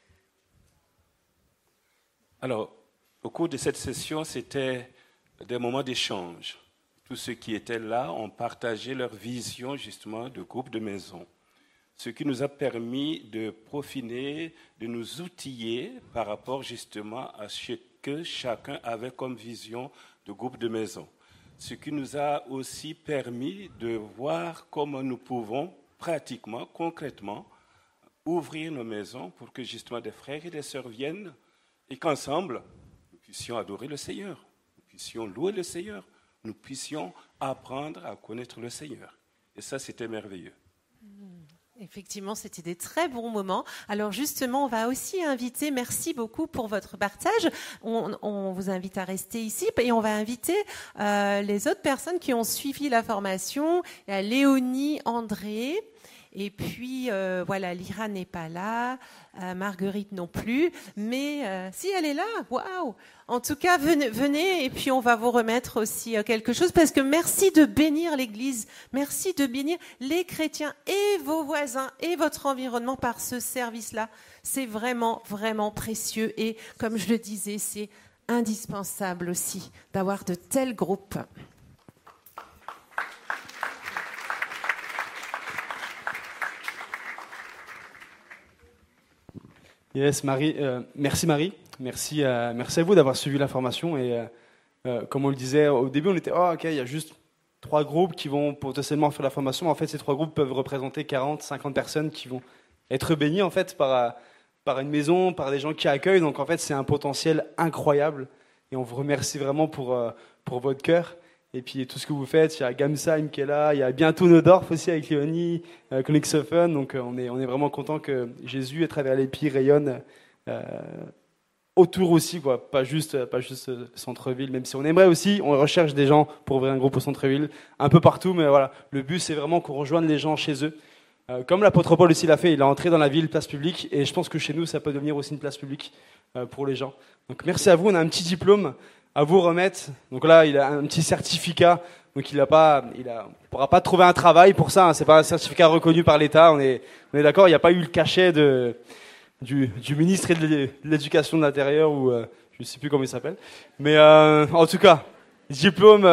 Alors, au cours de cette session, c'était des moments d'échange. Tous ceux qui étaient là ont partagé leur vision, justement, de groupe de maison. Ce qui nous a permis de profiner, de nous outiller par rapport, justement, à ce que chacun avait comme vision de groupe de maison. Ce qui nous a aussi permis de voir comment nous pouvons pratiquement, concrètement, ouvrir nos maisons pour que justement des frères et des sœurs viennent et qu'ensemble, nous puissions adorer le Seigneur, nous puissions louer le Seigneur, nous puissions apprendre à connaître le Seigneur. Et ça, c'était merveilleux. Effectivement, c'était des très bons moments. Alors justement, on va aussi inviter, merci beaucoup pour votre partage, on vous invite à rester ici et on va inviter les autres personnes qui ont suivi la formation, Léonie, André, et puis voilà, Lyra n'est pas là, Marguerite non plus, mais si elle est là, waouh! En tout cas, venez et puis on va vous remettre aussi quelque chose parce que merci de bénir l'Église, merci de bénir les chrétiens et vos voisins et votre environnement par ce service-là. C'est vraiment, vraiment précieux et comme je le disais, c'est indispensable aussi d'avoir de tels groupes. Yes, Marie. Merci Marie. Merci à vous d'avoir suivi la formation. Et comme on le disait, au début, on était ok, il y a juste 3 groupes qui vont potentiellement faire la formation. En fait, ces 3 groupes peuvent représenter 40, 50 personnes qui vont être bénies en fait, par une maison, par des gens qui accueillent. Donc, en fait, c'est un potentiel incroyable. Et on vous remercie vraiment pour votre cœur. Et puis, tout ce que vous faites. Il y a Gamsheim qui est là. Il y a bientôt Nodorf aussi avec Léonie, Königshofen. Donc, on est vraiment content que Jésus, à travers les pieds, rayonne autour aussi, quoi. Pas juste centre-ville, même si on aimerait aussi, on recherche des gens pour ouvrir un groupe au centre-ville, un peu partout, mais voilà, le but c'est vraiment qu'on rejoigne les gens chez eux. Comme l'apôtre Paul aussi l'a fait, il est entré dans la ville, place publique, et je pense que chez nous, ça peut devenir aussi une place publique pour les gens. Donc merci à vous, on a un petit diplôme à vous remettre. Donc là, il a un petit certificat, donc il pourra pas trouver un travail pour ça, hein. C'est pas un certificat reconnu par l'État, on est d'accord, il n'y a pas eu le cachet du ministre de l'Éducation de l'Intérieur, ou je ne sais plus comment il s'appelle. Mais en tout cas, diplôme,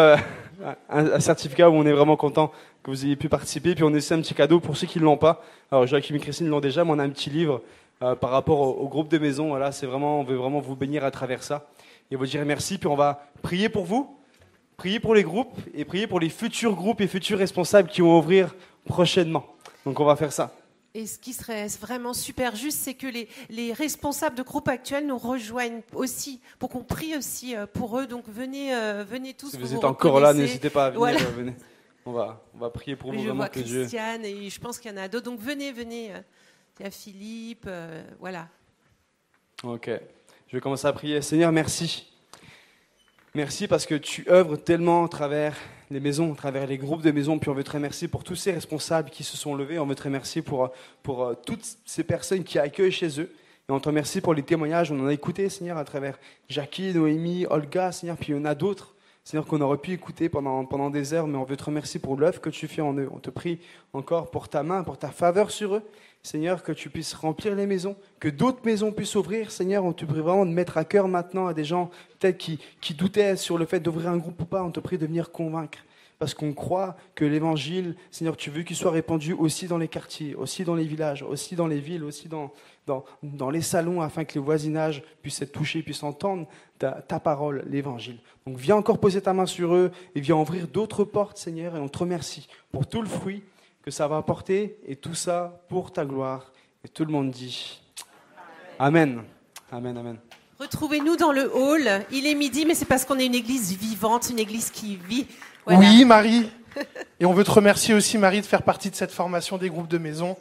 un certificat où on est vraiment content que vous ayez pu participer. Puis on a aussi un petit cadeau pour ceux qui ne l'ont pas. Alors Joachim et Christine l'ont déjà, mais on a un petit livre par rapport au groupe de maison. Voilà, on veut vraiment vous bénir à travers ça. Et vous dire merci. Puis on va prier pour vous, prier pour les groupes et prier pour les futurs groupes et futurs responsables qui vont ouvrir prochainement. Donc on va faire ça. Et ce qui serait vraiment super juste, c'est que les responsables de groupes actuels nous rejoignent aussi, pour qu'on prie aussi pour eux. Donc venez tous. Si vous êtes encore là, n'hésitez pas à venir. Voilà. Venez. On va prier pour vous. Je vraiment vois que Christiane Dieu... et je pense qu'il y en a d'autres. Donc venez. Il y a Philippe, voilà. Ok. Je vais commencer à prier. Seigneur, merci. Merci parce que tu œuvres tellement à travers les maisons, à travers les groupes de maisons. Puis on veut te remercier pour tous ces responsables qui se sont levés. On veut te remercier pour toutes ces personnes qui accueillent chez eux. Et on te remercie pour les témoignages. On en a écouté, Seigneur, à travers Jackie, Noémie, Olga, Seigneur. Puis il y en a d'autres, Seigneur, qu'on aurait pu écouter pendant des heures. Mais on veut te remercier pour l'œuvre que tu fais en eux. On te prie encore pour ta main, pour ta faveur sur eux. Seigneur, que tu puisses remplir les maisons, que d'autres maisons puissent ouvrir. Seigneur, on te prie vraiment de mettre à cœur maintenant à des gens peut-être qui doutaient sur le fait d'ouvrir un groupe ou pas. On te prie de venir convaincre. Parce qu'on croit que l'évangile, Seigneur, tu veux qu'il soit répandu aussi dans les quartiers, aussi dans les villages, aussi dans les villes, aussi dans les salons, afin que le voisinage puisse être touché, puisse entendre ta parole, l'évangile. Donc viens encore poser ta main sur eux et viens ouvrir d'autres portes, Seigneur, et on te remercie pour tout le fruit que ça va apporter, et tout ça pour ta gloire. Et tout le monde dit Amen. Amen, amen. Retrouvez-nous dans le hall. Il est midi, mais c'est parce qu'on est une église vivante, une église qui vit. Voilà. Oui, Marie. Et on veut te remercier aussi, Marie, de faire partie de cette formation des groupes de maison.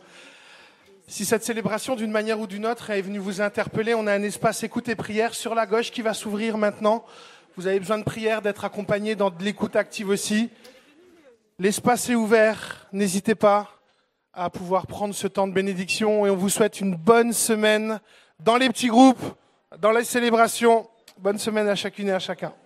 Si cette célébration, d'une manière ou d'une autre, est venue vous interpeller, on a un espace écoute et prière sur la gauche qui va s'ouvrir maintenant. Vous avez besoin de prière, d'être accompagné dans de l'écoute active aussi. L'espace est ouvert, n'hésitez pas à pouvoir prendre ce temps de bénédiction et on vous souhaite une bonne semaine dans les petits groupes, dans les célébrations. Bonne semaine à chacune et à chacun.